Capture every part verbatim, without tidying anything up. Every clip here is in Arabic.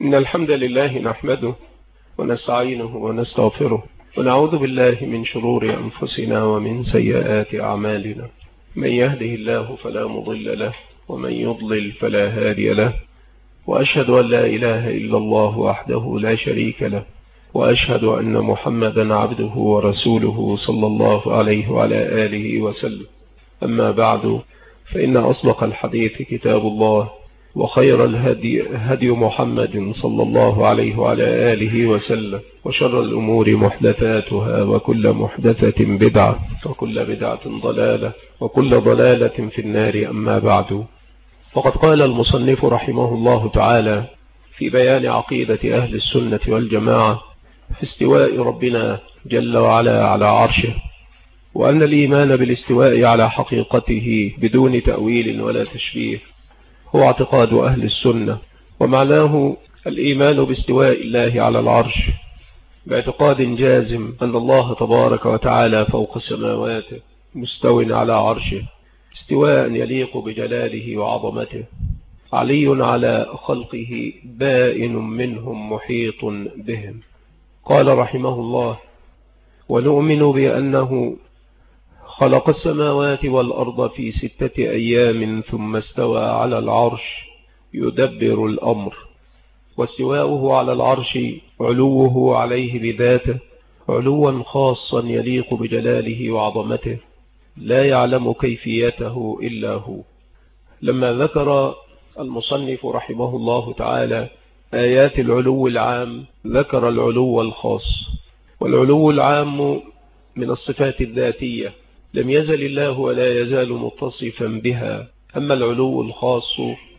إن الحمد لله نحمده ونستعينه ونستغفره ونعوذ بالله من شرور أنفسنا ومن سيئات أعمالنا. من يهده الله فلا مضل له ومن يضلل فلا هادي له، وأشهد أن لا إله إلا الله وحده لا شريك له، وأشهد أن محمدا عبده ورسوله صلى الله عليه وعلى آله وسلم. أما بعد، فإن أصدق الحديث كتاب الله، وخير الهدي هدي محمد صلى الله عليه وعلى آله وسلم، وشر الأمور محدثاتها، وكل محدثة بدعة، وكل بدعة ضلالة، وكل ضلالة في النار. أما بعد، فقد قال المصنف رحمه الله تعالى في بيان عقيدة أهل السنة والجماعة في استواء ربنا جل وعلا على عرشه، وأن الإيمان بالاستواء على حقيقته بدون تأويل ولا تشبيه هو اعتقاد أهل السنة، ومعناه الإيمان باستواء الله على العرش باعتقاد جازم أن الله تبارك وتعالى فوق سماواته مستو على عرشه استواء يليق بجلاله وعظمته، علي على خلقه بائن منهم محيط بهم. قال رحمه الله: ونؤمن بأنه خلق السماوات والأرض في ستة أيام ثم استوى على العرش يدبر الأمر. واستواؤه على العرش علوه عليه بذاته علوا خاصا يليق بجلاله وعظمته، لا يعلم كيفيته إلا هو. لما ذكر المصنف رحمه الله تعالى آيات العلو العام، ذكر العلو الخاص. والعلو العام من الصفات الذاتية لم يزل الله ولا يزال متصفا بها. أما العلو الخاص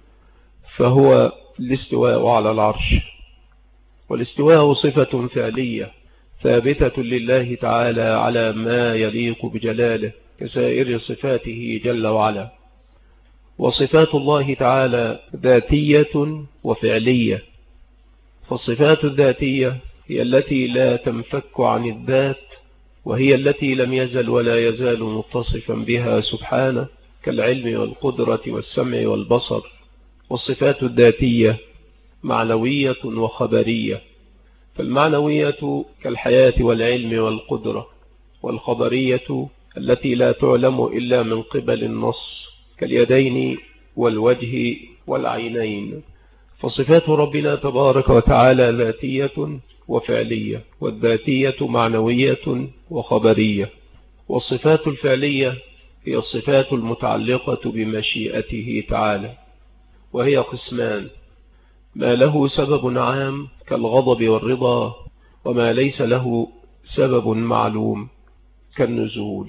فهو الاستواء على العرش، والاستواء صفة فعلية ثابتة لله تعالى على ما يليق بجلاله كسائر صفاته جل وعلا. وصفات الله تعالى ذاتية وفعلية، فالصفات الذاتية هي التي لا تنفك عن الذات، وهي التي لم يزل ولا يزال متصفا بها سبحانه كالعلم والقدرة والسمع والبصر. والصفات الذاتية معنوية وخبرية، فالمعنوية كالحياة والعلم والقدرة، والخبرية التي لا تعلم إلا من قبل النص كاليدين والوجه والعينين. فصفات ربنا تبارك وتعالى ذاتية وفعلية، والذاتية معنوية وخبرية. والصفات الفعلية هي الصفات المتعلقة بمشيئته تعالى، وهي قسمان: ما له سبب عام كالغضب والرضا، وما ليس له سبب معلوم كالنزول.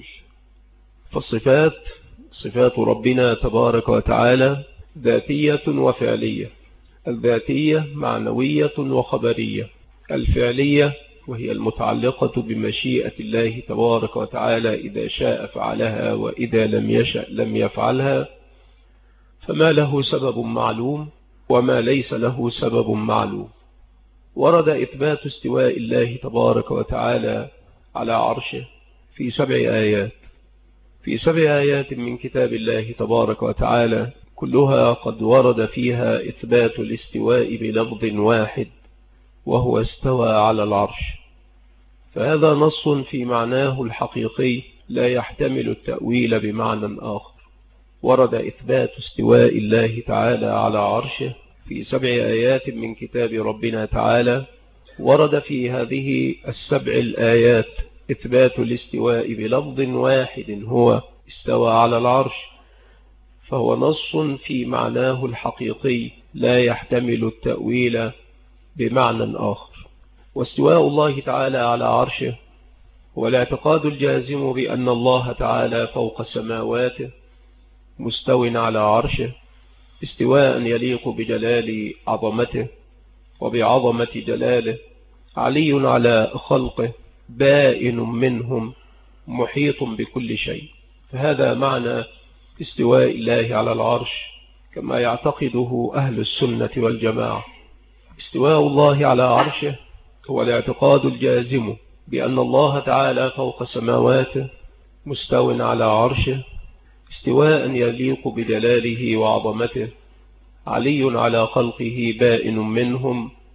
فالصفات صفات ربنا تبارك وتعالى ذاتية وفعلية. الذاتية معنوية وخبرية. الفعلية وهي المتعلقة بمشيئة الله تبارك وتعالى، إذا شاء فعلها وإذا لم يشأ لم يفعلها. فما له سبب معلوم وما ليس له سبب معلوم. ورد إثبات استواء الله تبارك وتعالى على عرشه في سبع آيات في سبع آيات من كتاب الله تبارك وتعالى، كلها قد ورد فيها إثبات الاستواء بلفظ واحد، وهو استوى على العرش. فهذا نص في معناه الحقيقي لا يحتمل التأويل بمعنى آخر. ورد إثبات استواء الله تعالى على عرشه في سبع آيات من كتاب ربنا تعالى. ورد في هذه السبع الآيات إثبات الاستواء بلفظ واحد، هو استوى على العرش، فهو نص في معناه الحقيقي لا يحتمل التأويل بمعنى آخر. واستواء الله تعالى على عرشه هو الاعتقاد الجازم بأن الله تعالى فوق سماواته مستو على عرشه استواء يليق بجلال عظمته وبعظمة جلاله، علي على خلقه بائن منهم محيط بكل شيء. فهذا معنى استواء الله على العرش كما يعتقده أهل السنة والجماعة. استواء الله على عرشه هو الاعتقاد الجازم بأن الله تعالى فوق سماواته مستو على عرشه استواء يليق بجلاله وعظمته، علي على خلقه بائن منهم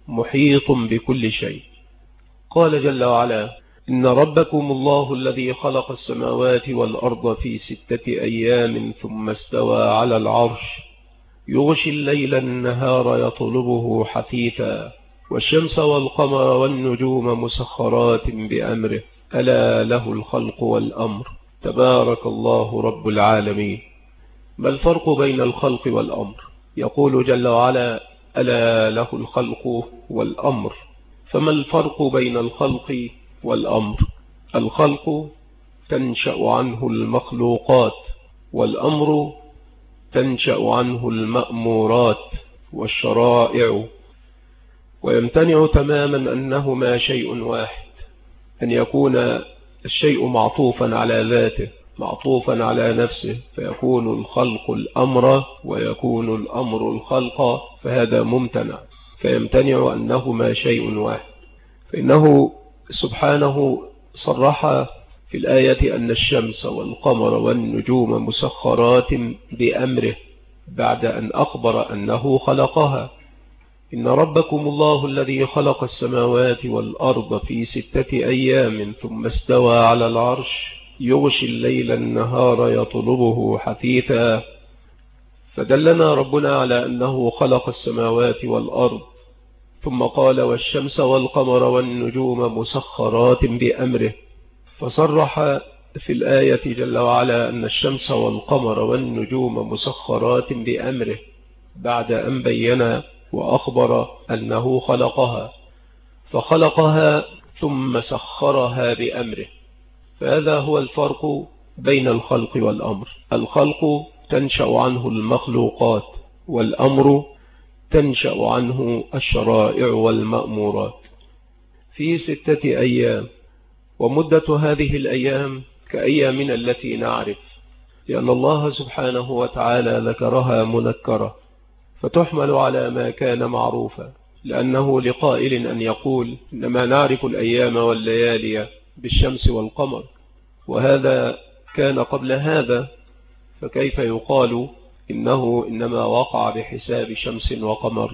محيط بكل شيء. قال جل وعلا: إن ربكم الله الذي خلق السماوات والأرض في ستة أيام ثم استوى على العرش يغشي الليل النهار يطلبه حثيثا والشمس والقمر والنجوم مسخرات بأمره ألا له الخلق والأمر تبارك الله رب العالمين. ما الفرق بين الخلق والأمر؟ يقول جل وعلا: ألا له الخلق والأمر. فما الفرق بين الخلق والأمر؟ الخلق تنشأ عنه المخلوقات، والأمر تنشأ عنه المأمورات والشرائع. ويمتنع تماما أنهما شيء واحد، أن يكون الشيء معطوفا على ذاته معطوفا على نفسه فيكون الخلق الأمر ويكون الأمر الخلق، فهذا ممتنع. فيمتنع أنهما شيء واحد، فإنه سبحانه صرح في الآية أن الشمس والقمر والنجوم مسخرات بأمره بعد أن أخبر أنه خلقها. إن ربكم الله الذي خلق السماوات والأرض في ستة أيام ثم استوى على العرش يغشي الليل النهار يطلبه حثيثا. فدلنا ربنا على أنه خلق السماوات والأرض، ثم قال: والشمس والقمر والنجوم مسخرات بأمره. فصرح في الآية جل وعلا أن الشمس والقمر والنجوم مسخرات بأمره بعد أن بين وأخبر أنه خلقها، فخلقها ثم سخرها بأمره. فهذا هو الفرق بين الخلق والأمر. الخلق تنشأ عنه المخلوقات، والأمر تنشأ عنه الشرائع والمأمورات. في ستة أيام، ومدة هذه الأيام كأيامنا التي نعرف، لأن الله سبحانه وتعالى ذكرها منكرة فتحمل على ما كان معروفا، لأنه لقائل أن يقول: إنما نعرف الأيام والليالي بالشمس والقمر، وهذا كان قبل هذا، فكيف يقال إنه إنما وقع بحساب شمس وقمر؟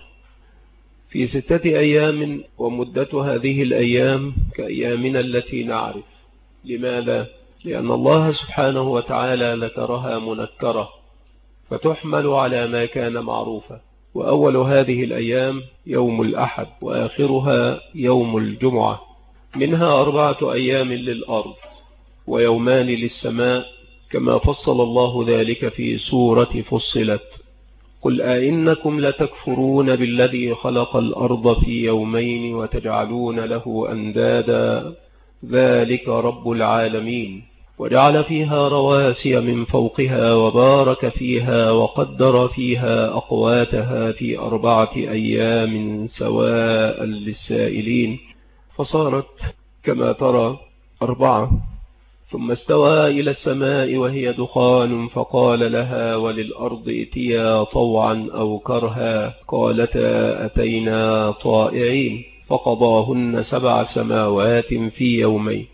في ستة أيام، ومدة هذه الأيام كأيامنا التي نعرف. لماذا؟ لأن الله سبحانه وتعالى ذكرها منكرة فتحمل على ما كان معروفا. وأول هذه الأيام يوم الأحد، وآخرها يوم الجمعة. منها أربعة أيام للأرض ويومان للسماء، كما فصل الله ذلك في سورة فصلت: قل أئنكم لتكفرون بالذي خلق الأرض في يومين وتجعلون له أندادا ذلك رب العالمين وجعل فيها رواسي من فوقها وبارك فيها وقدر فيها أقواتها في أربعة أيام سواء للسائلين، فصارت كما ترى أربعة. ثم استوى إلى السماء وهي دخان فقال لها وللأرض ائتيا طوعا أو كرها قالتا أتينا طائعين فقضاهن سبع سماوات في يومين.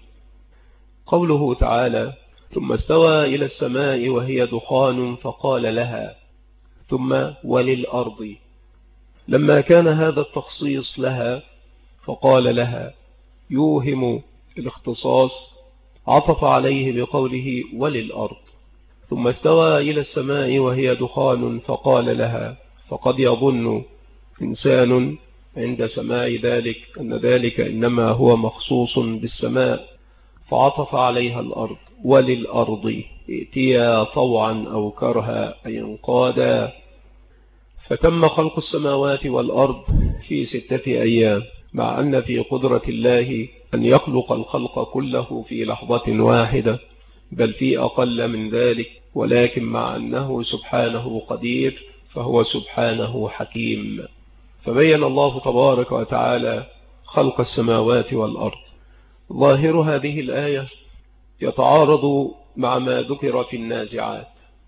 قوله تعالى: ثم استوى إلى السماء وهي دخان فقال لها، ثم وللأرض، لما كان هذا التخصيص لها فقال لها يوهم الاختصاص، عطف عليه بقوله وللأرض. ثم استوى إلى السماء وهي دخان فقال لها، فقد يظن إنسان عند سماع ذلك أن ذلك إنما هو مخصوص بالسماء، فعطف عليها الأرض. وللأرض ائتيا طوعا أو كرها أي انقادا. فتم خلق السماوات والأرض في ستة أيام، مع أن في قدرة الله أن يخلق الخلق كله في لحظة واحدة، بل في أقل من ذلك، ولكن مع أنه سبحانه قدير فهو سبحانه حكيم. فبين الله تبارك وتعالى خلق السماوات والأرض. ظاهر هذه الآية يتعارض مع ما ذكر في النازعات: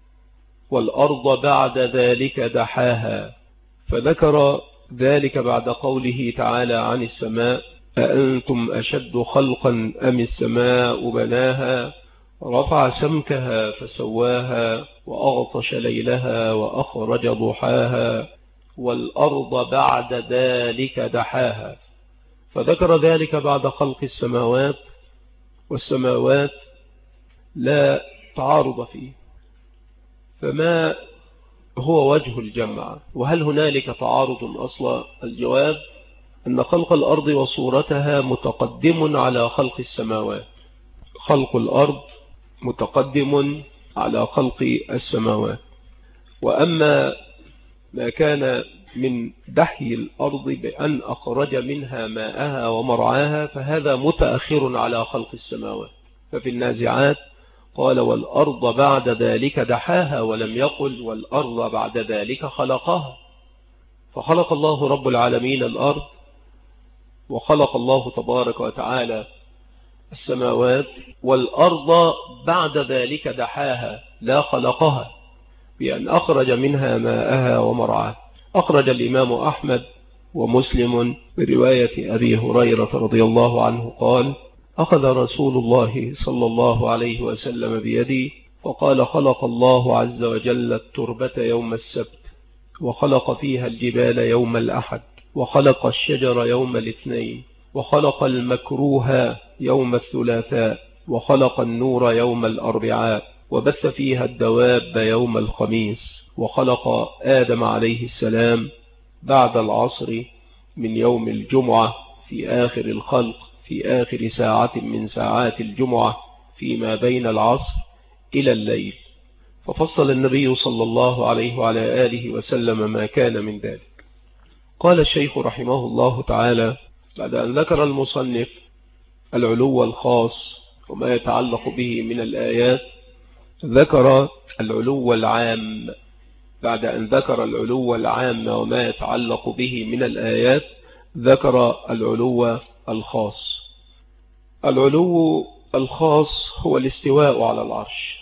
والأرض بعد ذلك دحاها، فذكر ذلك بعد قوله تعالى عن السماء: أأنتم أشد خلقا أم السماء بناها رفع سمكها فسواها وأغطش ليلها وأخرج ضحاها والأرض بعد ذلك دحاها. فذكر ذلك بعد خلق السماوات، والسماوات لا تعارض فيه. فما هو وجه الجمع؟ وهل هنالك تعارض أصلا؟ الجواب أن خلق الأرض وصورتها متقدم على خلق السماوات. خلق الأرض متقدم على خلق السماوات. وأما ما كان من دحي الأرض بأن أخرج منها ماءها ومرعاها فهذا متأخر على خلق السماوات. ففي النازعات قال والأرض بعد ذلك دحاها، ولم يقل والأرض بعد ذلك خلقها. فخلق الله رب العالمين الأرض، وخلق الله تبارك وتعالى السماوات، والأرض بعد ذلك دحاها لا خلقها، بأن أخرج منها ماءها ومرعاها. أخرج الإمام أحمد ومسلم برواية أبي هريرة رضي الله عنه قال: أخذ رسول الله صلى الله عليه وسلم بيدي فقال: خلق الله عز وجل التربة يوم السبت، وخلق فيها الجبال يوم الأحد، وخلق الشجر يوم الاثنين، وخلق المكروه يوم الثلاثاء، وخلق النور يوم الأربعاء، وبث فيها الدواب يوم الخميس، وخلق آدم عليه السلام بعد العصر من يوم الجمعة في آخر الخلق، في آخر ساعة من ساعات الجمعة فيما بين العصر إلى الليل. ففصل النبي صلى الله عليه وعلى آله وسلم ما كان من ذلك. قال الشيخ رحمه الله تعالى بعد أن ذكر المصنف العلو الخاص وما يتعلق به من الآيات، ذكر العلو العام. بعد أن ذكر العلو العام وما يتعلق به من الآيات، ذكر العلو الخاص. العلو الخاص هو الاستواء على العرش،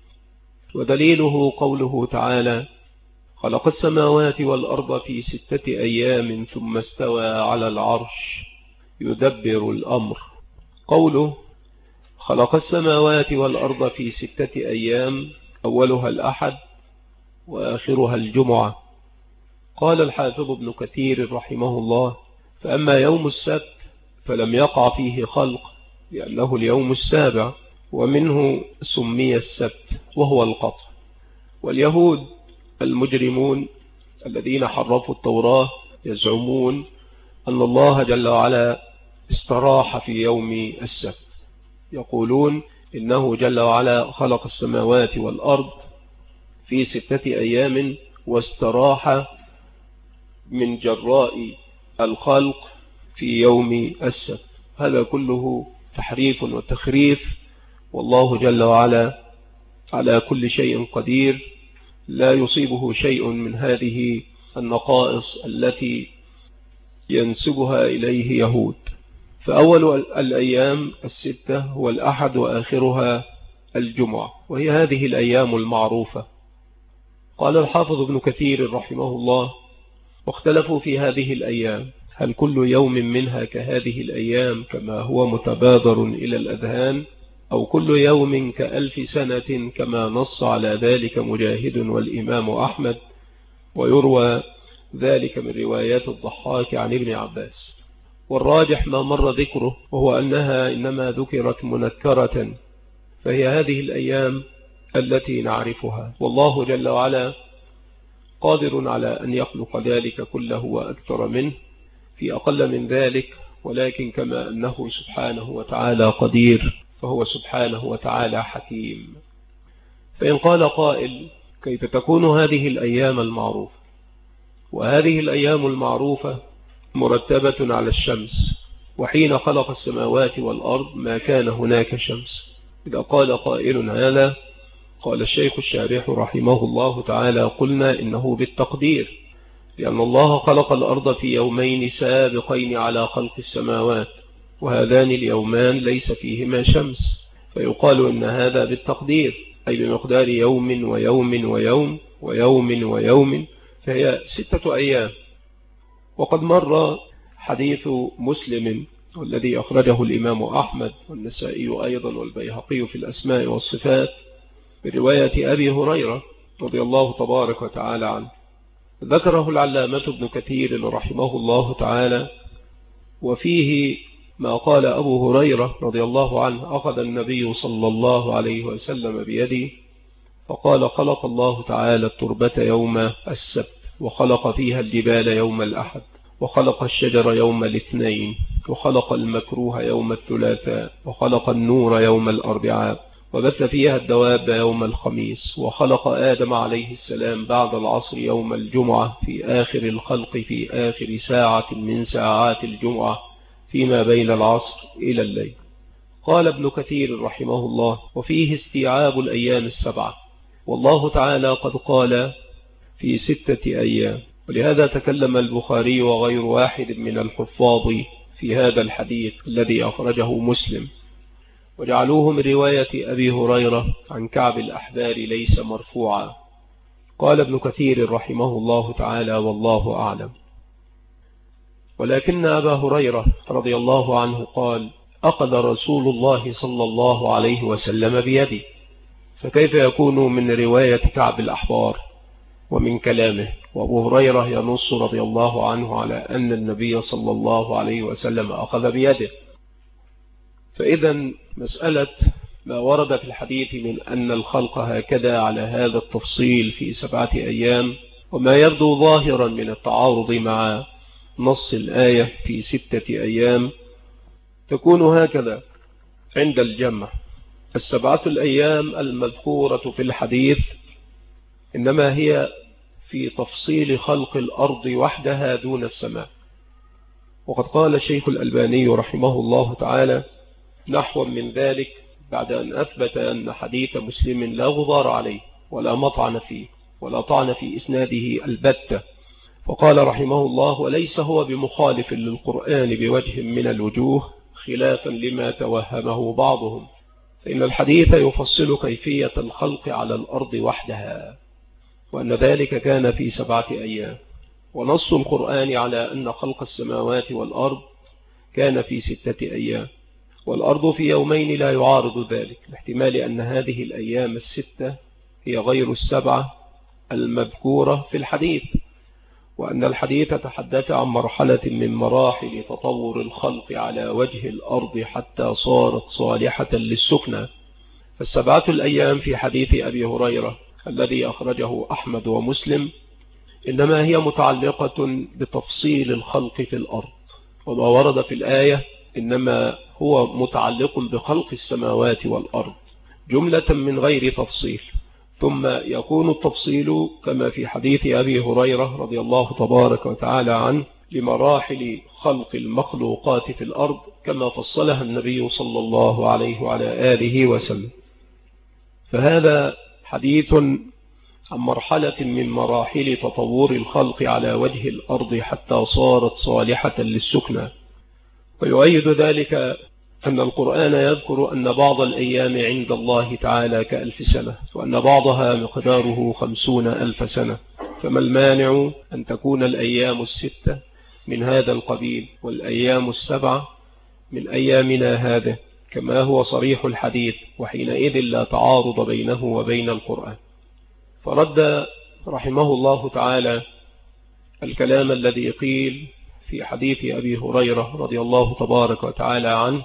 ودليله قوله تعالى: خلق السماوات والأرض في ستة أيام ثم استوى على العرش يدبر الأمر. قوله خلق السماوات والأرض في ستة أيام أولها الأحد وآخرها الجمعة. قال الحافظ ابن كثير رحمه الله: فأما يوم السبت فلم يقع فيه خلق لأنه اليوم السابع، ومنه سمي السبت وهو القطع. واليهود المجرمون الذين حرفوا التوراة يزعمون أن الله جل وعلا استراح في يوم السبت. يقولون إنه جل وعلا خلق السماوات والأرض في ستة أيام واستراح من جراء الخلق في يوم السبت. هذا كله تحريف وتخريف، والله جل وعلا على كل شيء قدير، لا يصيبه شيء من هذه النقائص التي ينسبها إليه يهود. فأول الأيام الستة هو الأحد وآخرها الجمعة، وهي هذه الأيام المعروفة. قال الحافظ ابن كثير رحمه الله: واختلفوا في هذه الأيام، هل كل يوم منها كهذه الأيام كما هو متبادر إلى الأذهان، أو كل يوم كألف سنة كما نص على ذلك مجاهد والإمام أحمد، ويروى ذلك من روايات الضحاك عن ابن عباس. والراجح ما مر ذكره، وهو أنها إنما ذكرت منكرة، فهي هذه الأيام التي نعرفها، والله جل وعلا قادر على أن يخلق ذلك كله وأكثر منه في أقل من ذلك، ولكن كما أنه سبحانه وتعالى قدير فهو سبحانه وتعالى حكيم. فإن قال قائل: كيف تكون هذه الأيام المعروفة؟ وهذه الأيام المعروفة مرتبة على الشمس، وحين خلق السماوات والأرض ما كان هناك شمس. إذا قال قائل هذا، قال الشيخ الشارح رحمه الله تعالى: قلنا إنه بالتقدير، لأن الله خلق الأرض في يومين سابقين على خلق السماوات، وهذان اليومان ليس فيهما شمس، فيقال إن هذا بالتقدير، أي بمقدار يوم ويوم ويوم ويوم ويوم، فهي ستة أيام. وقد مر حديث مسلم والذي أخرجه الإمام أحمد والنسائي أيضا والبيهقي في الأسماء والصفات برواية أبي هريرة رضي الله تبارك وتعالى عنه، ذكره العلامة ابن كثير رحمه الله تعالى، وفيه ما قال أبو هريرة رضي الله عنه: أخذ النبي صلى الله عليه وسلم بيدي فقال: خلق الله تعالى التربة يوم السبت، وخلق فيها الجبال يوم الأحد، وخلق الشجر يوم الاثنين، وخلق المكروه يوم الثلاثاء، وخلق النور يوم الأربعاء، وبث فيها الدواب يوم الخميس، وخلق آدم عليه السلام بعد العصر يوم الجمعة في آخر الخلق في آخر ساعة من ساعات الجمعة فيما بين العصر إلى الليل. قال ابن كثير رحمه الله: وفيه استيعاب الأيام السبعة، والله تعالى قد قال في ستة أيام. ولهذا تكلم البخاري وغير واحد من الحفاظ في هذا الحديث الذي أخرجه مسلم، وجعلوه من رواية أبي هريرة عن كعب الأحبار ليس مرفوعا. قال ابن كثير رحمه الله تعالى: والله أعلم. ولكن أبا هريرة رضي الله عنه قال: أخذ رسول الله صلى الله عليه وسلم بيدي، فكيف يكون من رواية كعب الأحبار ومن كلامه؟ وأبو هريرة ينص رضي الله عنه على أن النبي صلى الله عليه وسلم أخذ بيده. فإذا مسألة ما ورد في الحديث من أن الخلق هكذا على هذا التفصيل في سبعة أيام، وما يبدو ظاهرا من التعارض مع نص الآية في ستة أيام، تكون هكذا عند الجمع. السبعة الأيام المذكورة في الحديث إنما هي في تفصيل خلق الأرض وحدها دون السماء. وقد قال الشيخ الألباني رحمه الله تعالى نحو من ذلك بعد أن أثبت أن حديث مسلم لا غبار عليه ولا مطعن فيه ولا طعن في إسناده البتة، فقال رحمه الله: وليس هو بمخالف للقرآن بوجه من الوجوه، خلافا لما توهمه بعضهم، فإن الحديث يفصل كيفية الخلق على الأرض وحدها، وأن ذلك كان في سبعة أيام. ونص القرآن على أن خلق السماوات والأرض كان في ستة أيام، والأرض في يومين لا يعارض ذلك، لاحتمال أن هذه الأيام الستة هي غير السبعة المذكورة في الحديث، وأن الحديث تحدث عن مرحلة من مراحل تطور الخلق على وجه الأرض حتى صارت صالحة للسكنى. فالسبعة الأيام في حديث أبي هريرة الذي أخرجه أحمد ومسلم إنما هي متعلقة بتفصيل الخلق في الأرض، وما ورد في الآية إنما هو متعلق بخلق السماوات والأرض جملة من غير تفصيل، ثم يكون التفصيل كما في حديث أبي هريرة رضي الله تبارك وتعالى عنه لمراحل خلق المخلوقات في الأرض كما فصلها النبي صلى الله عليه وعلى آله وسلم. فهذا حديث عن مرحلة من مراحل تطور الخلق على وجه الأرض حتى صارت صالحة للسكنى. ويؤيد ذلك أن القرآن يذكر أن بعض الأيام عند الله تعالى كألف سنة، وأن بعضها مقداره خمسون ألف سنة، فما المانع أن تكون الأيام الستة من هذا القبيل والأيام السبعة من أيامنا هذا كما هو صريح الحديث، وحينئذ لا تعارض بينه وبين القرآن. فرد رحمه الله تعالى الكلام الذي قيل في حديث أبي هريرة رضي الله تبارك وتعالى عنه،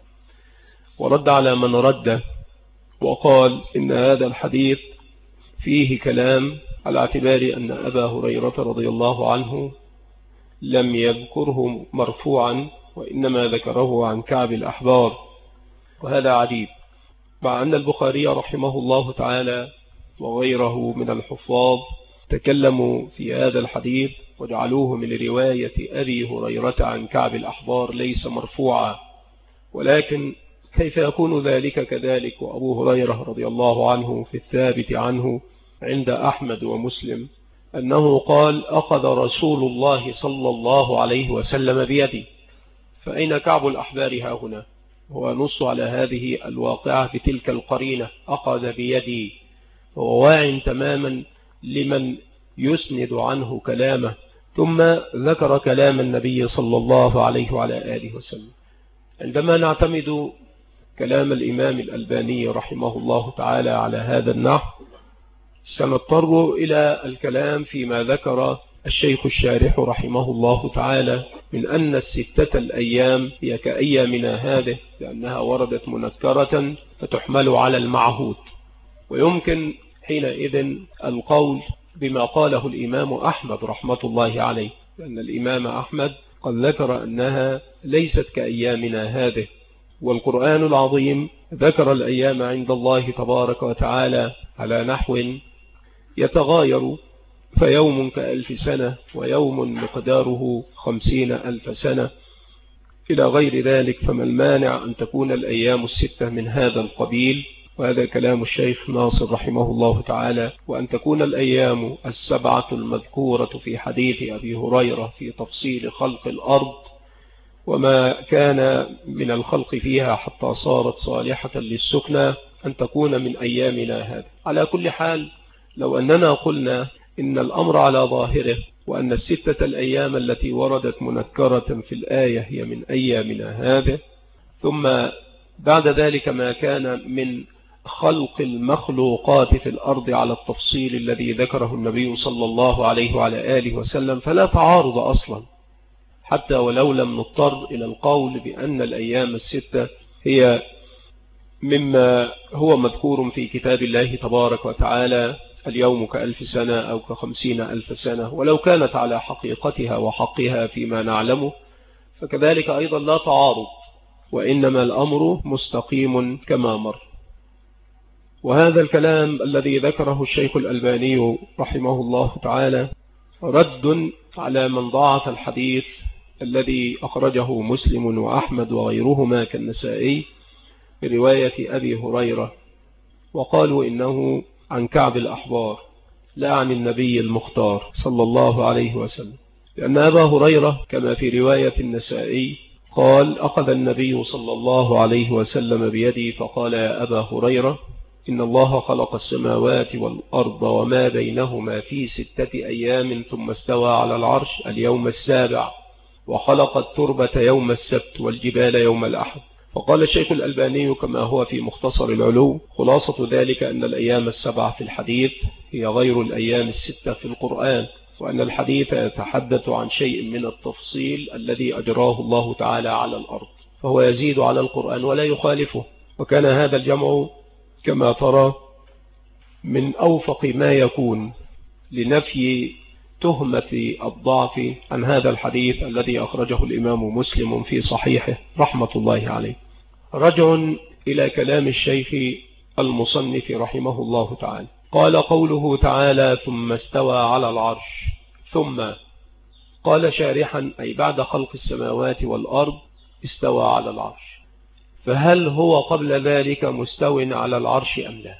ورد على من رد وقال إن هذا الحديث فيه كلام على اعتبار أن أبا هريرة رضي الله عنه لم يذكره مرفوعا وإنما ذكره عن كعب الأحبار، وهذا عجيب، مع أن البخاري رحمه الله تعالى وغيره من الحفاظ تكلموا في هذا الحديث وجعلوه من رواية أبي هريرة عن كعب الأحبار ليس مرفوعا. ولكن كيف يكون ذلك كذلك وأبو هريرة رضي الله عنه في الثابت عنه عند أحمد ومسلم أنه قال: أخذ رسول الله صلى الله عليه وسلم بيدي. فأين كعب الأحبار ها هنا؟ هو نص على هذه الواقعة بتلك القرينة، أخذ بيدي، هو واع تماما لمن يسند عنه كلامه، ثم ذكر كلام النبي صلى الله عليه وعلى آله وسلم. عندما نعتمد كلام الإمام الألباني رحمه الله تعالى على هذا النحو سنضطر إلى الكلام فيما ذكر الشيخ الشارح رحمه الله تعالى من أن الستة الأيام هي كأيامنا هذه، لأنها وردت منكرة فتحمل على المعهود. ويمكن حينئذ القول بما قاله الإمام أحمد رحمة الله عليه، لأن الإمام أحمد قد ذكر أنها ليست كأيامنا هذه، والقرآن العظيم ذكر الأيام عند الله تبارك وتعالى على نحو يتغاير، فيوم كألف سنة ويوم مقداره خمسين ألف سنة إلى غير ذلك. فما المانع أن تكون الأيام الستة من هذا القبيل؟ وهذا كلام الشيخ ناصر رحمه الله تعالى. وأن تكون الأيام السبعة المذكورة في حديث أبي هريرة في تفصيل خلق الأرض وما كان من الخلق فيها حتى صارت صالحة للسكنى، أن تكون من أيامنا هذا. على كل حال، لو أننا قلنا إن الأمر على ظاهره، وأن الستة الأيام التي وردت منكرة في الآية هي من أيامنا هذا، ثم بعد ذلك ما كان من خلق المخلوقات في الأرض على التفصيل الذي ذكره النبي صلى الله عليه وعلى آله وسلم، فلا تعارض أصلا، حتى ولو لم نضطر إلى القول بأن الأيام الستة هي مما هو مذكور في كتاب الله تبارك وتعالى، اليوم كألف سنة أو كخمسين ألف سنة، ولو كانت على حقيقتها وحقها فيما نعلمه، فكذلك أيضا لا تعارض، وإنما الأمر مستقيم كما مر. وهذا الكلام الذي ذكره الشيخ الألباني رحمه الله تعالى رد على من ضاعف الحديث الذي أخرجه مسلم وأحمد وغيرهما كالنسائي برواية أبي هريرة، وقالوا إنه عن كعب الأحبار لا عن النبي المختار صلى الله عليه وسلم، لأن أبا هريرة كما في رواية النسائي قال: أخذ النبي صلى الله عليه وسلم بيدي فقال: يا أبا هريرة، إن الله خلق السماوات والأرض وما بينهما في ستة أيام ثم استوى على العرش اليوم السابع، وخلق التربة يوم السبت والجبال يوم الأحد. فقال الشيخ الألباني كما هو في مختصر العلو: خلاصة ذلك أن الأيام السبعة في الحديث هي غير الأيام الستة في القرآن، وأن الحديث يتحدث عن شيء من التفصيل الذي أجراه الله تعالى على الأرض، فهو يزيد على القرآن ولا يخالفه. وكان هذا الجمع كما ترى من أوفق ما يكون لنفي تهمة الضعف عن هذا الحديث الذي أخرجه الإمام مسلم في صحيحه رحمة الله عليه. رجع إلى كلام الشيخ المصنف رحمه الله تعالى، قال: قوله تعالى ثم استوى على العرش، ثم قال شارحا أي بعد خلق السماوات والأرض استوى على العرش، فهل هو قبل ذلك مستو على العرش أم لا؟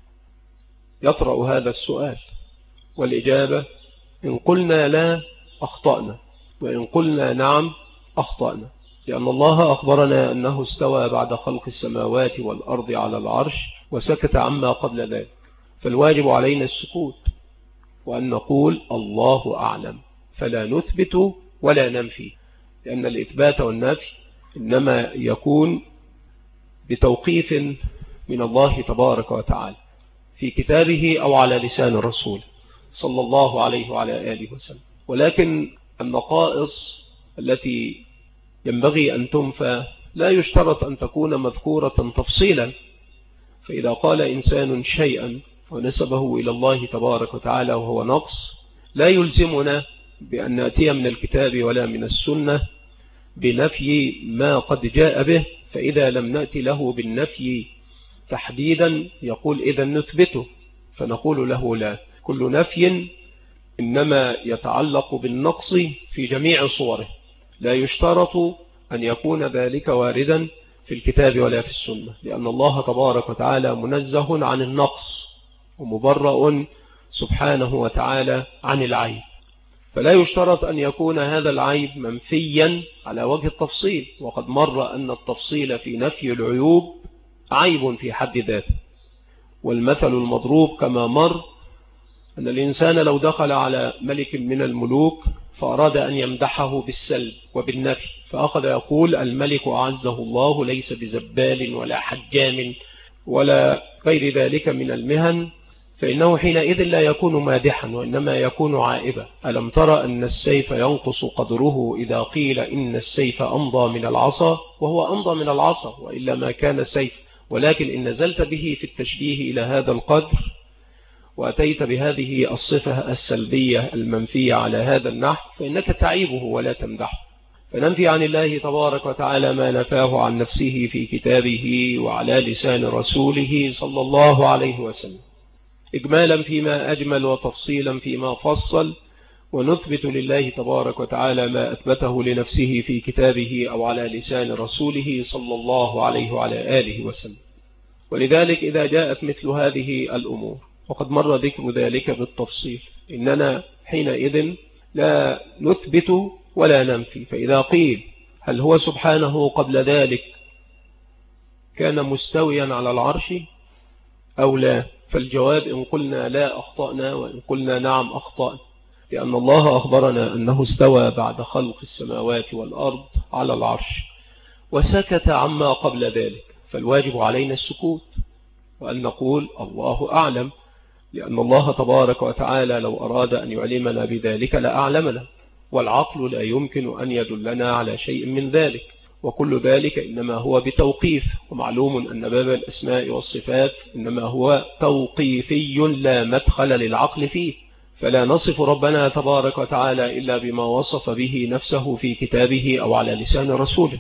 يطرأ هذا السؤال، والإجابة إن قلنا لا أخطأنا، وإن قلنا نعم أخطأنا، لأن الله أخبرنا أنه استوى بعد خلق السماوات والأرض على العرش وسكت عما قبل ذلك، فالواجب علينا السكوت وأن نقول الله أعلم، فلا نثبت ولا ننفي، لأن الإثبات والنفي إنما يكون بتوقيف من الله تبارك وتعالى في كتابه أو على لسان الرسول صلى الله عليه وعلى آله وسلم. ولكن النقائص التي ينبغي أن تنفى لا يشترط أن تكون مذكورة تفصيلا، فإذا قال إنسان شيئا ونسبه إلى الله تبارك وتعالى وهو نقص، لا يلزمنا بأن نأتي من الكتاب ولا من السنة بنفي ما قد جاء به، فإذا لم نأتي له بالنفي تحديدا يقول إذا نثبته، فنقول له لا، كل نفي إنما يتعلق بالنقص في جميع صوره، لا يشترط أن يكون ذلك واردا في الكتاب ولا في السنة، لأن الله تبارك وتعالى منزه عن النقص ومبرأ سبحانه وتعالى عن العيب، فلا يشترط أن يكون هذا العيب منفيا على وجه التفصيل، وقد مر أن التفصيل في نفي العيوب عيب في حد ذاته. والمثل المضروب كما مر أن الإنسان لو دخل على ملك من الملوك فأراد أن يمدحه بالسلب وبالنفي، فأخذ يقول الملك أعزه الله ليس بزبال ولا حجام ولا غير ذلك من المهن، فإنه حينئذ لا يكون مادحا وإنما يكون عائبا. ألم ترى أن السيف ينقص قدره إذا قيل إن السيف أمضى من العصا، وهو أمضى من العصا وإلا ما كان سيف، ولكن إن نزلت به في التشبيه إلى هذا القدر وأتيت بهذه الصفة السلبية المنفية على هذا النحو فإنك تعيبه ولا تمدحه. فننفي عن الله تبارك وتعالى ما نفاه عن نفسه في كتابه وعلى لسان رسوله صلى الله عليه وسلم، إجمالا فيما أجمل وتفصيلا فيما فصل، ونثبت لله تبارك وتعالى ما أثبته لنفسه في كتابه أو على لسان رسوله صلى الله عليه وعلى آله وسلم. ولذلك إذا جاءت مثل هذه الأمور وقد مر ذكر ذلك بالتفصيل إننا حينئذ لا نثبت ولا ننفي. فإذا قيل هل هو سبحانه قبل ذلك كان مستويا على العرش أو لا، فالجواب إن قلنا لا أخطأنا، وإن قلنا نعم أخطأنا، لأن الله أخبرنا أنه استوى بعد خلق السماوات والأرض على العرش وسكت عما قبل ذلك، فالواجب علينا السكوت وأن نقول الله أعلم، لأن الله تبارك وتعالى لو أراد أن يعلمنا بذلك لأعلمنا، والعقل لا يمكن أن يدلنا على شيء من ذلك، وكل ذلك إنما هو بتوقيف. ومعلوم أن باب الأسماء والصفات إنما هو توقيفي لا مدخل للعقل فيه، فلا نصف ربنا تبارك وتعالى إلا بما وصف به نفسه في كتابه أو على لسان رسوله.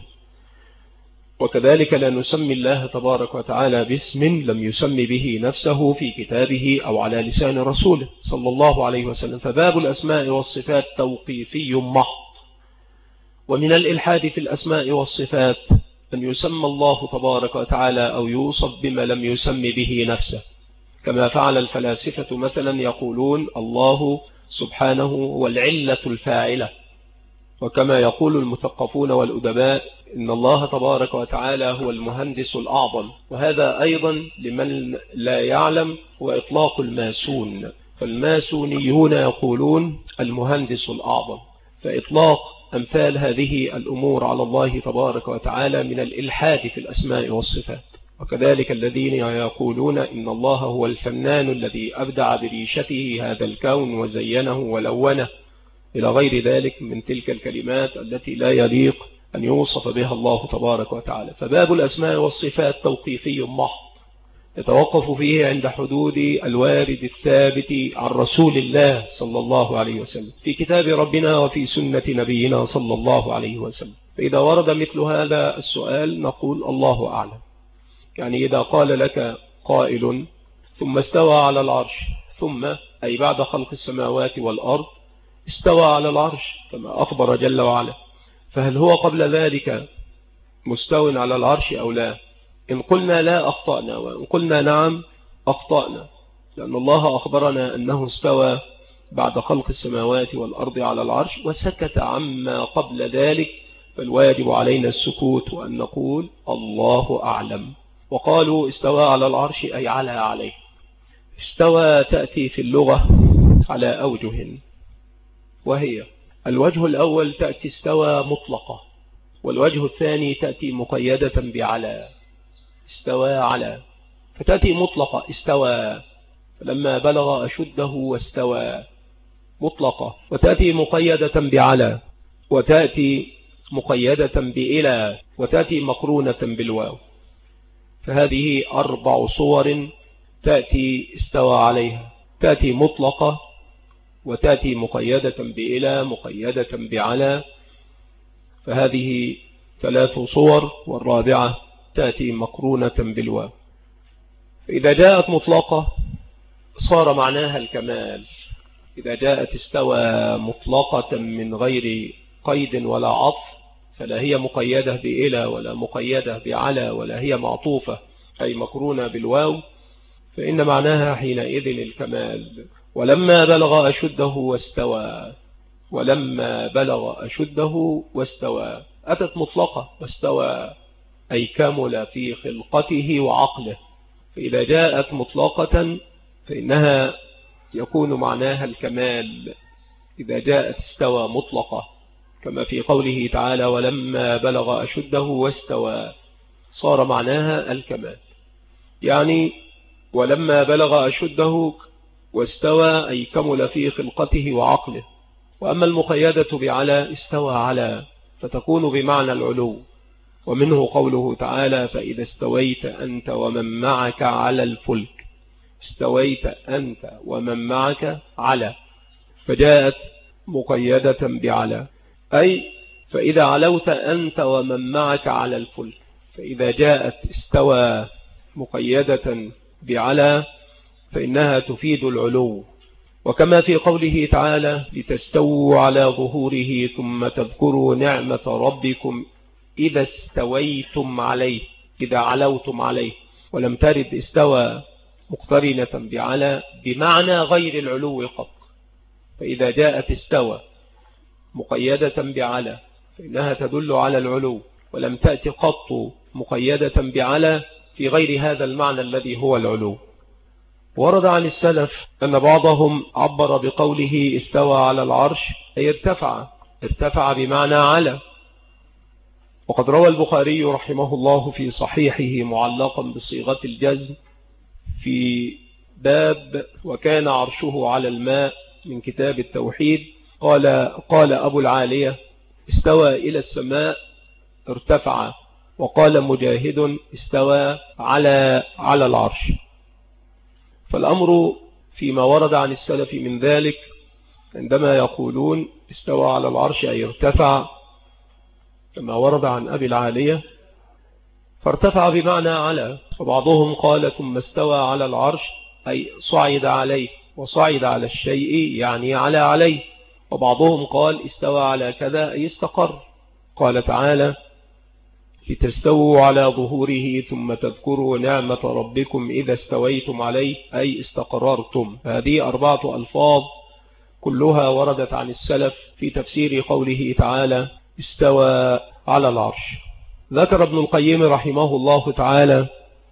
وكذلك لا نسمي الله تبارك وتعالى باسم لم يسمي به نفسه في كتابه أو على لسان رسوله صلى الله عليه وسلم. فباب الأسماء والصفات توقيفي محض. ومن الإلحاد في الأسماء والصفات أن يسمى الله تبارك وتعالى أو يوصف بما لم يسمي به نفسه، كما فعل الفلاسفة مثلا يقولون الله سبحانه هو العلة الفاعلة، وكما يقول المثقفون والأدباء إن الله تبارك وتعالى هو المهندس الأعظم. وهذا أيضا لمن لا يعلم هو إطلاق الماسون، فالماسونيون يقولون المهندس الأعظم. فإطلاق أمثال هذه الأمور على الله تبارك وتعالى من الإلحاد في الأسماء والصفات. وكذلك الذين يقولون إن الله هو الفنان الذي أبدع بريشته هذا الكون وزينه ولونه إلى غير ذلك من تلك الكلمات التي لا يليق أن يوصف بها الله تبارك وتعالى. فباب الأسماء والصفات توقيفي محض يتوقف فيه عند حدود الوارد الثابت عن رسول الله صلى الله عليه وسلم في كتاب ربنا وفي سنة نبينا صلى الله عليه وسلم. فإذا ورد مثل هذا السؤال نقول الله أعلم. يعني إذا قال لك قائل ثم استوى على العرش، ثم أي بعد خلق السماوات والأرض استوى على العرش كما أخبر جل وعلا، فهل هو قبل ذلك مستو على العرش أو لا؟ إن قلنا لا أخطأنا، وإن قلنا نعم أخطأنا، لأن الله أخبرنا أنه استوى بعد خلق السماوات والأرض على العرش وسكت عما قبل ذلك، فالواجب علينا السكوت وأن نقول الله أعلم. وقالوا استوى على العرش أي على عليه. استوى تأتي في اللغة على أوجه، وهي الوجه الأول تأتي استوى مطلقة، والوجه الثاني تأتي مقيدة بعلى. استوى على، فتأتي مطلقة استوى فلما بلغ أشده واستوى مطلقة، وتأتي مقيدة بعلى، وتأتي مقيدة بإلى، وتأتي مقرونة بالواو. فهذه أربع صور تأتي استوى عليها، تأتي مطلقة، وتأتي مقيدة بإلى، مقيدة بعلى، فهذه ثلاث صور، والرابعة تأتي مقرونة بالواو. فإذا جاءت مطلقة صار معناها الكمال. إذا جاءت استوى مطلقة من غير قيد ولا عطف فلا هي مقيدة بإلى ولا مقيدة بعلى ولا هي معطوفة أي مقرونة بالواو، فإن معناها حينئذ الكمال. ولما بلغ أشده واستوى، ولما بلغ أشده واستوى، أتت مطلقة واستوى أي كمل في خلقته وعقله. فإذا جاءت مطلقة فإنها يكون معناها الكمال إذا جاءت استوى مطلقة، كما في قوله تعالى ولما بلغ أشده واستوى، صار معناها الكمال. يعني ولما بلغ أشده واستوى أي كمل في خلقته وعقله. وأما المقيدة بعلى استوى على، فتكون بمعنى العلو، ومنه قوله تعالى فإذا استويت أنت ومن معك على الفلك. استويت أنت ومن معك على، فجاءت مقيدة بعلى، أي فإذا علوت أنت ومن معك على الفلك. فإذا جاءت استوى مقيدة بعلى فإنها تفيد العلو. وكما في قوله تعالى لتستووا على ظهوره ثم تذكروا نعمة ربكم إذا استويتم عليه، إذا علوتم عليه، ولم ترد استوى مقترنة بعلى بمعنى غير العلو قط. فإذا جاءت استوى مقيدة بعلى فإنها تدل على العلو، ولم تأتي قط مقيدة بعلى في غير هذا المعنى الذي هو العلو. ورد عن السلف أن بعضهم عبر بقوله استوى على العرش أي ارتفع، ارتفع بمعنى على. وقد روى البخاري رحمه الله في صحيحه معلقا بصيغة الجزم في باب وكان عرشه على الماء من كتاب التوحيد، قال قال أبو العالية استوى إلى السماء ارتفع، وقال مجاهد استوى على على العرش. فالأمر فيما ورد عن السلف من ذلك عندما يقولون استوى على العرش أي ارتفع، كما ورد عن أبي العالية فارتفع بمعنى على. وبعضهم قال ثم استوى على العرش أي صعد عليه، وصعد على الشيء يعني على عليه. وبعضهم قال استوى على كذا أي استقر. قال تعالى لتستووا على ظهوره ثم تذكروا نعمة ربكم إذا استويتم عليه أي استقررتم. هذه أربعة ألفاظ كلها وردت عن السلف في تفسير قوله تعالى استوى على العرش. ذكر ابن القيم رحمه الله تعالى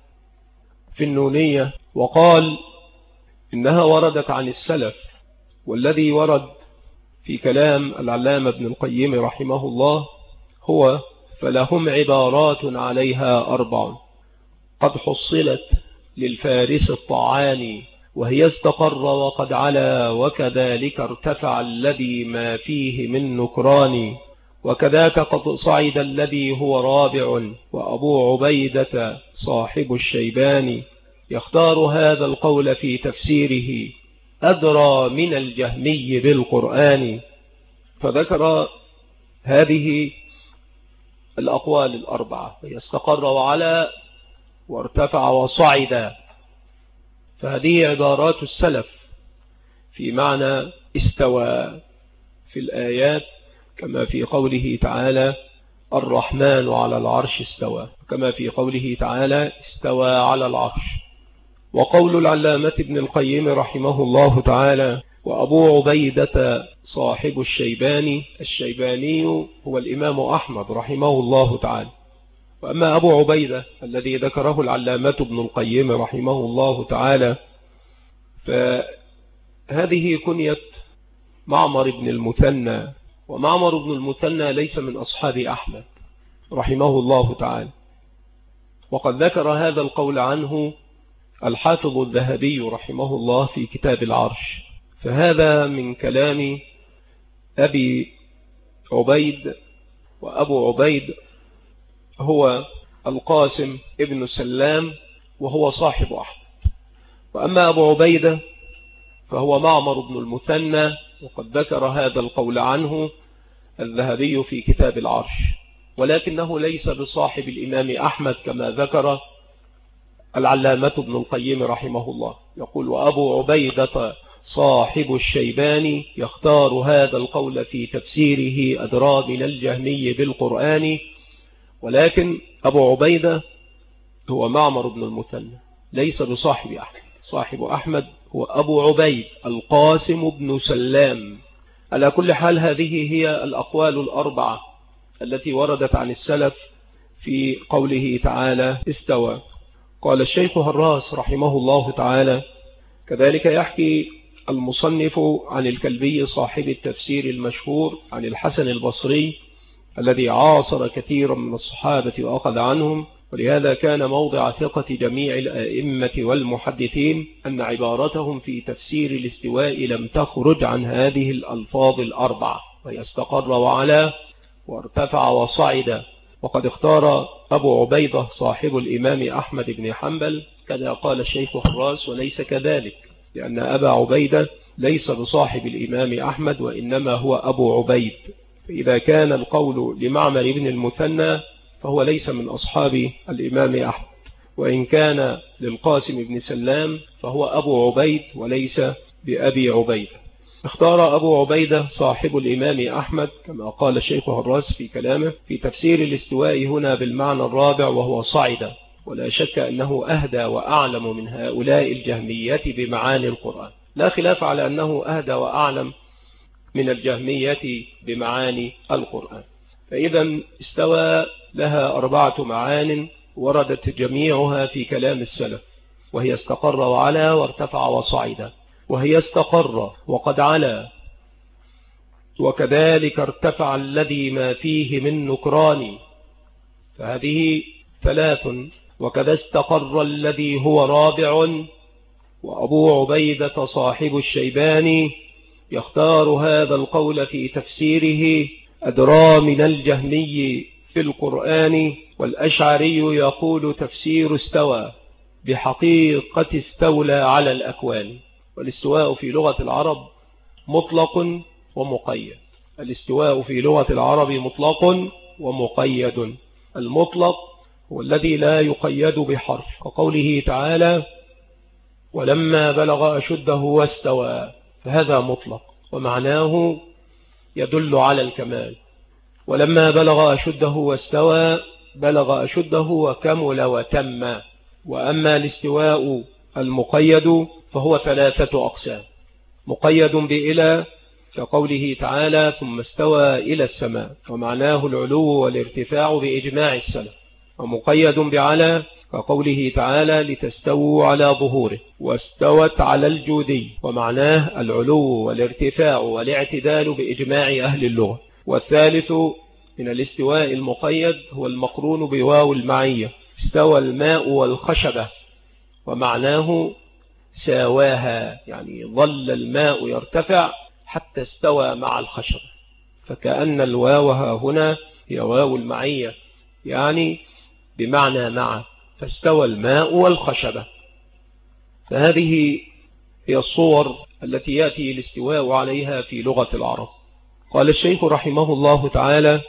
في النونية وقال إنها وردت عن السلف، والذي ورد في كلام العلامة ابن القيم رحمه الله هو فلهم عبارات عليها أربع قد حصلت للفارس الطعاني، وهي استقر وقد علا وكذلك ارتفع الذي ما فيه من نكران، وكذاك قد صعد الذي هو رابع، وأبو عبيدة صاحب الشيباني يختار هذا القول في تفسيره أدرى من الجهمي بالقرآن. فذكر هذه الأقوال الأربعة، يستقر وعلى وارتفع وصعد. فهذه عبارات السلف في معنى استوى في الآيات، كما في قوله تعالى الرحمن على العرش استوى، كما في قوله تعالى استوى على العرش. وقول العلامة ابن القيم رحمه الله تعالى وأبو عبيدة صاحب الشيباني، الشيباني هو الإمام أحمد رحمه الله تعالى. وأما أبو عبيدة الذي ذكره العلامة ابن القيم رحمه الله تعالى فهذه كنية معمر بن المثنى، ومعمر بن المثنى ليس من أصحاب أحمد رحمه الله تعالى. وقد ذكر هذا القول عنه الحافظ الذهبي رحمه الله في كتاب العرش. فهذا من كلام أبي عبيد، وأبو عبيد هو القاسم ابن سلام وهو صاحب أحمد. وأما أبو عبيدة فهو معمر بن المثنى، وقد ذكر هذا القول عنه الذهبي في كتاب العرش، ولكنه ليس بصاحب الإمام أحمد كما ذكر العلامة ابن القيم رحمه الله. يقول وأبو عبيدة صاحب الشيباني يختار هذا القول في تفسيره أدرى من الجهمي بالقرآن. ولكن أبو عبيدة هو معمر بن المثنى ليس بصاحب أحمد، صاحب أحمد هو أبو عبيد القاسم بن سلام. على كل حال هذه هي الأقوال الأربعة التي وردت عن السلف في قوله تعالى استوى. قال الشيخ هراس رحمه الله تعالى كذلك يحكي المصنف عن الكلبي صاحب التفسير المشهور عن الحسن البصري الذي عاصر كثيرا من الصحابة وأخذ عنهم، ولهذا كان موضع ثقة جميع الأئمة والمحدثين أن عبارتهم في تفسير الاستواء لم تخرج عن هذه الألفاظ الأربعة، وهي استقر وعلا وارتفع وصعد. وقد اختار أبو عبيدة صاحب الإمام أحمد بن حنبل كذا قال الشيخ حراس وليس كذلك، لأن أبا عبيدة ليس بصاحب الإمام أحمد وإنما هو أبو عبيد. فإذا كان القول لمعمر بن المثنى فهو ليس من أصحاب الإمام أحمد، وإن كان للقاسم بن سلام فهو أبو عبيد وليس بأبي عبيدة. اختار أبو عبيدة صاحب الإمام أحمد كما قال الشيخ هراس في كلامه في تفسير الاستواء هنا بالمعنى الرابع وهو صعد، ولا شك أنه أهدى وأعلم من هؤلاء الجهمية بمعاني القرآن، لا خلاف على أنه أهدى وأعلم من الجهمية بمعاني القرآن. فإذا استوى لها أربعة معان وردت جميعها في كلام السلف، وهي استقر وعلا وارتفع وصعد، وهي استقر وقد علا، وكذلك ارتفع الذي ما فيه من نكران، فهذه ثلاث. وكذا استقر الذي هو رابع. وأبو عبيدة صاحب الشيباني يختار هذا القول في تفسيره أدرى من الجهمي في القرآن. والأشعري يقول تفسير استوى بحقيقة استولى على الأكوان. والاستواء في لغة العرب مطلق ومقيد. الاستواء في لغة العرب مطلق ومقيد. المطلق هو الذي لا يقيد بحرف، كقوله تعالى ولما بلغ أشده واستوى، فهذا مطلق ومعناه يدل على الكمال. ولما بلغ أشده واستوى بلغ أشده وكمل وتم. وأما الاستواء المقيد فهو ثلاثة أقسام: مقيد بإلى كقوله تعالى ثم استوى إلى السماء، ومعناه العلو والارتفاع بإجماع السلف. ومقيد بعلى كقوله تعالى لتستووا على ظهوره، واستوت على الجودي، ومعناه العلو والارتفاع والاعتدال بإجماع أهل اللغة. والثالث من الاستواء المقيد هو المقرون بواو المعية، استوى الماء والخشبة، ومعناه ساواها، يعني ظل الماء يرتفع حتى استوى مع الخشبة، فكأن الواو هنا هي واو المعية، يعني بمعنى مع، فاستوى الماء والخشبة. فهذه هي الصور التي يأتي الاستواء عليها في لغة العرب. قال الشيخ رحمه الله تعالى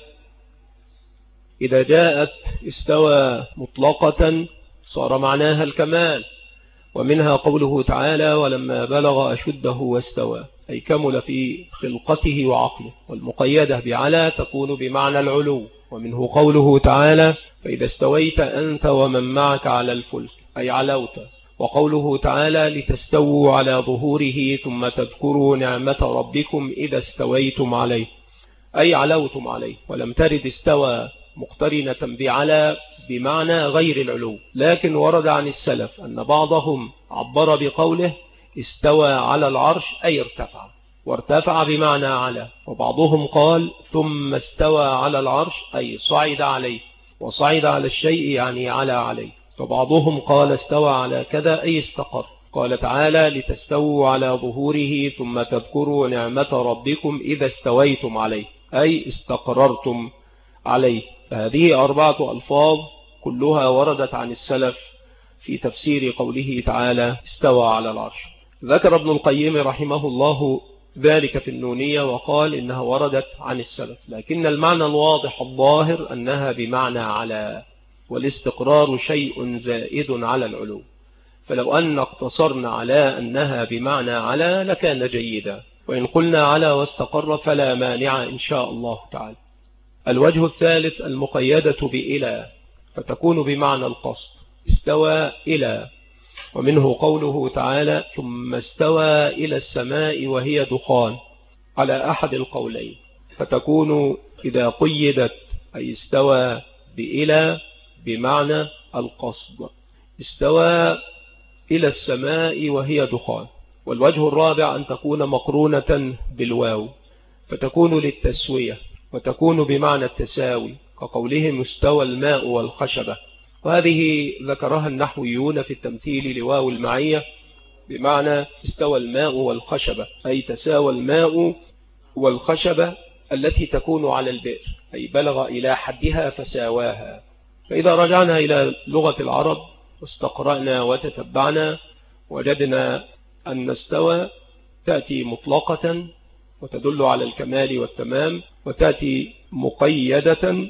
إذا جاءت استوى مطلقة صار معناها الكمال، ومنها قوله تعالى ولما بلغ أشده واستوى، أي كمل في خلقته وعقله. والمقيدة بعلى تكون بمعنى العلو، ومنه قوله تعالى فإذا استويت أنت ومن معك على الفلك، أي علوت. وقوله تعالى لتستووا على ظهوره ثم تذكروا نعمة ربكم إذا استويتم عليه، أي علوتم عليه. ولم ترد استوى مقترنة بعلى بمعنى غير العلو، لكن ورد عن السلف أن بعضهم عبر بقوله استوى على العرش أي ارتفع، وارتفع بمعنى على. وبعضهم قال ثم استوى على العرش أي صعد عليه، وصعد على الشيء يعني على عليه. فبعضهم قال استوى على كذا أي استقر. قال تعالى لتستووا على ظهوره ثم تذكروا نعمة ربكم إذا استويتم عليه، أي استقررتم عليه. فهذه أربعة ألفاظ كلها وردت عن السلف في تفسير قوله تعالى استوى على العرش. ذكر ابن القيم رحمه الله ذلك في النونية وقال إنها وردت عن السلف، لكن المعنى الواضح الظاهر أنها بمعنى على، والاستقرار شيء زائد على العلو. فلو أن اقتصرنا على أنها بمعنى على لكان جيدا، وإن قلنا على واستقر فلا مانع إن شاء الله تعالى. الوجه الثالث المقيدة بإلى، فتكون بمعنى القصد، استوى إلى. ومنه قوله تعالى ثم استوى إلى السماء وهي دخان، على أحد القولين. فتكون إذا قيدت أي استوى بإلى بمعنى القصد، استوى إلى السماء وهي دخان. والوجه الرابع أن تكون مقرونة بالواو، فتكون للتسوية، وتكون بمعنى التساوي، كقولهم استوى الماء والخشبة. وهذه ذكرها النحويون في التمثيل لواو المعية بمعنى استوى الماء والخشبة، أي تساوى الماء والخشبة التي تكون على البئر، أي بلغ إلى حدها فساواها. فإذا رجعنا إلى لغة العرب واستقرأنا وتتبعنا وجدنا أن استوى تأتي مطلقة وتدل على الكمال والتمام، وتأتي مقيدة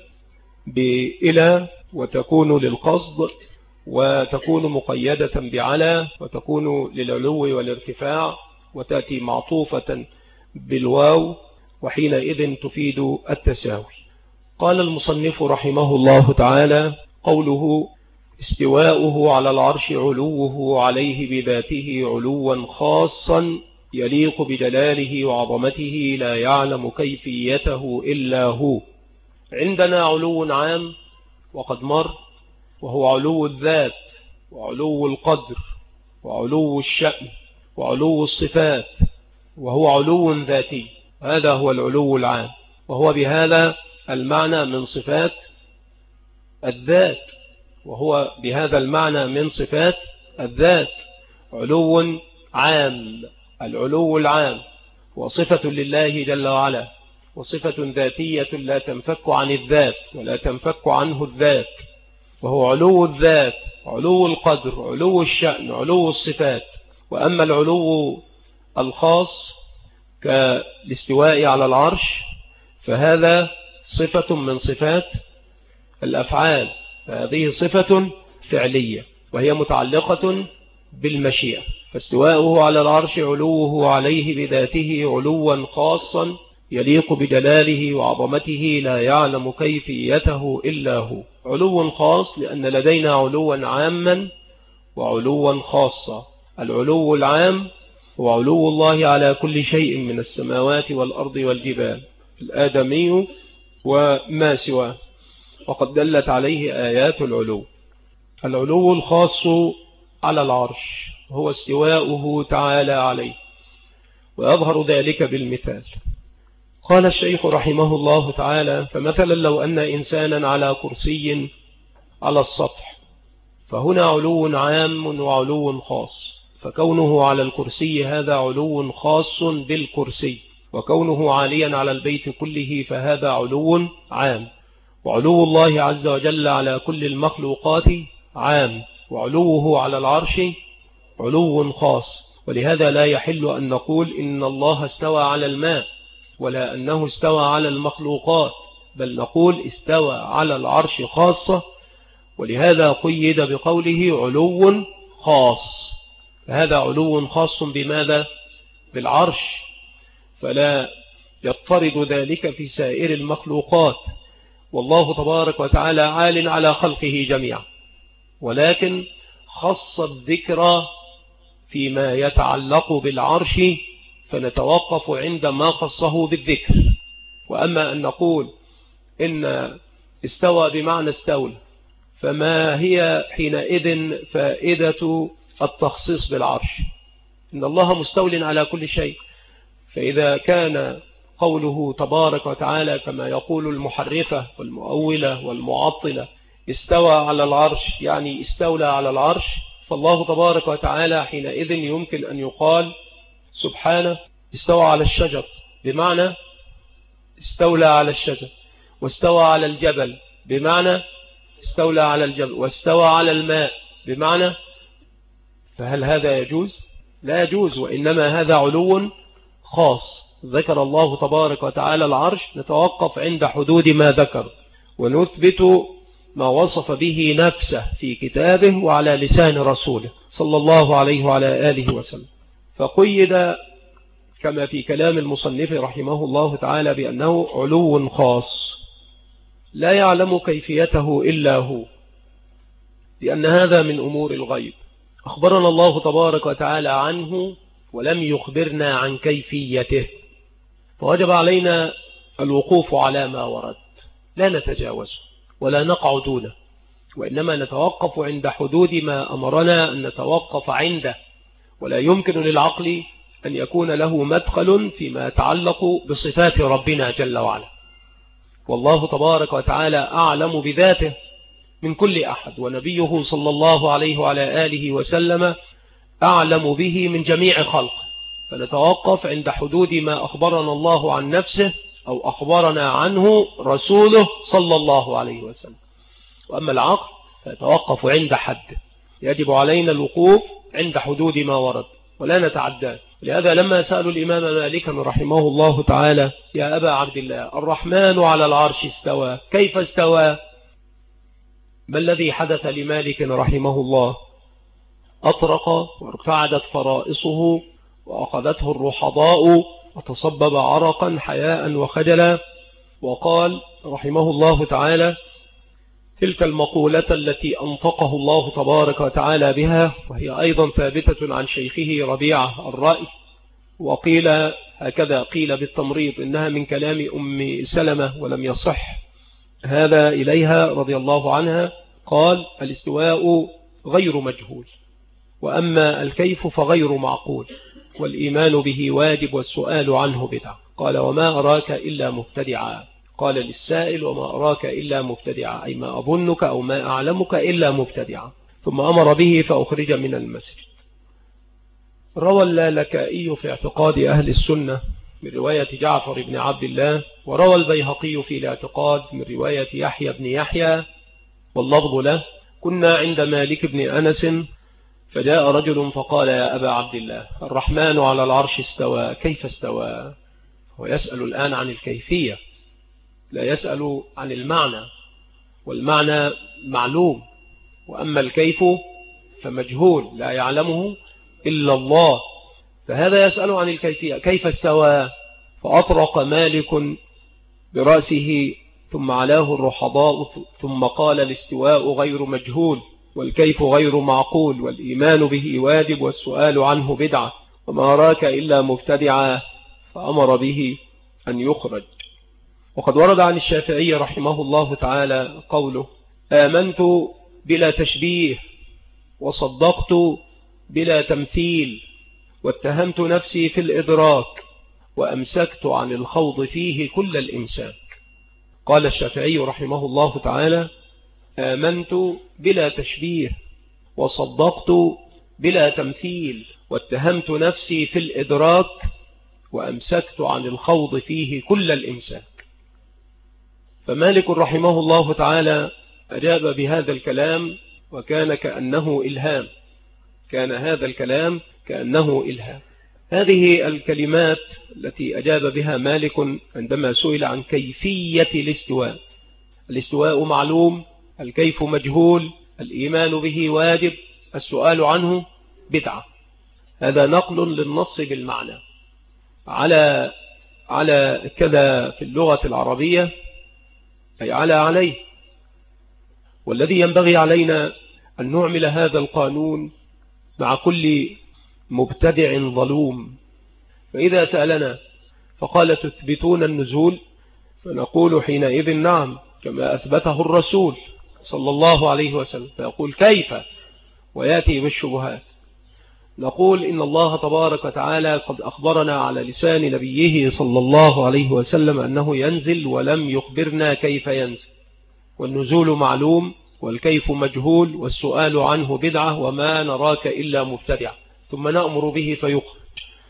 بإلى وتكون للقصد، وتكون مقيدة بعلى وتكون للعلو والارتفاع، وتأتي معطوفة بالواو وحينئذ تفيد التساوي. قال المصنف رحمه الله تعالى: قوله استواؤه على العرش علوه عليه بذاته علوا خاصا يليق بجلاله وعظمته لا يعلم كيفيته إلا هو. عندنا علو عام وقد مر، وهو علو الذات وعلو القدر وعلو الشأن وعلو الصفات، وهو علو ذاتي. هذا هو العلو العام، وهو بهذا المعنى من صفات الذات وهو بهذا المعنى من صفات الذات علو عام. العلو العام وصفة لله جل وعلا، وصفة ذاتية لا تنفك عن الذات ولا تنفك عنه الذات، وهو علو الذات، علو القدر، علو الشأن، علو الصفات. وأما العلو الخاص كالاستواء على العرش فهذا صفة من صفات الأفعال، فهذه صفة فعلية وهي متعلقة بالمشيئة. فاستواءه على العرش علوه عليه بذاته علوا خاصا يليق بجلاله وعظمته لا يعلم كيفيته إلا هو. علو خاص لأن لدينا علوا عاما وعلوا خاصا. العلو العام هو علو الله على كل شيء من السماوات والأرض والجبال الآدمي وما سواه، وقد دلت عليه آيات العلو. العلو الخاص على العرش هو استواؤه تعالى عليه، ويظهر ذلك بالمثال. قال الشيخ رحمه الله تعالى: فمثلا لو أن إنسانا على كرسي على السطح، فهنا علو عام وعلو خاص، فكونه على الكرسي هذا علو خاص بالكرسي، وكونه عاليا على البيت كله فهذا علو عام. وعلو الله عز وجل على كل المخلوقات عام، وعلوه على العرش علو خاص. ولهذا لا يحل أن نقول إن الله استوى على الماء ولا أنه استوى على المخلوقات، بل نقول استوى على العرش خاصة، ولهذا قيد بقوله علو خاص. فهذا علو خاص بماذا؟ بالعرش، فلا يضطرد ذلك في سائر المخلوقات. والله تبارك وتعالى عال على خلقه جميعا، ولكن خص الذكر فيما يتعلق بالعرش، فنتوقف عندما خصه بالذكر. وأما أن نقول إن استوى بمعنى استولى، فما هي حينئذ فائدة التخصيص بالعرش؟ إن الله مستول على كل شيء. فإذا كان قوله تبارك وتعالى كما يقول المحرفة والمؤولة والمعطلة استوى على العرش يعني استولى على العرش، فالله تبارك وتعالى حينئذ يمكن أن يقال سبحانه استوى على الشجر بمعنى استولى على الشجر، واستوى على الجبل بمعنى استولى على الجبل، واستوى على الماء بمعنى. فهل هذا يجوز؟ لا يجوز، وإنما هذا علو خاص. ذكر الله تبارك وتعالى العرش، نتوقف عند حدود ما ذكر ونثبت ما وصف به نفسه في كتابه وعلى لسان رسوله صلى الله عليه وعلى آله وسلم. فقيد كما في كلام المصنف رحمه الله تعالى بأنه علو خاص لا يعلم كيفيته إلا هو، لأن هذا من أمور الغيب أخبرنا الله تبارك وتعالى عنه ولم يخبرنا عن كيفيته، فوجب علينا الوقوف على ما ورد، لا نتجاوزه ولا نقع دونه، وإنما نتوقف عند حدود ما أمرنا أن نتوقف عنده. ولا يمكن للعقل أن يكون له مدخل فيما يتعلق بصفات ربنا جل وعلا. والله تبارك وتعالى أعلم بذاته، من كل أحد، ونبيه صلى الله عليه وعلى آله وسلم أعلم به من جميع خلقه، فنتوقف عند حدود ما أخبرنا الله عن نفسه أو أخبرنا عنه رسوله صلى الله عليه وسلم. وأما العقل فيتوقف عند حد، يجب علينا الوقوف عند حدود ما ورد ولا نتعداه. لهذا لما سألوا الإمام مالكا رحمه الله تعالى: يا أبا عبد الله، الرحمن على العرش استوى، كيف استوى؟ ما الذي حدث لمالك رحمه الله؟ أطرق وارتعدت فرائصه وأخذته الرحضاء وتصبب عرقا حياء وخجلا، وقال رحمه الله تعالى تلك المقولة التي أنطقه الله تبارك وتعالى بها، وهي أيضا ثابتة عن شيخه ربيعة الرأي، وقيل هكذا قيل بالتمريض إنها من كلام أم سلمة ولم يصح هذا إليها رضي الله عنها. قال: الاستواء غير مجهول، وأما الكيف فغير معقول، والإيمان به واجب والسؤال عنه بدعة. قال: وما أراك إلا مبتدعا. قال للسائل: وما أراك إلا مبتدعا، أي ما أظنك أو ما أعلمك إلا مبتدعا. ثم أمر به فأخرج من المسجد. روى اللالكائي في اعتقاد أهل السنة من رواية جعفر بن عبد الله، وروى البيهقي في الاعتقاد من رواية يحيى بن يحيى واللفظ له: كنا عند مالك بن أنس فجاء رجل فقال: يا أبا عبد الله، الرحمن على العرش استوى، كيف استوى؟ هو يسأل الآن عن الكيفية، لا يسأل عن المعنى، والمعنى معلوم، وأما الكيف فمجهول لا يعلمه إلا الله، فهذا يسأل عن الكيفية، كيف استوى؟ فأطرق مالك برأسه ثم علاه الرحضاء ثم قال: الاستواء غير مجهول، والكيف غير معقول، والإيمان به واجب والسؤال عنه بدعة، وما أراك إلا مبتدعا، فأمر به أن يخرج. وقد ورد عن الشافعي رحمه الله تعالى قوله: آمنت بلا تشبيه، وصدقت بلا تمثيل، واتهمت نفسي في الإدراك، وأمسكت عن الخوض فيه كل الإمساك. قال الشافعي رحمه الله تعالى: آمنت بلا تشبيه، وصدقت بلا تمثيل، واتهمت نفسي في الإدراك، وأمسكت عن الخوض فيه كل الإمساك. فمالك رحمه الله تعالى أجاب بهذا الكلام وكان كأنه إلهام، كان هذا الكلام كأنه إلهام. هذه الكلمات التي أجاب بها مالك عندما سئل عن كيفية الاستواء: الاستواء معلوم، الكيف مجهول، الإيمان به واجب، السؤال عنه بدعة. هذا نقل للنص بالمعنى على على كذا في اللغة العربية، أي على عليه. والذي ينبغي علينا أن نعمل هذا القانون مع كل مبتدع ظلوم. فإذا سألنا فقال: تثبتون النزول؟ فنقول حينئذ: نعم، كما أثبته الرسول صلى الله عليه وسلم. فيقول: كيف؟ ويأتي بالشبهات. نقول: إن الله تبارك وتعالى قد أخبرنا على لسان نبيه صلى الله عليه وسلم أنه ينزل، ولم يخبرنا كيف ينزل، والنزول معلوم، والكيف مجهول، والسؤال عنه بدعة، وما نراك إلا مبتدع، ثم نأمر به فيخرج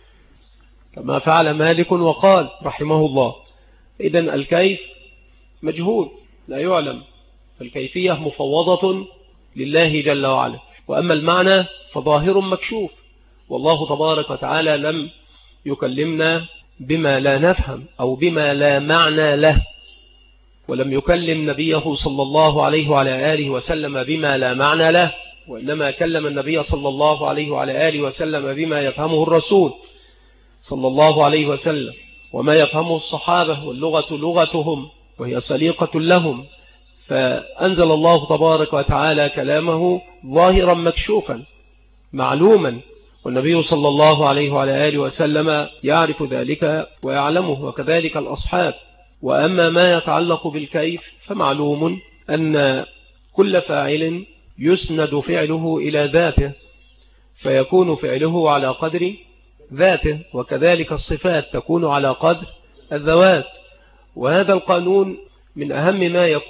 كما فعل مالك وقال رحمه الله. إذن الكيف مجهول لا يعلم، فالكيفية مفوضة لله جل وعلا، وأما المعنى فظاهر مكشوف، والله تبارك وتعالى لم يكلمنا بما لا نفهم أو بما لا معنى له، ولم يكلم نبيه صلى الله عليه وعلى آله وسلم بما لا معنى له، وإنما كلم النبي صلى الله عليه وعلى آله وسلم بما يفهمه الرسول صلى الله عليه وسلم، وما يفهمه الصحابة، واللغة لغتهم وهي سليقة لهم. فأنزل الله تبارك وتعالى كلامه ظاهرا مكشوفا معلوما، والنبي صلى الله عليه وعلى آله وسلم يعرف ذلك ويعلمه، وكذلك الأصحاب. وأما ما يتعلق بالكيف فمعلوم أن كل فاعل يسند فعله إلى ذاته، فيكون فعله على قدر ذاته، وكذلك الصفات تكون على قدر الذوات. وهذا القانون من أهم ما يكون،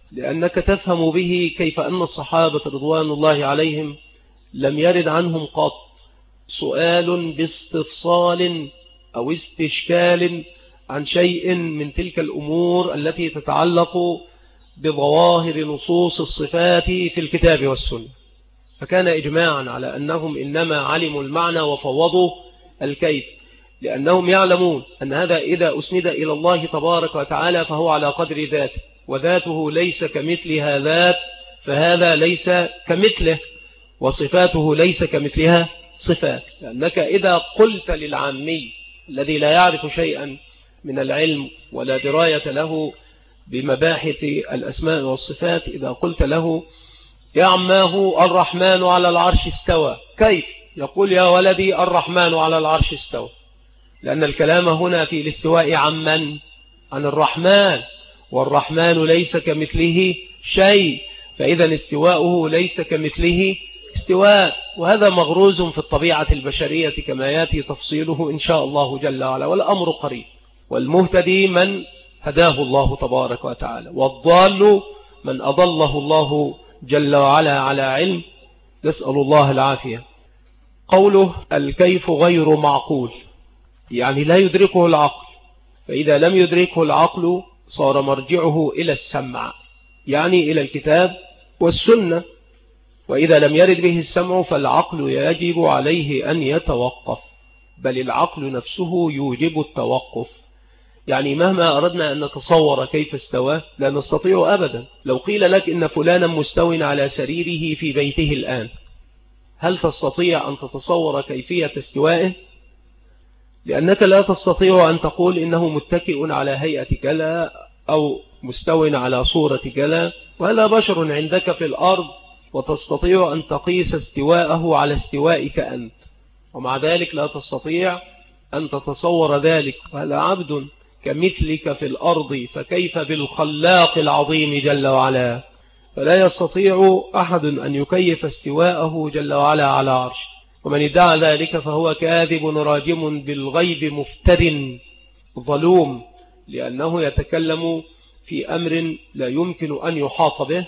لأنك تفهم به كيف أن الصحابة رضوان الله عليهم لم يرد عنهم قط سؤال باستفصال أو استشكال عن شيء من تلك الأمور التي تتعلق بظواهر نصوص الصفات في الكتاب والسنة. فكان إجماعا على أنهم إنما علموا المعنى وفوضوا الكيف، لأنهم يعلمون أن هذا إذا أسند إلى الله تبارك وتعالى فهو على قدر ذاته، وذاته ليس كمثلها ذات، فهذا ليس كمثله، وصفاته ليس كمثلها صفات. لأنك إذا قلت للعامي الذي لا يعرف شيئا من العلم ولا دراية له بمباحث الأسماء والصفات، إذا قلت له يا عماه الرحمن على العرش استوى، كيف؟ يقول يا ولدي الرحمن على العرش استوى، لأن الكلام هنا في الاستواء عمن؟ عن الرحمن، والرحمن ليس كمثله شيء، فإذا استواؤه ليس كمثله استواء. وهذا مغروز في الطبيعة البشرية كما يأتي تفصيله إن شاء الله جل وعلا، والأمر قريب. والمهتدي من هداه الله تبارك وتعالى، والضال من أضله الله جل وعلا على علم، نسأل الله العافية. قوله الكيف غير معقول، يعني لا يدركه العقل، فإذا لم يدركه العقل صار مرجعه إلى السمع، يعني إلى الكتاب والسنة، وإذا لم يرد به السمع فالعقل يجب عليه أن يتوقف، بل العقل نفسه يوجب التوقف. يعني مهما أردنا أن نتصور كيف استوى لا نستطيع أبدا. لو قيل لك إن فلانا مستو على سريره في بيته الآن، هل تستطيع أن تتصور كيفية استوائه؟ لأنك لا تستطيع أن تقول إنه متكئ على هيئة كلا أو مستو على صورة كلا، ولا بشر عندك في الأرض وتستطيع أن تقيس استواءه على استوائك أنت، ومع ذلك لا تستطيع أن تتصور ذلك. وهذا عبد كمثلك في الأرض، فكيف بالخلاق العظيم جل وعلا؟ فلا يستطيع أحد أن يكيف استواءه جل وعلا على عرش، ومن ادعى ذلك فهو كاذب راجم بالغيب مفتر ظلوم، لأنه يتكلم في أمر لا يمكن أن يحاط به،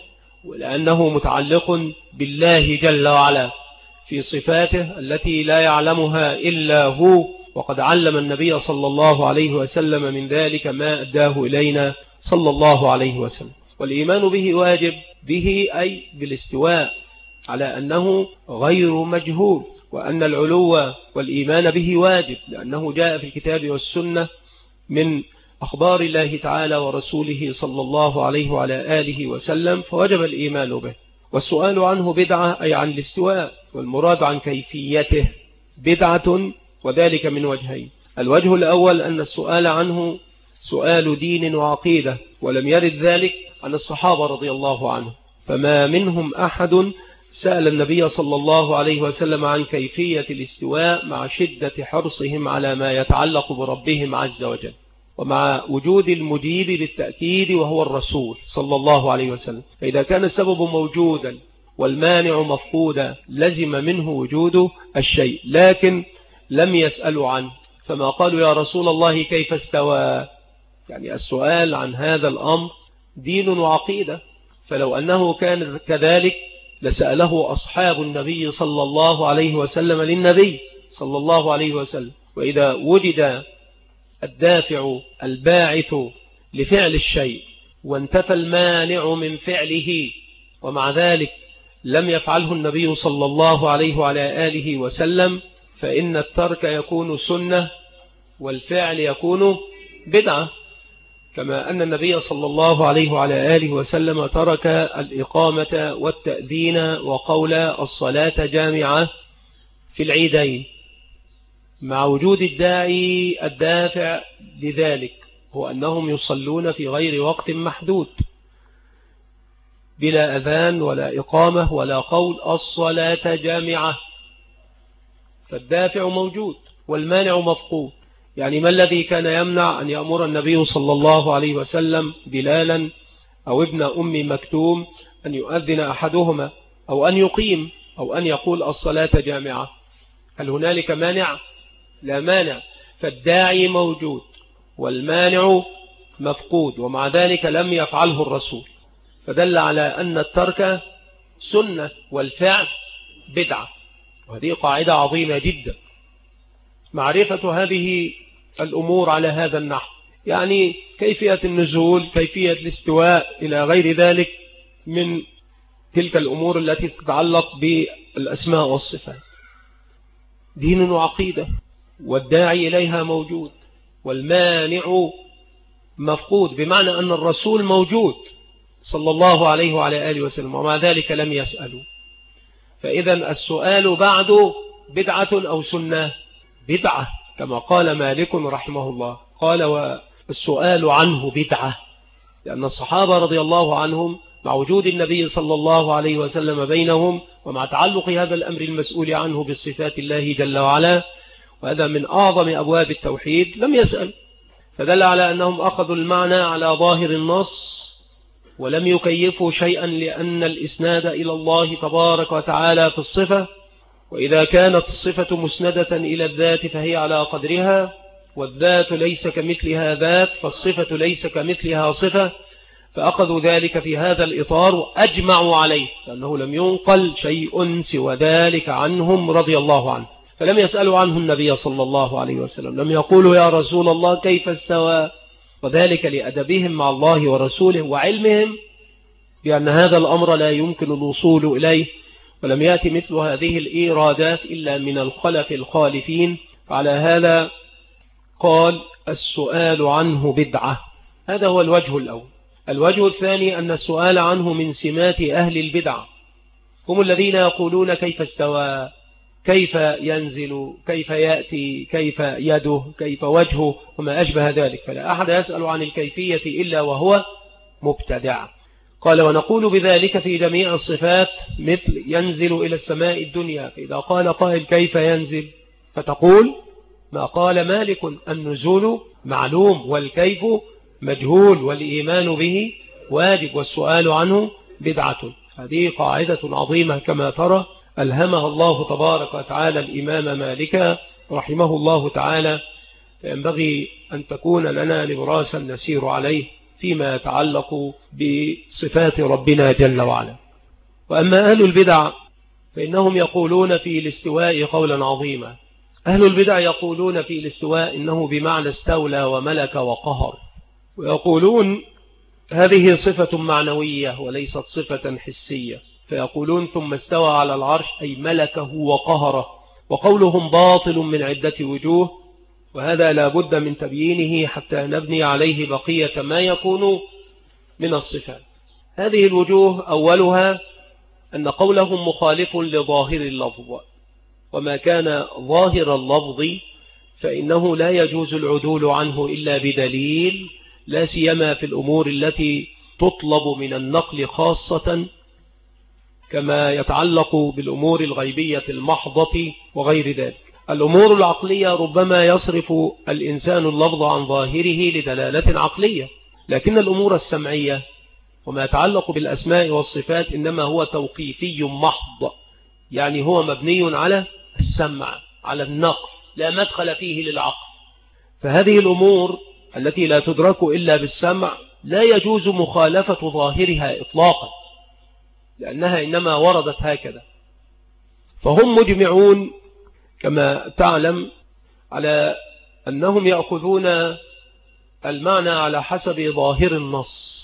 ولأنه متعلق بالله جل وعلا في صفاته التي لا يعلمها إلا هو، وقد علم النبي صلى الله عليه وسلم من ذلك ما أداه إلينا صلى الله عليه وسلم. والإيمان به واجب، به أي بالاستواء، على أنه غير مجهول، وأن العلو والإيمان به واجب، لأنه جاء في الكتاب والسنة من أخبار الله تعالى ورسوله صلى الله عليه وعلى آله وسلم، فوجب الإيمان به. والسؤال عنه بدعة، أي عن الاستواء، والمراد عن كيفيته بدعة، وذلك من وجهين. الوجه الأول أن السؤال عنه سؤال دين وعقيدة، ولم يرد ذلك عن الصحابة رضي الله عنهم، فما منهم أحد سأل النبي صلى الله عليه وسلم عن كيفية الاستواء مع شدة حرصهم على ما يتعلق بربهم عز وجل، ومع وجود المجيب بالتأكيد وهو الرسول صلى الله عليه وسلم. فإذا كان السبب موجودا والمانع مفقودا لزم منه وجود الشيء، لكن لم يسألوا عنه، فما قالوا يا رسول الله كيف استوى. يعني السؤال عن هذا الأمر دين وعقيدة، فلو أنه كان كذلك لسأله أصحاب النبي صلى الله عليه وسلم للنبي صلى الله عليه وسلم. وإذا وجد الدافع الباعث لفعل الشيء وانتفى المانع من فعله، ومع ذلك لم يفعله النبي صلى الله عليه وعلى آله وسلم، فإن الترك يكون سنة والفعل يكون بدعة، كما أن النبي صلى الله عليه وعلى آله وسلم ترك الإقامة والتأذين وقول الصلاة جامعة في العيدين، مع وجود الداعي الدافع لذلك هو أنهم يصلون في غير وقت محدود بلا أذان ولا إقامة ولا قول الصلاة جامعة، فالدافع موجود والمانع مفقود. يعني ما الذي كان يمنع أن يأمر النبي صلى الله عليه وسلم بلالا أو ابن أم مكتوم أن يؤذن أحدهما أو أن يقيم أو أن يقول الصلاة جامعة؟ هل هنالك مانع؟ لا مانع، فالداعي موجود والمانع مفقود، ومع ذلك لم يفعله الرسول. فدل على أن الترك سنة والفعل بدعة. وهذه قاعدة عظيمة جدا، معرفة هذه الأمور على هذا النحو، يعني كيفية النزول، كيفية الاستواء إلى غير ذلك من تلك الأمور التي تتعلق بالأسماء والصفات. دين وعقيدة، والداعي إليها موجود والمانع مفقود، بمعنى أن الرسول موجود صلى الله عليه وعلى آله وسلم، ومع ذلك لم يسألوا. فإذا السؤال بعد بدعة أو سنة؟ بدعة، كما قال مالك رحمه الله، قال والسؤال عنه بدعة، لأن الصحابة رضي الله عنهم مع وجود النبي صلى الله عليه وسلم بينهم، ومع تعلق هذا الأمر المسؤول عنه بالصفات الله جل وعلا، وهذا من أعظم أبواب التوحيد، لم يسأل. فدل على أنهم أخذوا المعنى على ظاهر النص ولم يكيفوا شيئا، لأن الإسناد إلى الله تبارك وتعالى في الصفة، وإذا كانت الصفة مسندة إلى الذات فهي على قدرها، والذات ليس كمثلها ذات، فالصفة ليس كمثلها صفة، فأخذوا ذلك في هذا الإطار وأجمعوا عليه، لأنه لم ينقل شيء سوى ذلك عنهم رضي الله عنه. فلم يسألوا عنه النبي صلى الله عليه وسلم، لم يقولوا يا رسول الله كيف استوى، وذلك لأدبهم مع الله ورسوله وعلمهم بأن هذا الأمر لا يمكن الوصول إليه، ولم يأتي مثل هذه الإيرادات إلا من الخلف الخالفين. فعلى هذا قال السؤال عنه بدعة، هذا هو الوجه الأول. الوجه الثاني أن السؤال عنه من سمات أهل البدع، هم الذين يقولون كيف استوى، كيف ينزل، كيف يأتي، كيف يده، كيف وجهه، وما أشبه ذلك. فلا أحد يسأل عن الكيفية إلا وهو مبتدع. قال ونقول بذلك في جميع الصفات، مثل ينزل إلى السماء الدنيا، فإذا قال قائل كيف ينزل، فتقول ما قال مالك النزول معلوم والكيف مجهول والإيمان به واجب والسؤال عنه بدعة. هذه قاعدة عظيمة كما ترى ألهمها الله تبارك وتعالى الإمام مالك رحمه الله تعالى، فينبغي أن تكون لنا نبراسا نسير عليه فيما يتعلق بصفات ربنا جل وعلا. وأما أهل البدع فإنهم يقولون في الاستواء قولا عظيما. أهل البدع يقولون في الاستواء إنه بمعنى استولى وملك وقهر، ويقولون هذه صفة معنوية وليست صفة حسية، فيقولون ثم استوى على العرش أي ملكه وقهره، وقولهم باطل من عدة وجوه، وهذا لا بد من تبيينه حتى نبني عليه بقية ما يكون من الصفات. هذه الوجوه أولها أن قولهم مخالف لظاهر اللفظ، وما كان ظاهر اللفظ فإنه لا يجوز العدول عنه إلا بدليل، لا سيما في الأمور التي تطلب من النقل خاصة، كما يتعلق بالأمور الغيبية المحضة وغير ذلك. الأمور العقلية ربما يصرف الإنسان اللفظ عن ظاهره لدلالة عقلية، لكن الأمور السمعية وما يتعلق بالأسماء والصفات إنما هو توقيفي محض، يعني هو مبني على السمع، على النقل، لا مدخل فيه للعقل. فهذه الأمور التي لا تدرك إلا بالسمع لا يجوز مخالفة ظاهرها إطلاقا، لأنها إنما وردت هكذا. فهم مجمعون كما تعلم على أنهم يأخذون المعنى على حسب ظاهر النص،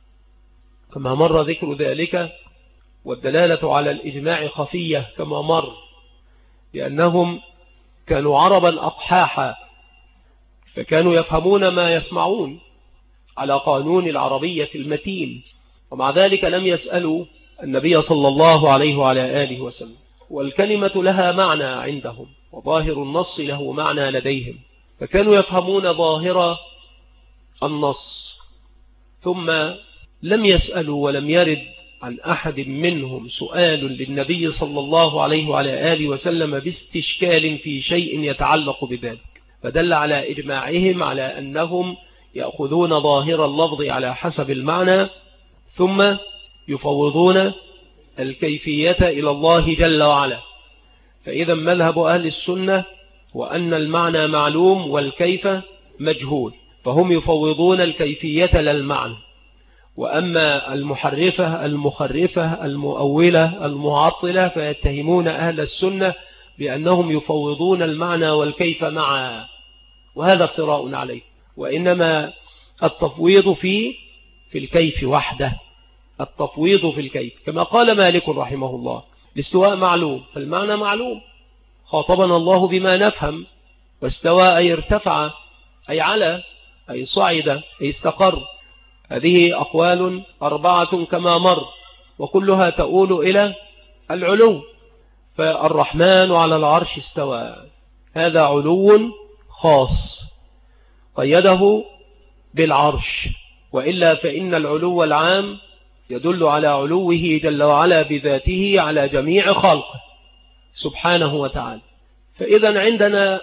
كما مر ذكر ذلك، والدلالة على الإجماع خفية كما مر، لأنهم كانوا عربا أقحاحا، فكانوا يفهمون ما يسمعون على قانون العربية المتين، ومع ذلك لم يسألوا النبي صلى الله عليه وعلى آله وسلم. والكلمة لها معنى عندهم، وظاهر النص له معنى لديهم، فكانوا يفهمون ظاهر النص، ثم لم يسألوا ولم يرد عن أحد منهم سؤال للنبي صلى الله عليه وعلى آله وسلم باستشكال في شيء يتعلق بذلك، فدل على إجماعهم على أنهم يأخذون ظاهر اللفظ على حسب المعنى، ثم يفوضون الكيفية إلى الله جل وعلا. فإذا مذهب أهل السنة وأن المعنى معلوم والكيف مجهول، فهم يفوضون الكيفية للمعنى، وأما المحرفة المخرفة المؤولة المعطلة فيتهمون أهل السنة بأنهم يفوضون المعنى والكيف معا، وهذا افتراء عليه. وإنما التفويض في في الكيف وحده، التفويض في الكيف، كما قال مالك رحمه الله: الاستواء معلوم فالمعنى معلوم، خاطبنا الله بما نفهم، واستوى أي ارتفع أي على أي صعد أي استقر. هذه أقوال أربعة كما مر، وكلها تؤول إلى العلو. فالرحمن على العرش استوى، هذا علو خاص قيده بالعرش، وإلا فإن العلو العام يدل على علوه جل وعلا بذاته على جميع خلقه سبحانه وتعالى. فإذا عندنا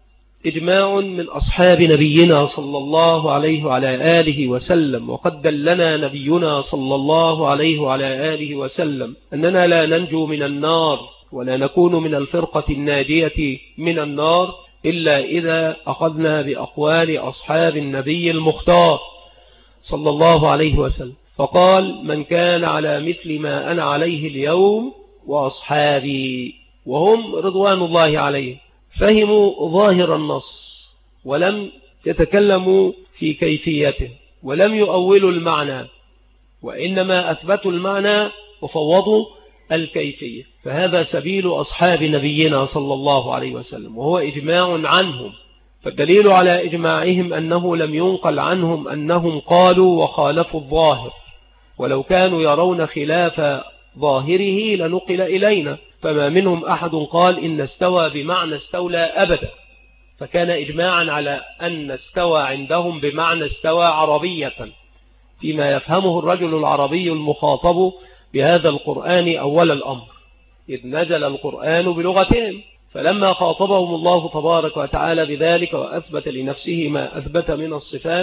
إجماع من أصحاب نبينا صلى الله عليه وعلى آله وسلم، وقد دلنا نبينا صلى الله عليه وعلى آله وسلم أننا لا ننجو من النار ولا نكون من الفرقة الناجية من النار إلا إذا أخذنا بأقوال أصحاب النبي المختار صلى الله عليه وسلم. فقال: من كان على مثل ما أنا عليه اليوم وأصحابي، وهم رضوان الله عليه فهموا ظاهر النص ولم يتكلموا في كيفيته ولم يؤولوا المعنى، وإنما أثبتوا المعنى وفوضوا الكيفية. فهذا سبيل أصحاب نبينا صلى الله عليه وسلم، وهو إجماع عنهم. فالدليل على إجماعهم أنه لم ينقل عنهم أنهم قالوا وخالفوا الظاهر، ولو كانوا يرون خلاف ظاهره لنقل إلينا، فما منهم أحد قال إن استوى بمعنى استولى أبدا، فكان إجماعا على أن استوى عندهم بمعنى استوى عربية، فيما يفهمه الرجل العربي المخاطب بهذا القرآن أول الأمر، إذ نزل القرآن بلغتهم. فلما خاطبهم الله تبارك وتعالى بذلك وأثبت لنفسه ما أثبت من الصفات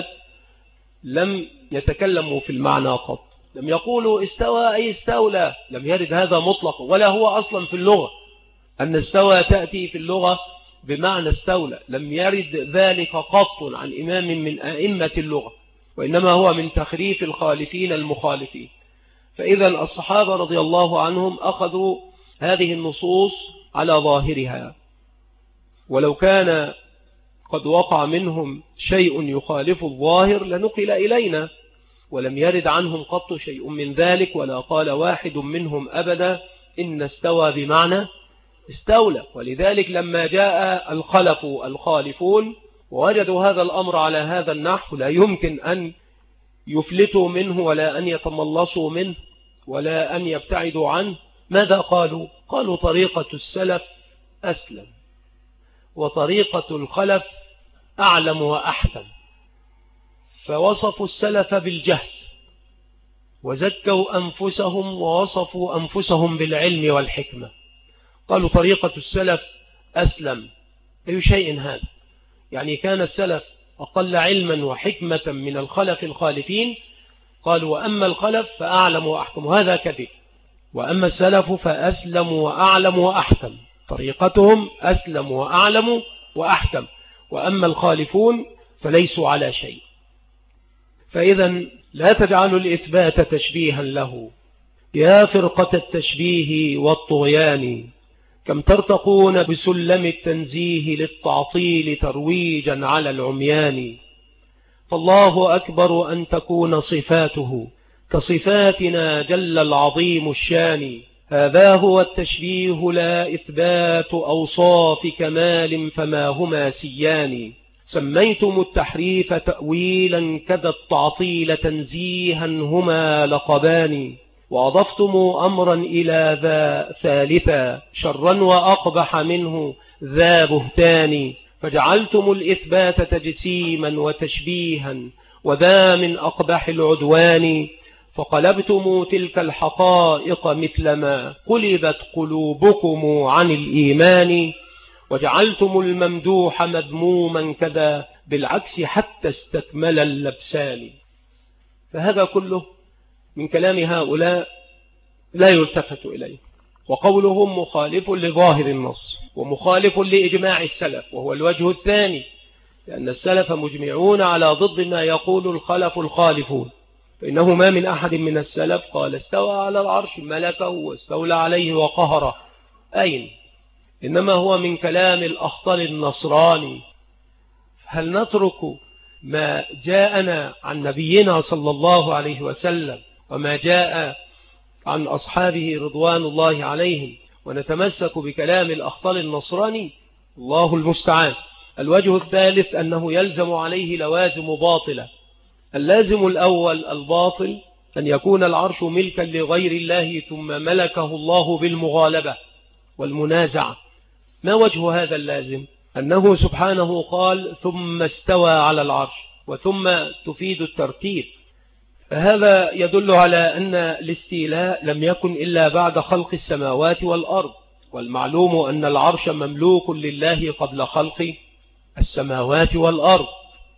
لم يتكلموا في المعنى قط، لم يقولوا استوى أي استولى، لم يرد هذا مطلق، ولا هو أصلا في اللغة أن استوى تأتي في اللغة بمعنى استولى، لم يرد ذلك قط عن إمام من أئمة اللغة، وإنما هو من تخريف الخالفين المخالفين. فإذا الصحابة رضي الله عنهم أخذوا هذه النصوص على ظاهرها، ولو كان قد وقع منهم شيء يخالف الظاهر لنقل إلينا، ولم يرد عنهم قط شيء من ذلك، ولا قال واحد منهم أبدا إن استوى بمعنى استولى. ولذلك لما جاء الخلف الخالفون ووجدوا هذا الأمر على هذا النحو لا يمكن أن يفلتوا منه ولا أن يتملصوا منه ولا أن يبتعدوا عنه، ماذا قالوا؟ قالوا طريقة السلف أسلم، وطريقة الخلف أعلم وأحكم. فوصفوا السلف بالجهل وزكوا أنفسهم ووصفوا أنفسهم بالعلم والحكمة. قالوا طريقة السلف أسلم، أي شيء هذا؟ يعني كان السلف أقل علما وحكمة من الخلف الخالفين. قالوا وأما الخلف فأعلم وأحكم، وهذا كذب. وأما السلف فأسلم وأعلم وأحكم، طريقتهم أسلم وأعلم وأحكم، وأما الخالفون فليسوا على شيء. فإذا لا تجعلوا الإثبات تشبيها له، يا فرقة التشبيه والطغيان، كم ترتقون بسلم التنزيه للتعطيل ترويجا على العميان. فالله أكبر أن تكون صفاته كصفاتنا جل العظيم الشان. هذا هو التشبيه لا إثبات أوصاف كمال، فما هما سيان. سميتم التحريف تأويلا كذا التعطيل تنزيها، هما لقبان. وأضفتم أمرا إلى ذا ثالثا، شرا وأقبح منه ذا بهتان. فجعلتم الإثبات تجسيما وتشبيها، وذا من أقبح العدوان. فقلبتم تلك الحقائق مثلما قلبت قلوبكم عن الإيمان. وجعلتم الممدوح مذموما كذا بالعكس حتى استكمل اللبسان. فهذا كله من كلام هؤلاء لا يلتفت إليه، وقولهم مخالف لظاهر النص ومخالف لإجماع السلف، وهو الوجه الثاني، لأن السلف مجمعون على ضد ما يقول الخلف الخالفون. فإنه ما من أحد من السلف قال استوى على العرش ملكه واستولى عليه وقهره، أين؟ إنما هو من كلام الأخطل النصراني. هل نترك ما جاءنا عن نبينا صلى الله عليه وسلم وما جاء عن أصحابه رضوان الله عليهم ونتمسك بكلام الأخطل النصراني؟ الله المستعان. الوجه الثالث أنه يلزم عليه لوازم باطلة. اللازم الأول الباطل أن يكون العرش ملكا لغير الله ثم ملكه الله بالمغالبة والمنازعة. ما وجه هذا اللازم؟ أنه سبحانه قال ثم استوى على العرش، وثم تفيد الترتيب، فهذا يدل على أن الاستيلاء لم يكن إلا بعد خلق السماوات والأرض، والمعلوم أن العرش مملوك لله قبل خلق السماوات والأرض.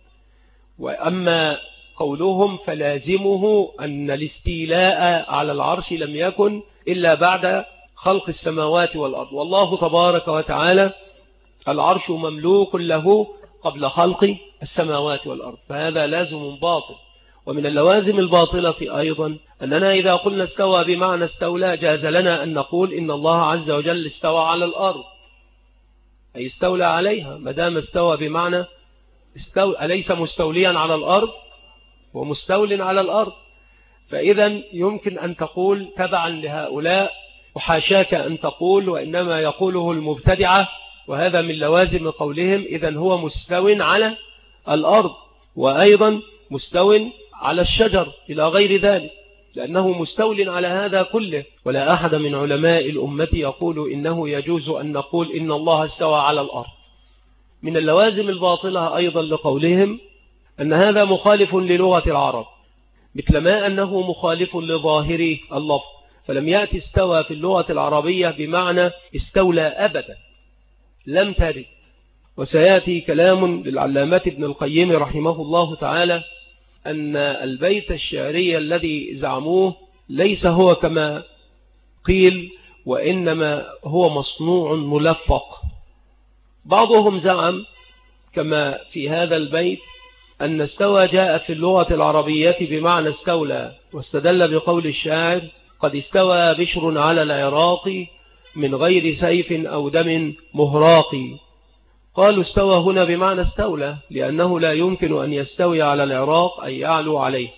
وأما قولهم فلازمه أن الاستيلاء على العرش لم يكن إلا بعد خلق السماوات والأرض، والله تبارك وتعالى العرش مملوك له قبل خلق السماوات والأرض، فهذا لازم باطل. ومن اللوازم الباطلة أيضا أننا إذا قلنا استوى بمعنى استولى جاز لنا أن نقول إن الله عز وجل استوى على الأرض، أي استولى عليها. مدام استوى بمعنى استولى، أليس مستوليا على الأرض ومستول على الأرض؟ فإذا يمكن أن تقول تبعا لهؤلاء، وحاشاك أن تقول وإنما يقوله المبتدعة، وهذا من لوازم قولهم، إذن هو مستو على الأرض وأيضا مستو على الشجر إلى غير ذلك، لأنه مستول على هذا كله. ولا أحد من علماء الأمة يقول إنه يجوز أن نقول إن الله استوى على الأرض. من اللوازم الباطلة أيضا لقولهم أن هذا مخالف للغة العرب، مثل ما أنه مخالف لظاهر اللفظ، فلم يأتي استوى في اللغة العربية بمعنى استولى أبدا، لم ترد. وسيأتي كلام للعلامة ابن القيم رحمه الله تعالى أن البيت الشعري الذي زعموه ليس هو كما قيل، وإنما هو مصنوع ملفق. بعضهم زعم كما في هذا البيت أن استوى جاء في اللغة العربية بمعنى استولى، واستدل بقول الشاعر قد استوى بشر على العراق من غير سيف أو دم مهراق. قالوا استوى هنا بمعنى استولى، لأنه لا يمكن أن يستوي على العراق أي يعلو عليه.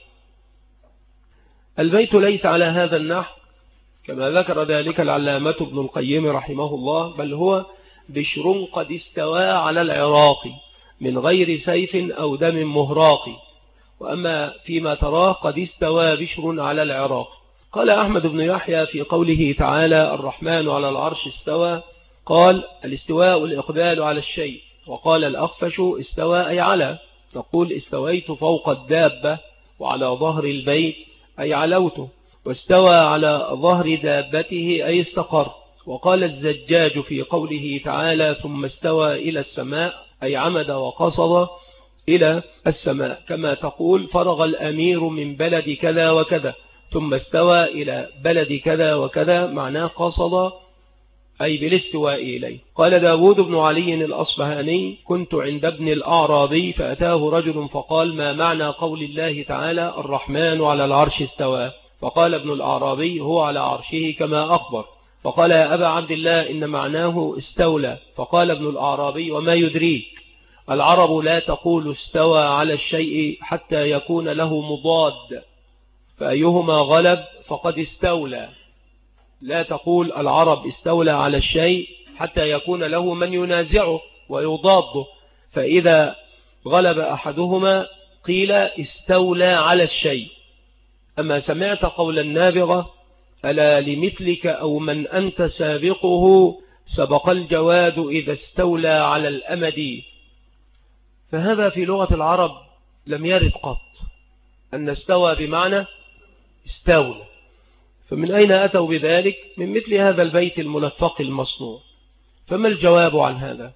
البيت ليس على هذا النحو كما ذكر ذلك العلامة ابن القيم رحمه الله، بل هو بشر قد استوى على العراق من غير سيف أو دم مهراق. وأما فيما تراه قد استوى بشر على العراق. قال أحمد بن يحيى في قوله تعالى الرحمن على العرش استوى، قال الاستواء الإقبال على الشيء. وقال الأخفش استوى أي على، تقول استويت فوق الدابة وعلى ظهر البيت أي علوته، واستوى على ظهر دابته أي استقر. وقال الزجاج في قوله تعالى ثم استوى إلى السماء أي عمد وقصد إلى السماء، كما تقول فرغ الأمير من بلد كذا وكذا ثم استوى إلى بلد كذا وكذا، معناه قصد أي بالاستواء إليه. قال داود بن علي الأصبهاني كنت عند ابن الأعرابي فأتاه رجل فقال ما معنى قول الله تعالى الرحمن على العرش استوى؟ فقال ابن الأعرابي هو على عرشه كما أخبر. فقال يا أبا عبد الله إن معناه استولى. فقال ابن الأعرابي وما يدريك، العرب لا تقول استوى على الشيء حتى يكون له مضاد، فأيهما غلب فقد استولى. لا تقول العرب استولى على الشيء حتى يكون له من ينازعه ويضاده، فإذا غلب أحدهما قيل استولى على الشيء. أما سمعت قول النابغة ألا لمثلك أو من أنت سابقه سبق الجواد إذا استولى على الأمد، فهذا في لغة العرب لم يرد قط أن استوى بمعنى استولى. فمن أين أتوا بذلك؟ من مثل هذا البيت الملفق المصنوع. فما الجواب عن هذا؟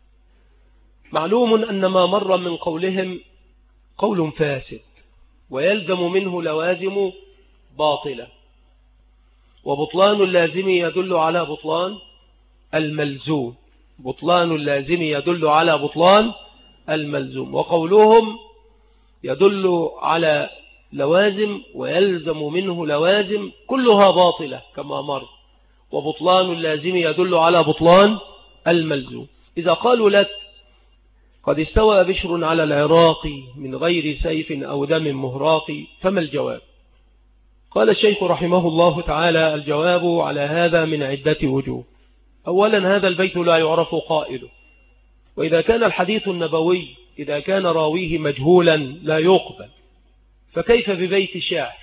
معلوم أن ما مر من قولهم قول فاسد ويلزم منه لوازم باطلة، وبطلان اللازم يدل على بطلان الملزوم، بطلان اللازم يدل على بطلان الملزوم. وقولهم يدل على لوازم ويلزم منه لوازم كلها باطلة كما مر، وبطلان اللازم يدل على بطلان الملزوم. إذا قالوا لك قد استوى بشر على العراق من غير سيف أو دم مهراق، فما الجواب؟ قال الشيخ رحمه الله تعالى: الجواب على هذا من عدة وجوه. أولا، هذا البيت لا يعرف قائله، وإذا كان الحديث النبوي إذا كان راويه مجهولا لا يقبل، فكيف ببيت شعر؟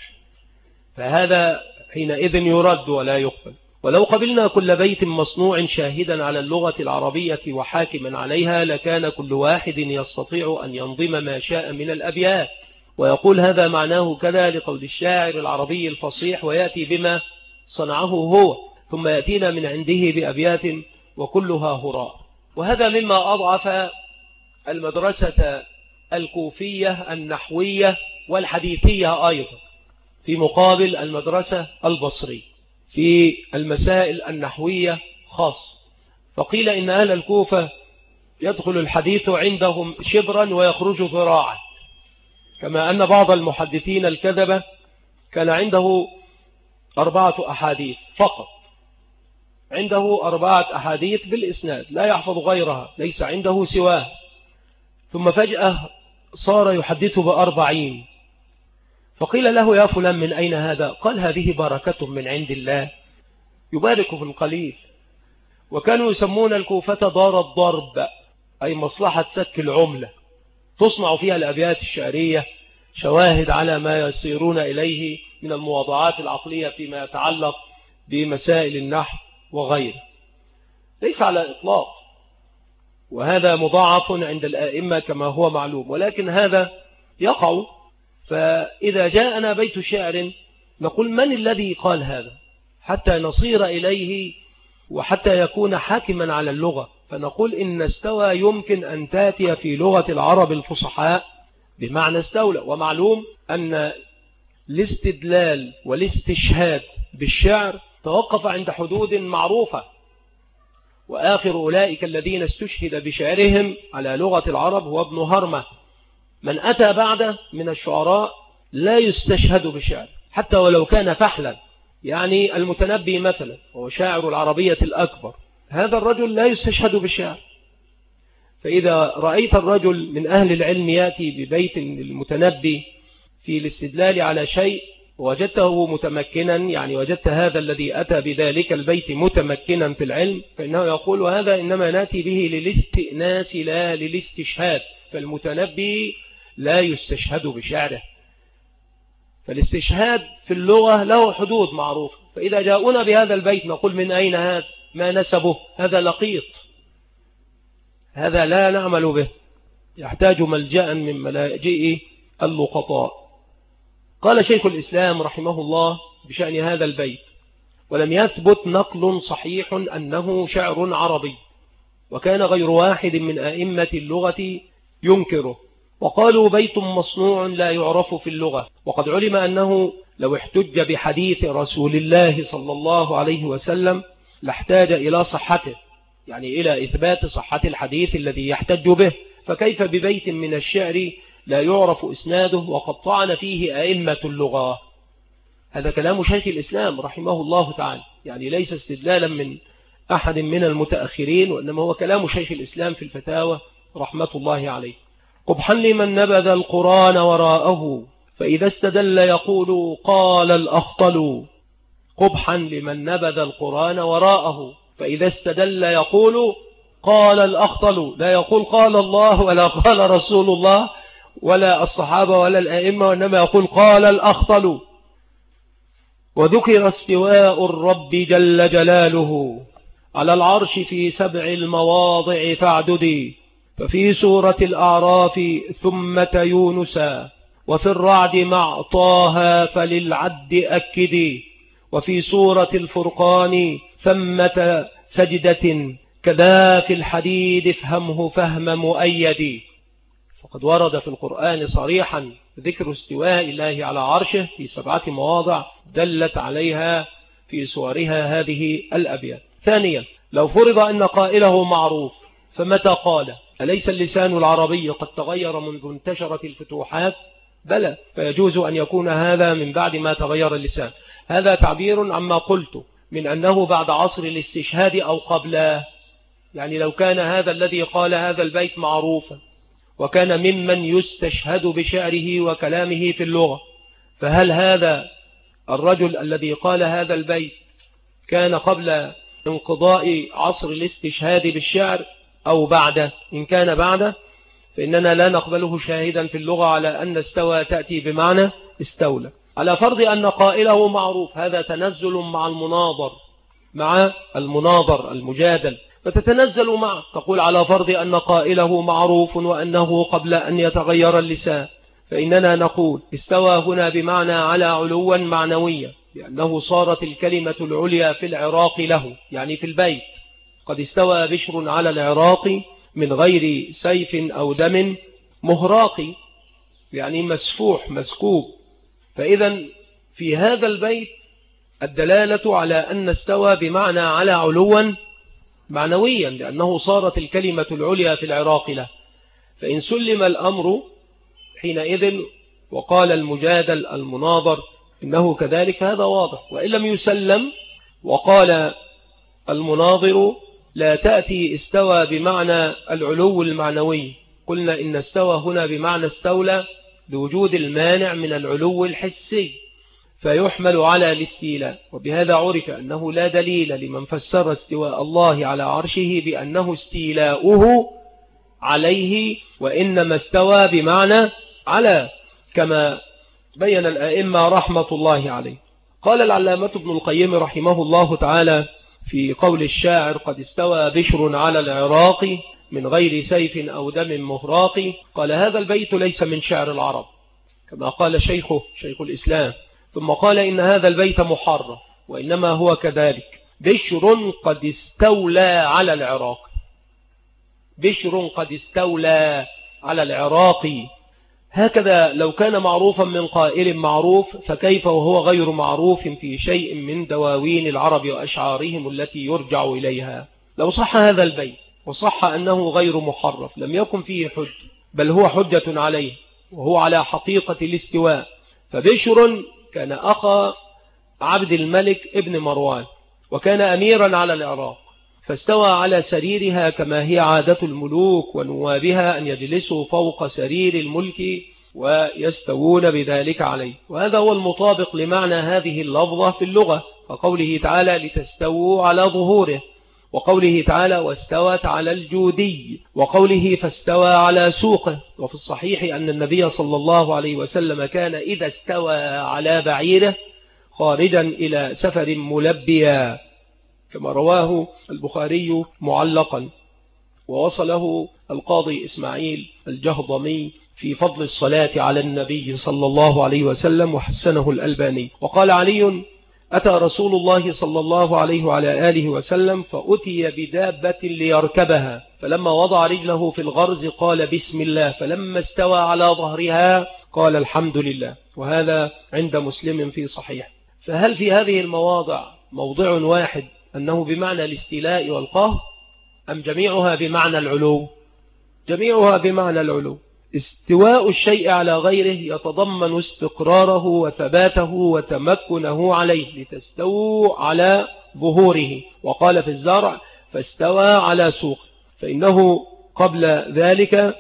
فهذا حينئذ يرد ولا يقبل. ولو قبلنا كل بيت مصنوع شاهدا على اللغة العربية وحاكما عليها، لكان كل واحد يستطيع أن ينظم ما شاء من الأبيات ويقول هذا معناه كذا لقول الشاعر العربي الفصيح، ويأتي بما صنعه هو، ثم يأتينا من عنده بأبيات وكلها هراء. وهذا مما أضعف المدرسة الكوفية النحوية والحديثية أيضا في مقابل المدرسة البصرية في المسائل النحوية خاصة. فقيل إن أهل الكوفة يدخل الحديث عندهم شبرا ويخرج ذراعا، كما أن بعض المحدثين الكذبة كان عنده أربعة أحاديث فقط، عنده أربعة أحاديث بالإسناد لا يحفظ غيرها، ليس عنده سواه، ثم فجأة صار يحدث بأربعين. فقيل له: يا فلان من أين هذا؟ قال: هذه بركة من عند الله يبارك في القليل. وكانوا يسمون الكوفة دار الضرب، أي مصلحة سك العملة، تصنع فيها الأبيات الشعرية شواهد على ما يصيرون إليه من المواضعات العقلية فيما يتعلق بمسائل النحو وغيره. ليس على إطلاق، وهذا مضاعف عند الآئمة كما هو معلوم، ولكن هذا يقع. فإذا جاءنا بيت شعر نقول: من الذي قال هذا؟ حتى نصير إليه وحتى يكون حاكما على اللغة، فنقول إن استوى يمكن أن تأتي في لغة العرب الفصحاء بمعنى استولى. ومعلوم أن الاستدلال والاستشهاد بالشعر توقف عند حدود معروفة، وآخر أولئك الذين استشهد بشعرهم على لغة العرب هو ابن هرمة. من أتى بعده من الشعراء لا يستشهد بشعر حتى ولو كان فحلا، يعني المتنبي مثلا هو شاعر العربية الأكبر، هذا الرجل لا يستشهد بشعر. فإذا رأيت الرجل من أهل العلم يأتي ببيت المتنبي في الاستدلال على شيء وجدته متمكنا، يعني وجدت هذا الذي أتى بذلك البيت متمكنا في العلم، فإنه يقول: وهذا إنما نأتي به للاستئناس لا للاستشهاد. فالمتنبي لا يستشهد بشعره، فالاستشهاد في اللغة له حدود معروفة. فإذا جاءونا بهذا البيت نقول: من أين هذا؟ ما نسبه؟ هذا لقيط، هذا لا نعمل به، يحتاج ملجأ من ملاجئ اللقطاء. قال شيخ الإسلام رحمه الله بشأن هذا البيت: ولم يثبت نقل صحيح أنه شعر عربي، وكان غير واحد من أئمة اللغة ينكره، وقالوا بيت مصنوع لا يعرف في اللغة. وقد علم أنه لو احتج بحديث رسول الله صلى الله عليه وسلم لاحتاج إلى صحته، يعني إلى إثبات صحة الحديث الذي يحتج به، فكيف ببيت من الشعر لا يعرف إسناده وقد طعن فيه أئمة اللغة؟ هذا كلام شيخ الإسلام رحمه الله تعالى، يعني ليس استدلالا من أحد من المتأخرين، وإنما هو كلام شيخ الإسلام في الفتاوى رحمة الله عليه. قبحا لمن نبذ القرآن وراءه، فإذا استدل يقول قال الأخطل. قبحا لمن نبذ القرآن وراءه، فإذا استدل يقول قال الأخطل، لا يقول قال الله ولا قال رسول الله ولا الصحابة ولا الأئمة، وإنما يقول قال الأخطل. وذكر استواء الرب جل جلاله على العرش في سبع المواضع فاعددي، ففي سورة الأعراف ثمة يونس، وفي الرعد مع طه فللعد أكدي، وفي سورة الفرقان ثمة سجدة، كذا في الحديد افهمه فهم مؤيد. فقد ورد في القرآن صريحا ذكر استواء الله على عرشه في سبعة مواضع دلت عليها في سورها هذه الأبيات. ثانيا، لو فرض أن قائله معروف فمتى قال؟ أليس اللسان العربي قد تغير منذ انتشرت الفتوحات بلى، فيجوز أن يكون هذا من بعد ما تغير اللسان. هذا تعبير عما قلت من أنه بعد عصر الاستشهاد أو قبله. يعني لو كان هذا الذي قال هذا البيت معروفا وكان ممن يستشهد بشعره وكلامه في اللغة، فهل هذا الرجل الذي قال هذا البيت كان قبل انقضاء عصر الاستشهاد بالشعر أو بعده؟ إن كان بعده فإننا لا نقبله شاهدا في اللغة على أن استوى تأتي بمعنى استولى. على فرض أن قائله معروف، هذا تنزل مع المناظر، مع المناظر المجادل، فتتنزل معه تقول على فرض أن قائله معروف وأنه قبل أن يتغير اللسان، فإننا نقول استوى هنا بمعنى على علوا معنويا، لأنه صارت الكلمة العليا في العراق له، يعني في البيت. قد استوى بشر على العراق من غير سيف أو دم مهراق، يعني مسفوح مسكوب. فإذا في هذا البيت الدلالة على أن استوى بمعنى على علوا معنويا، لأنه صارت الكلمة العليا في العراق له. فإن سلم الأمر حينئذ وقال المجادل المناظر إنه كذلك، هذا واضح. وإن لم يسلم وقال المناظر لا تأتي استوى بمعنى العلو المعنوي، قلنا إن استوى هنا بمعنى استولى لوجود المانع من العلو الحسي، فيحمل على الاستيلاء. وبهذا عرف أنه لا دليل لمن فسر استواء الله على عرشه بأنه استيلاؤه عليه، وإنما استوى بمعنى على، كما بين الأئمة رحمة الله عليه. قال العلامة ابن القيم رحمه الله تعالى في قول الشاعر قد استوى بشر على العراق من غير سيف أو دم مهراق، قال هذا البيت ليس من شعر العرب كما قال شيخه شيخ الإسلام، ثم قال إن هذا البيت محرف، وإنما هو كذلك. بشر قد استولى على العراق، بشر قد استولى على العراق، هكذا لو كان معروفا من قائل معروف، فكيف وهو غير معروف في شيء من دواوين العرب وأشعارهم التي يرجع إليها؟ لو صح هذا البيت وصح أنه غير محرف لم يكن فيه حج، بل هو حجة عليه، وهو على حقيقة الاستواء. فبشر كان أخا عبد الملك ابن مروان، وكان أميرا على العراق، فاستوى على سريرها كما هي عادة الملوك ونوابها أن يجلسوا فوق سرير الملك ويستوون بذلك عليه. وهذا هو المطابق لمعنى هذه اللفظة في اللغة، فقوله تعالى لتستووا على ظهوره، وقوله تعالى واستوت على الجودي، وقوله فاستوى على سوقه. وفي الصحيح أن النبي صلى الله عليه وسلم كان إذا استوى على بعيره خارجا إلى سفر ملبيا، كما رواه البخاري معلقا، ووصله القاضي إسماعيل الجهضمي في فضل الصلاة على النبي صلى الله عليه وسلم، وحسنه الألباني. وقال علي أتى رسول الله صلى الله عليه وعلى آله وسلم فأتي بدابة ليركبها، فلما وضع رجله في الغرز قال بسم الله، فلما استوى على ظهرها قال الحمد لله. وهذا عند مسلم في صحيح. فهل في هذه المواضع موضع واحد أنه بمعنى الاستيلاء والقهر، أم جميعها بمعنى العلو؟ جميعها بمعنى العلو. استواء الشيء على غيره يتضمن استقراره وثباته وتمكنه عليه، لتستووا على ظهوره. وقال في الزرع فاستوى على سوق، فإنه قبل ذلك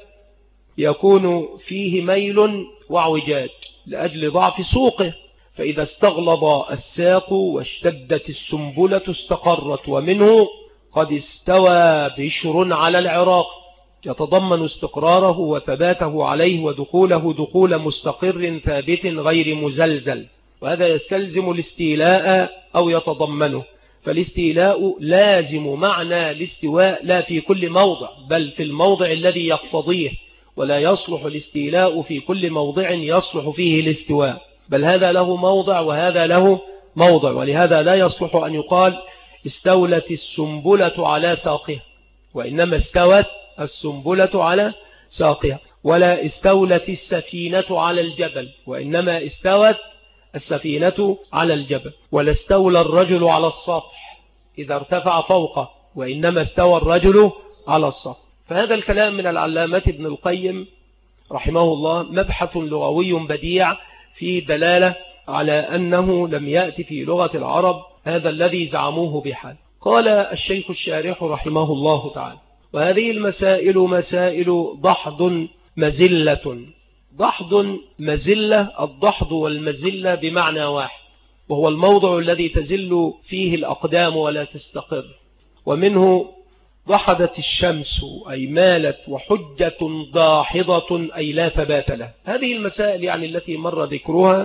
يكون فيه ميل وعوجاج لأجل ضعف سوقه، فإذا استغلظ الساق واشتدت السنبلة استقرت، ومنه قد استوى بشر على العراق، يتضمن استقراره وثباته عليه ودخوله دخول مستقر ثابت غير مزلزل، وهذا يستلزم الاستيلاء أو يتضمنه. فالاستيلاء لازم معنى الاستواء لا في كل موضع، بل في الموضع الذي يقتضيه، ولا يصلح الاستيلاء في كل موضع يصلح فيه الاستواء، بل هذا له موضع وهذا له موضع. ولهذا لا يصلح أن يقال استولت السنبلة على ساقها، وإنما استوت السنبلة على ساقها، ولا استولت السفينة على الجبل، وإنما استوت السفينة على الجبل، ولا استولى الرجل على السطح إذا ارتفع فوقه، وإنما استوى الرجل على السطح. فهذا الكلام من العلامة ابن القيم رحمه الله مبحث لغوي بديع في دلالة على أنه لم يأتي في لغة العرب هذا الذي زعموه بحال. قال الشيخ الشارح رحمه الله تعالى: وهذه المسائل مسائل ضحض مزلة. ضحض مزلة، الضحض والمزلة بمعنى واحد، وهو الموضع الذي تزل فيه الأقدام ولا تستقر. ومنه ضحضت الشمس أي مالت، وحجة ضاحضة أي لا ثبات له. هذه المسائل يعني التي مر ذكرها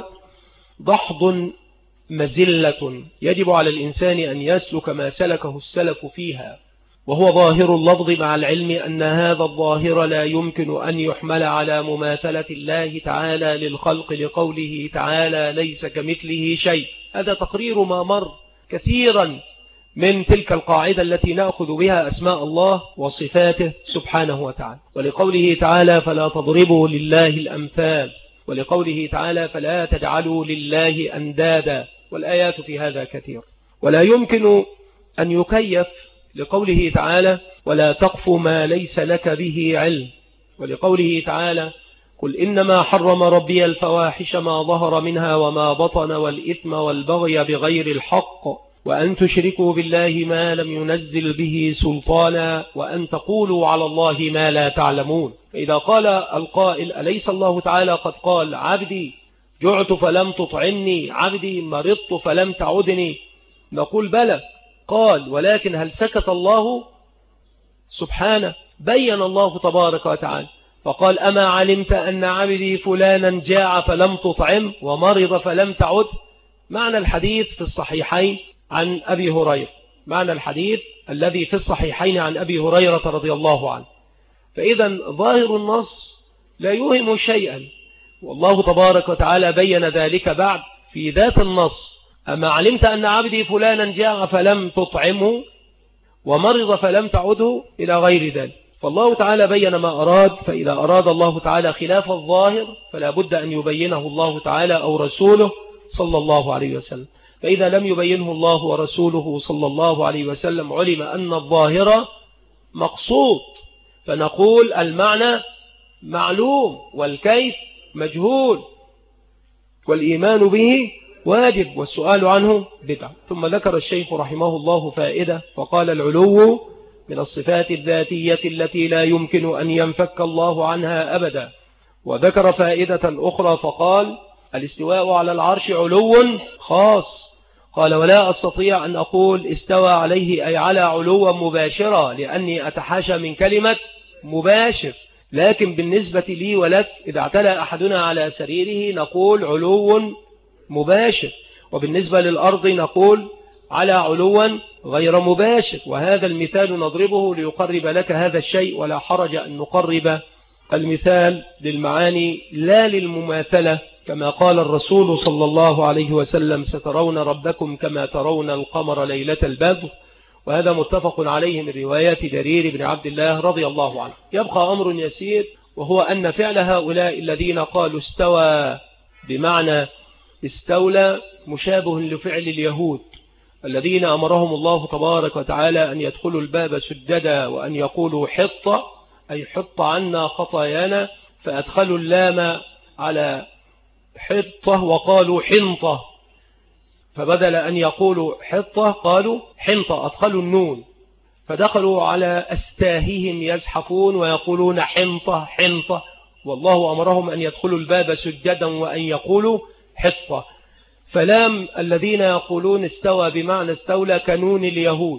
ضحض مزلة، يجب على الإنسان أن يسلك ما سلكه السلف فيها، وهو ظاهر اللفظ، مع العلم أن هذا الظاهر لا يمكن أن يحمل على مماثلة الله تعالى للخلق، لقوله تعالى ليس كمثله شيء. هذا تقرير ما مر كثيرا من تلك القاعدة التي نأخذ بها أسماء الله وصفاته سبحانه وتعالى. ولقوله تعالى فلا تضربوا لله الأمثال، ولقوله تعالى فلا تجعلوا لله أندادا، والآيات في هذا كثير. ولا يمكن أن يكيف لقوله تعالى ولا تقف ما ليس لك به علم، ولقوله تعالى قل إنما حرم ربي الفواحش ما ظهر منها وما بطن والإثم والبغي بغير الحق وأن تشركوا بالله ما لم ينزل به سلطانا وأن تقولوا على الله ما لا تعلمون. فإذا قال القائل أليس الله تعالى قد قال عبدي جعت فلم تطعمني، عبدي مرضت فلم تعدني، نقول بلى قال، ولكن هل سكت الله سبحانه؟ بين الله تبارك وتعالى فقال أما علمت أن عبدي فلانا جاع فلم تطعم ومرض فلم تعد. معنى الحديث في الصحيحين عن أبي هريرة، معنى الحديث الذي في الصحيحين عن أبي هريرة رضي الله عنه. فإذا ظاهر النص لا يوهم شيئا، والله تبارك وتعالى بين ذلك بعد في ذات النص: أما علمت أن عبدي فلانا جاع فلم تطعمه ومرض فلم تعده، إلى غير ذلك. فالله تعالى بين ما أراد، فإذا أراد الله تعالى خلاف الظاهر فلا بد أن يبينه الله تعالى أو رسوله صلى الله عليه وسلم. فإذا لم يبينه الله ورسوله صلى الله عليه وسلم علم أن الظاهر مقصود، فنقول المعنى معلوم والكيف مجهول، والإيمان به واجب والسؤال عنه بدعة. ثم ذكر الشيخ رحمه الله فائدة فقال العلو من الصفات الذاتية التي لا يمكن أن ينفك الله عنها أبدا. وذكر فائدة أخرى فقال الاستواء على العرش علو خاص. قال ولا أستطيع أن أقول استوى عليه أي على علوا مباشرة، لأني أتحاشى من كلمة مباشر، لكن بالنسبة لي ولك إذا اعتلى أحدنا على سريره نقول علو مباشر، وبالنسبة للأرض نقول على علوا غير مباشر. وهذا المثال نضربه ليقرب لك هذا الشيء، ولا حرج أن نقرب المثال للمعاني لا للمماثلة، كما قال الرسول صلى الله عليه وسلم سترون ربكم كما ترون القمر ليلة البدر، وهذا متفق عليه من روايات جرير بن عبد الله رضي الله عنه. يبقى أمر يسير، وهو أن فعل هؤلاء الذين قالوا استوى بمعنى استولى مشابه لفعل اليهود الذين أمرهم الله تبارك وتعالى أن يدخلوا الباب سجدا وأن يقولوا حط أي حط عنا خطايانا، فأدخلوا اللام على حطة وقالوا حنطة، فبدل أن يقولوا حطة قالوا حنطة، أدخلوا النون، فدخلوا على أستاههم يزحفون ويقولون حنطة حنطة، والله أمرهم أن يدخلوا الباب سجدا وأن يقولوا حطة. فلام الذين يقولون استوى بمعنى استولى كنون اليهود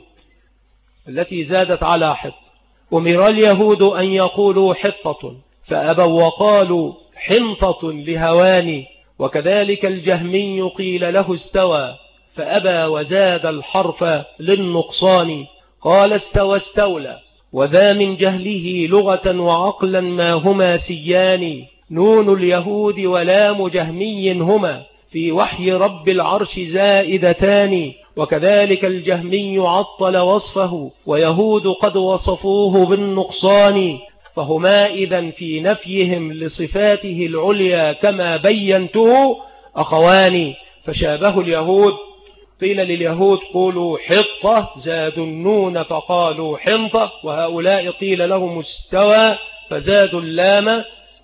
التي زادت على حط. أمر اليهود أن يقولوا حطة فأبوا وقالوا حنطة لهواني، وكذلك الجهمي قيل له استوى فأبى وزاد الحرف للنقصان، قال استوى استولى، وذا من جهله لغة وعقلا ما هما سيان، نون اليهود ولام جهمي هما في وحي رب العرش زائدتان، وكذلك الجهمي عطل وصفه ويهود قد وصفوه بالنقصان، فهما إذن في نفيهم لصفاته العليا كما بينته أخوان. فشابه اليهود، قيل لليهود قولوا حطة زادوا النون فقالوا حنطة، وهؤلاء قيل لهم استوى فزادوا اللام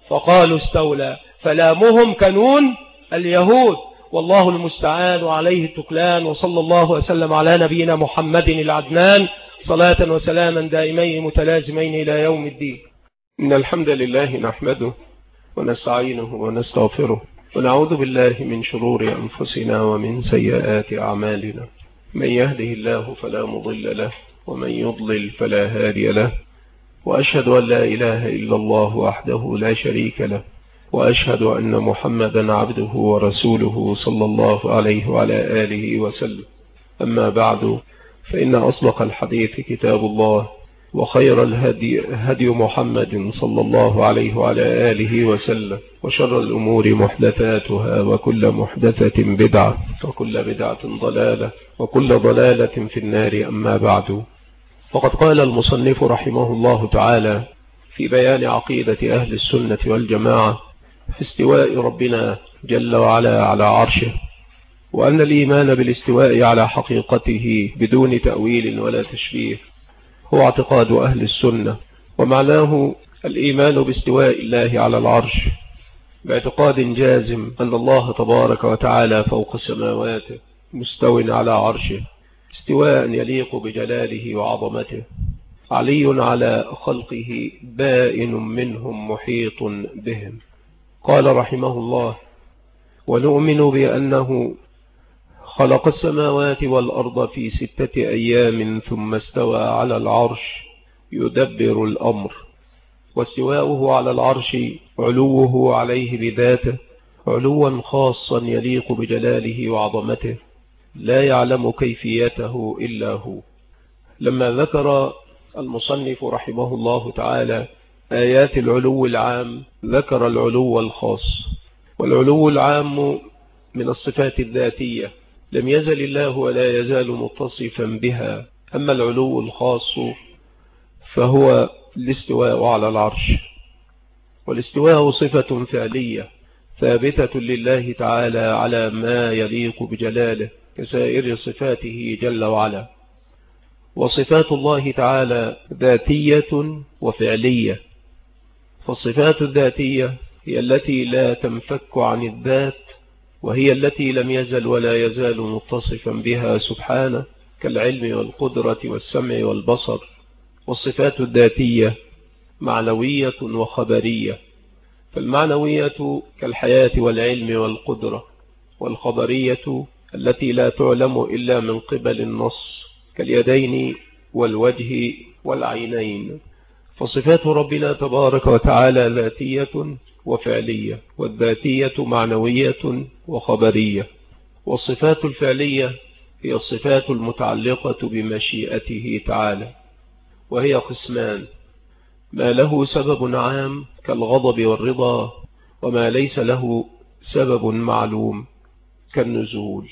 فقالوا استولى، فلامهم كنون اليهود. والله المستعان وعليه التكلان، وصلى الله وسلم على نبينا محمد العدنان، صلاة وسلاما دائمين متلازمين إلى يوم الدين. إن الحمد لله نحمده ونستعينه ونستغفره، ونعوذ بالله من شرور أنفسنا ومن سيئات أعمالنا. من يهده الله فلا مضل له، ومن يضلل فلا هادي له، وأشهد أن لا إله إلا الله وحده لا شريك له، وأشهد أن محمدا عبده ورسوله صلى الله عليه وعلى آله وسلم. أما بعد، فإن أصدق الحديث كتاب الله، وخير الهدي هدي محمد صلى الله عليه وعلى آله وسلم، وشر الأمور محدثاتها، وكل محدثة بدعة، وكل بدعة ضلالة، وكل ضلالة في النار. أما بعد، وقد قال المصنف رحمه الله تعالى في بيان عقيدة أهل السنة والجماعة في استواء ربنا جل وعلا على عرشه، وأن الإيمان بالاستواء على حقيقته بدون تأويل ولا تشبيه هو اعتقاد أهل السنة، ومعناه الإيمان باستواء الله على العرش باعتقاد جازم أن الله تبارك وتعالى فوق سماواته مستو على عرشه استواء يليق بجلاله وعظمته، علي على خلقه بائن منهم محيط بهم. قال رحمه الله: ونؤمن بأنه خلق السماوات والأرض في ستة أيام ثم استوى على العرش يدبر الأمر. واستواؤه على العرش علوه عليه بذاته علوا خاصا يليق بجلاله وعظمته، لا يعلم كيفيته إلا هو. لما ذكر المصنف رحمه الله تعالى آيات العلو العام، ذكر العلو الخاص. والعلو العام من الصفات الذاتية لم يزل الله ولا يزال متصفا بها. أما العلو الخاص فهو الاستواء على العرش، والاستواء صفة فعلية ثابتة لله تعالى على ما يليق بجلاله كسائر صفاته جل وعلا. وصفات الله تعالى ذاتية وفعلية، فالصفات الذاتية هي التي لا تنفك عن الذات، وهي التي لم يزل ولا يزال متصفا بها سبحانه كالعلم والقدرة والسمع والبصر. والصفات الذاتية معنوية وخبرية، فالمعنوية كالحياة والعلم والقدرة، والخبرية التي لا تعلم إلا من قبل النص كاليدين والوجه والعينين. فصفات ربنا تبارك وتعالى ذاتية وفعلية، والذاتية معنوية وخبرية. والصفات الفعلية هي الصفات المتعلقة بمشيئته تعالى، وهي قسمان: ما له سبب عام كالغضب والرضا، وما ليس له سبب معلوم كالنزول.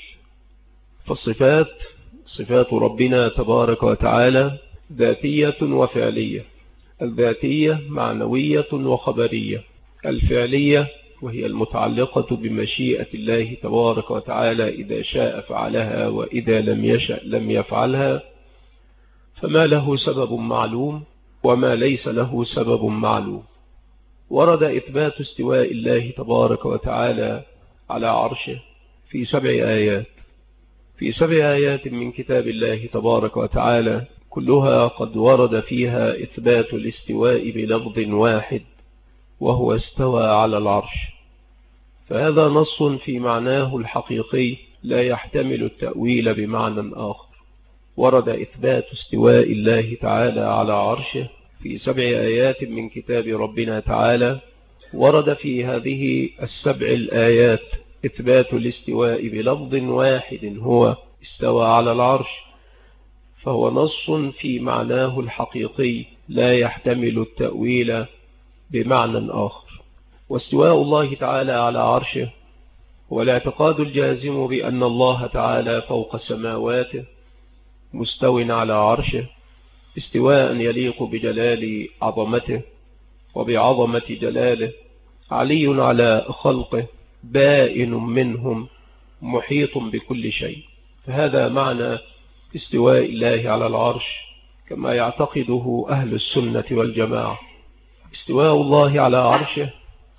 فالصفات صفات ربنا تبارك وتعالى ذاتية وفعلية. الذاتية معنوية وخبرية. الفعلية وهي المتعلقة بمشيئة الله تبارك وتعالى، إذا شاء فعلها وإذا لم يشأ لم يفعلها. فما له سبب معلوم وما ليس له سبب معلوم. ورد إثبات استواء الله تبارك وتعالى على عرشه في سبع آيات في سبع آيات من كتاب الله تبارك وتعالى، كلها قد ورد فيها إثبات الاستواء بلفظ واحد، وهو استوى على العرش. فهذا نص في معناه الحقيقي لا يحتمل التأويل بمعنى آخر. ورد إثبات استواء الله تعالى على عرشه في سبع آيات من كتاب ربنا تعالى. ورد في هذه السبع الآيات إثبات الاستواء بلفظ واحد، هو استوى على العرش، فهو نص في معناه الحقيقي لا يحتمل التأويل بمعنى آخر. واستواء الله تعالى على عرشه هو الاعتقاد الجازم بأن الله تعالى فوق سماواته مستو على عرشه استواء يليق بجلال عظمته وبعظمة جلاله، علي على خلقه بائن منهم محيط بكل شيء. فهذا معنى استواء الله على العرش كما يعتقده أهل السنة والجماعة. استواء الله على عرشه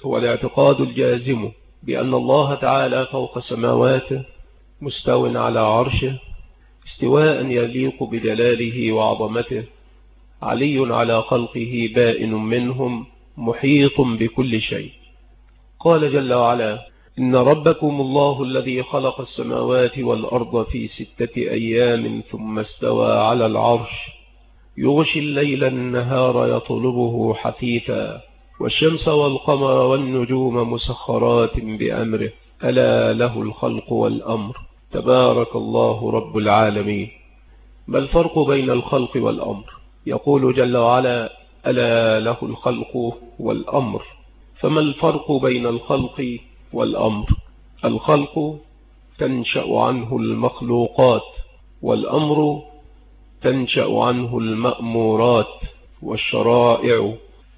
هو الاعتقاد الجازم بأن الله تعالى فوق سماواته مستو على عرشه استواء يليق بجلاله وعظمته، علي على خلقه بائن منهم محيط بكل شيء. قال جل وعلا: إن ربكم الله الذي خلق السماوات والأرض في ستة أيام ثم استوى على العرش يغشي الليل النهار يطلبه حثيثا والشمس والقمر والنجوم مسخرات بأمره ألا له الخلق والأمر تبارك الله رب العالمين. ما الفرق بين الخلق والأمر؟ يقول جل وعلا: ألا له الخلق والأمر. فما الفرق بين الخلق والأمر؟ الخلق تنشأ عنه المخلوقات، والأمر تنشأ عنه المأمورات والشرائع.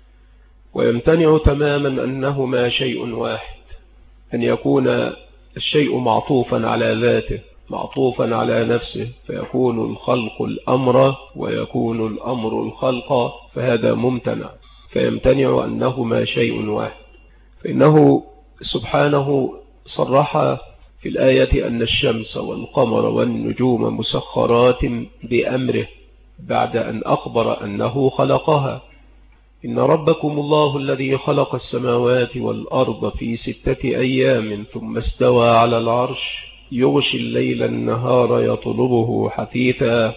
ويمتنع تماما أنهما شيء واحد، أن يكون الشيء معطوفا على ذاته معطوفا على نفسه فيكون الخلق الأمر ويكون الأمر الخلق، فهذا ممتنع. فيمتنع أنهما شيء واحد، فإنه سبحانه صرح في الآية أن الشمس والقمر والنجوم مسخرات بأمره بعد أن أخبر أنه خلقها. إن ربكم الله الذي خلق السماوات والأرض في ستة أيام ثم استوى على العرش يغشي الليل النهار يطلبه حثيثا.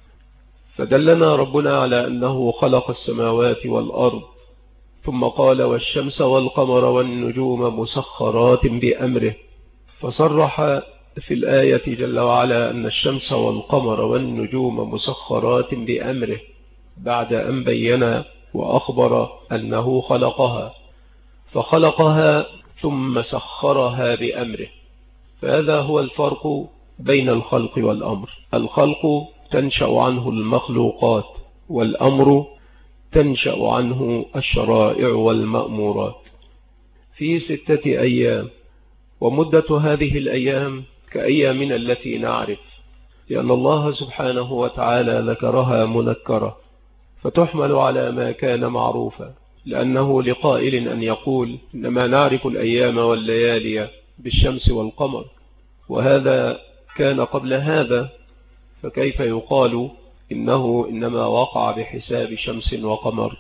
فدلنا ربنا على أنه خلق السماوات والأرض، ثم قال: والشمس والقمر والنجوم مسخرات بأمره، فصرح في الآية جل وعلا أن الشمس والقمر والنجوم مسخرات بأمره بعد أن بين وأخبر أنه خلقها، فخلقها ثم سخرها بأمره. فهذا هو الفرق بين الخلق والأمر. الخلق تنشأ عنه المخلوقات، والأمر تنشأ عنه الشرائع والمأمورات. في ستة أيام، ومدة هذه الأيام كأيامنا التي نعرف، لأن الله سبحانه وتعالى ذكرها منكرة فتحمل على ما كان معروفا، لأنه لقائل أن يقول: إنما نعرف الأيام والليالي بالشمس والقمر، وهذا كان قبل هذا، فكيف يقال إنه إنما وقع بحساب شمس وقمر؟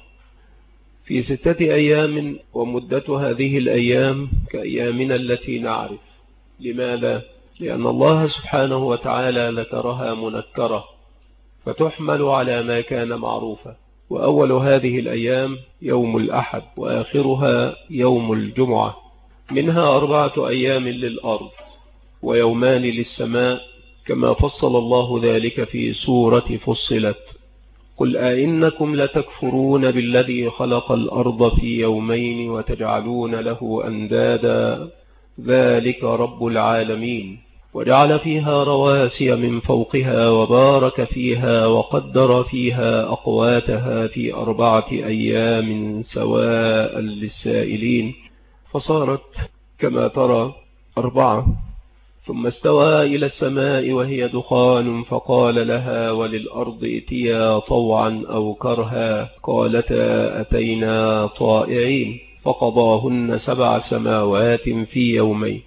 في ستة أيام، ومدة هذه الأيام كأيامنا التي نعرف. لماذا؟ لأن الله سبحانه وتعالى ذكرها منكرة فتحمل على ما كان معروفا. وأول هذه الأيام يوم الأحد، وآخرها يوم الجمعة. منها أربعة أيام للأرض ويومان للسماء، كما فصل الله ذلك في سورة فصلت: قل أئنكم لتكفرون بالذي خلق الأرض في يومين وتجعلون له أندادا ذلك رب العالمين وجعل فيها رواسي من فوقها وبارك فيها وقدر فيها أقواتها في أربعة أيام سواء للسائلين، فصارت كما ترى أربعة. ثم استوى إلى السماء وهي دخان فقال لها وللأرض ائتيا طوعا أو كرها قالتا أتينا طائعين، فقضاهن سبع سماوات في يومين.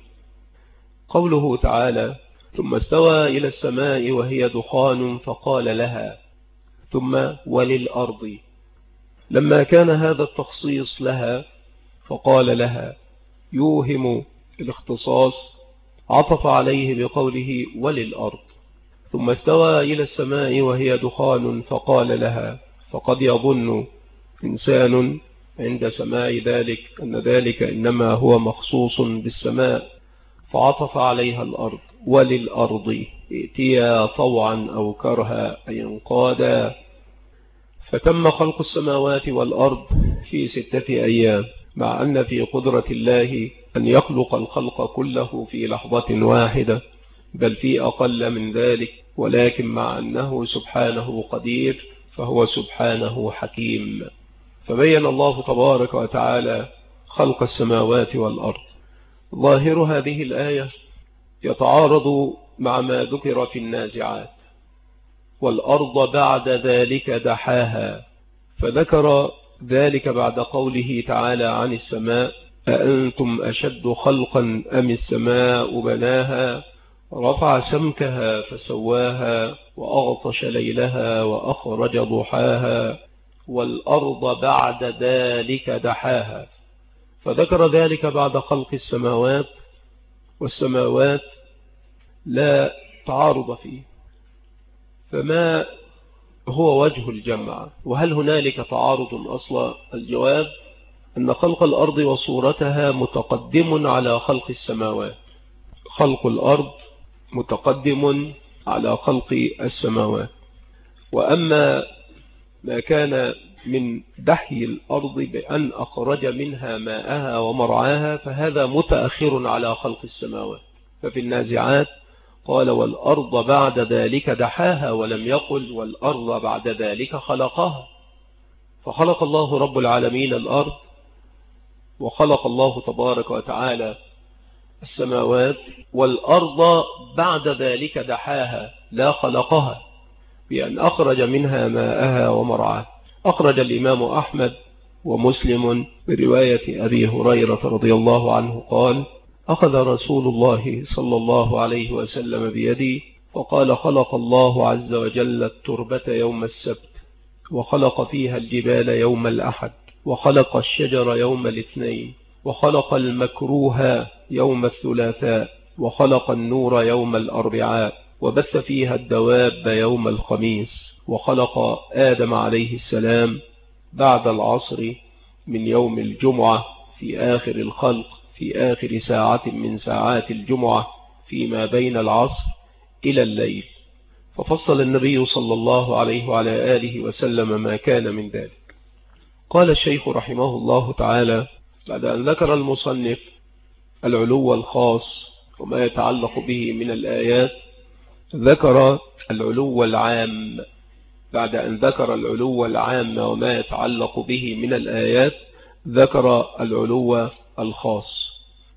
قوله تعالى: ثم استوى إلى السماء وهي دخان فقال لها، ثم وللأرض، لما كان هذا التخصيص لها فقال لها يوهم الاختصاص، عطف عليه بقوله وللأرض. ثم استوى إلى السماء وهي دخان فقال لها، فقد يظن إنسان عند سماع ذلك أن ذلك إنما هو مخصوص بالسماء، فعطف عليها الأرض. وللأرض ائتيا طوعا أو كرها أي انقادا. فتم خلق السماوات والأرض في ستة أيام، مع أن في قدرة الله أن يخلق الخلق كله في لحظة واحدة، بل في أقل من ذلك، ولكن مع أنه سبحانه قدير فهو سبحانه حكيم. فبين الله تبارك وتعالى خلق السماوات والأرض. ظاهر هذه الآية يتعارض مع ما ذكر في النازعات: والأرض بعد ذلك دحاها، فذكر ذلك بعد قوله تعالى عن السماء أأنتم أشد خلقا أم السماء بناها رفع سمكها فسواها وأغطش ليلها وأخرج ضحاها والأرض بعد ذلك دحاها. فذكر ذلك بعد خلق السماوات، والسماوات لا تعارض فيه، فما هو وجه الجمع؟ وهل هنالك تعارض أصلا؟ الجواب أن خلق الأرض وصورتها متقدم على خلق السماوات. خلق الأرض متقدم على خلق السماوات، وأما ما كان من دحي الأرض بأن أخرج منها ماءها ومرعاها فهذا متأخر على خلق السماوات. ففي النازعات قال والأرض بعد ذلك دحاها، ولم يقل والأرض بعد ذلك خلقها. فخلق الله رب العالمين الأرض، وخلق الله تبارك وتعالى السماوات، والأرض بعد ذلك دحاها لا خلقها، بأن أخرج منها ماءها ومرعاها. أخرج الإمام أحمد ومسلم برواية أبي هريرة رضي الله عنه قال: أخذ رسول الله صلى الله عليه وسلم بيدي فقال: خلق الله عز وجل التربة يوم السبت، وخلق فيها الجبال يوم الأحد، وخلق الشجر يوم الاثنين، وخلق المكروه يوم الثلاثاء، وخلق النور يوم الأربعاء، وبث فيها الدواب يوم الخميس، وخلق آدم عليه السلام بعد العصر من يوم الجمعة في آخر الخلق، في آخر ساعة من ساعات الجمعة فيما بين العصر إلى الليل. ففصل النبي صلى الله عليه وعلى آله وسلم ما كان من ذلك. قال الشيخ رحمه الله تعالى بعد أن ذكر المصنف العلو الخاص وما يتعلق به من الآيات، ذكر العلو العام. بعد أن ذكر العلو العام وما يتعلق به من الآيات، ذكر العلو الخاص.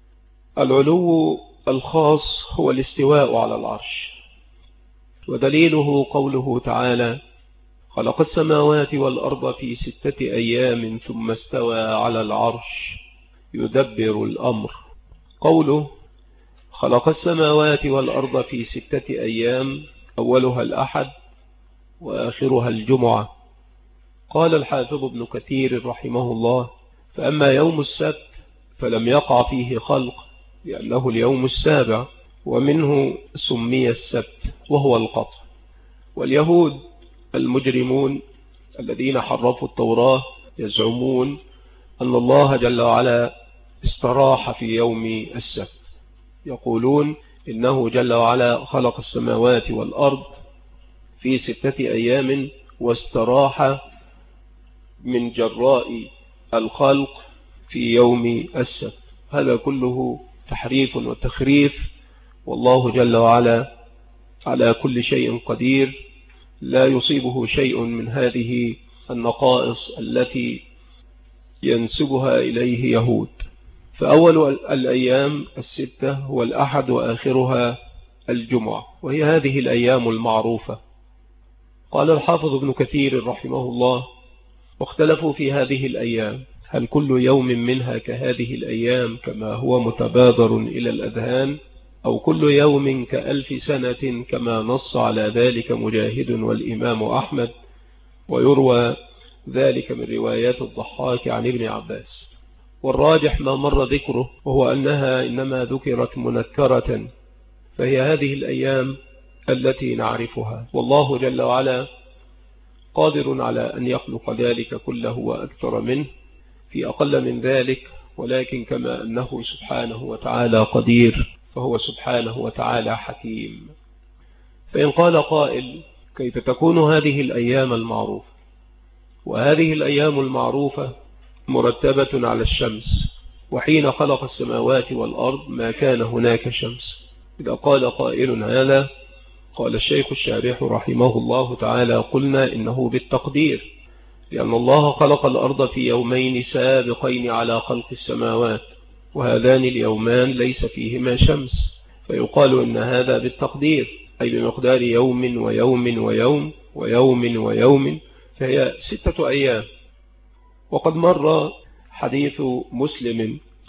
العلو الخاص هو الاستواء على العرش، ودليله قوله تعالى: خلق السماوات والأرض في ستة أيام ثم استوى على العرش يدبر الأمر. قوله خلق السماوات والأرض في ستة أيام أولها الأحد وآخرها الجمعة. قال الحافظ ابن كثير رحمه الله: فأما يوم السبت فلم يقع فيه خلق لأنه اليوم السابع، ومنه سمي السبت وهو القطع. واليهود المجرمون الذين حرفوا التوراة يزعمون أن الله جل وعلا استراح في يوم السبت، يقولون إنه جل وعلا خلق السماوات والأرض في ستة أيام واستراح من جراء الخلق في يوم السبت. هذا كله تحريف وتخريف، والله جل وعلا على كل شيء قدير، لا يصيبه شيء من هذه النقائص التي ينسبها إليه يهود. فأول الأيام الستة هو الأحد وآخرها الجمعة، وهي هذه الأيام المعروفة. قال الحافظ ابن كثير رحمه الله: واختلفوا في هذه الأيام، هل كل يوم منها كهذه الأيام كما هو متبادر إلى الأذهان، أو كل يوم كألف سنة كما نص على ذلك مجاهد والإمام أحمد، ويروى ذلك من روايات الضحاك عن ابن عباس. والراجح ما مر ذكره، وهو أنها إنما ذكرت منكرة، فهي هذه الأيام التي نعرفها، والله جل وعلا قادر على أن يخلق ذلك كله وأكثر منه في أقل من ذلك، ولكن كما أنه سبحانه وتعالى قدير فهو سبحانه وتعالى حكيم. فإن قال قائل: كيف تكون هذه الأيام المعروفة؟ وهذه الأيام المعروفة مرتبة على الشمس، وحين خلق السماوات والأرض ما كان هناك شمس. إذا قال قائل هذا، قال الشيخ الشارح رحمه الله تعالى: قلنا إنه بالتقدير، لأن الله خلق الأرض في يومين سابقين على خلق السماوات، وهذان اليومان ليس فيهما شمس، فيقال إن هذا بالتقدير، أي بمقدار يوم ويوم ويوم ويوم ويوم، فهي ستة أيام. وقد مر حديث مسلم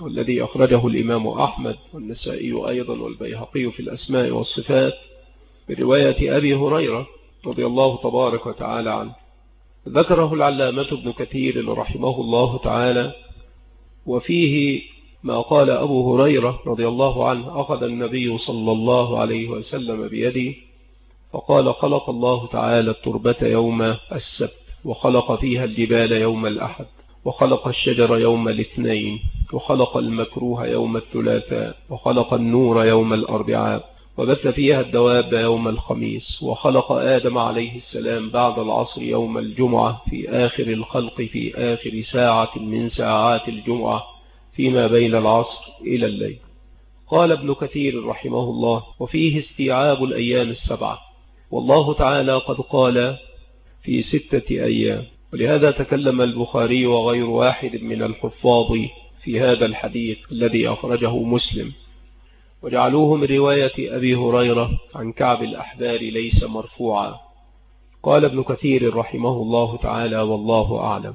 والذي أخرجه الإمام أحمد والنسائي أيضا والبيهقي في الأسماء والصفات برواية أبي هريرة رضي الله تبارك وتعالى عنه. ذكره العلامة ابن كثير رحمه الله تعالى، وفيه ما قال أبو هريرة رضي الله عنه: أخذ النبي صلى الله عليه وسلم بيدي فقال: خلق الله تعالى التربة يوم السبت، وخلق فيها الجبال يوم الأحد، وخلق الشجر يوم الاثنين، وخلق المكروه يوم الثلاثاء، وخلق النور يوم الأربعاء، وبث فيها الدواب يوم الخميس، وخلق آدم عليه السلام بعد العصر يوم الجمعة في آخر الخلق في آخر ساعة من ساعات الجمعة فيما بين العصر إلى الليل. قال ابن كثير رحمه الله: وفيه استيعاب الأيام السبعة، والله تعالى قد قال في ستة أيام. ولهذا تكلم البخاري وغير واحد من الحفاظ في هذا الحديث الذي أخرجه مسلم، وجعلوه من رواية أبي هريرة عن كعب الأحبار ليس مرفوعا. قال ابن كثير رحمه الله تعالى: والله أعلم.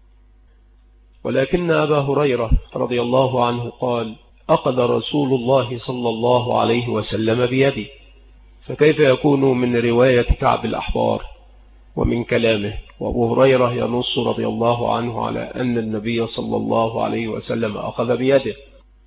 ولكن أبا هريرة رضي الله عنه قال: أخذ رسول الله صلى الله عليه وسلم بيدي، فكيف يكون من رواية كعب الأحبار ومن كلامه؟ وأبو هريرة ينص رضي الله عنه على أن النبي صلى الله عليه وسلم أخذ بيده.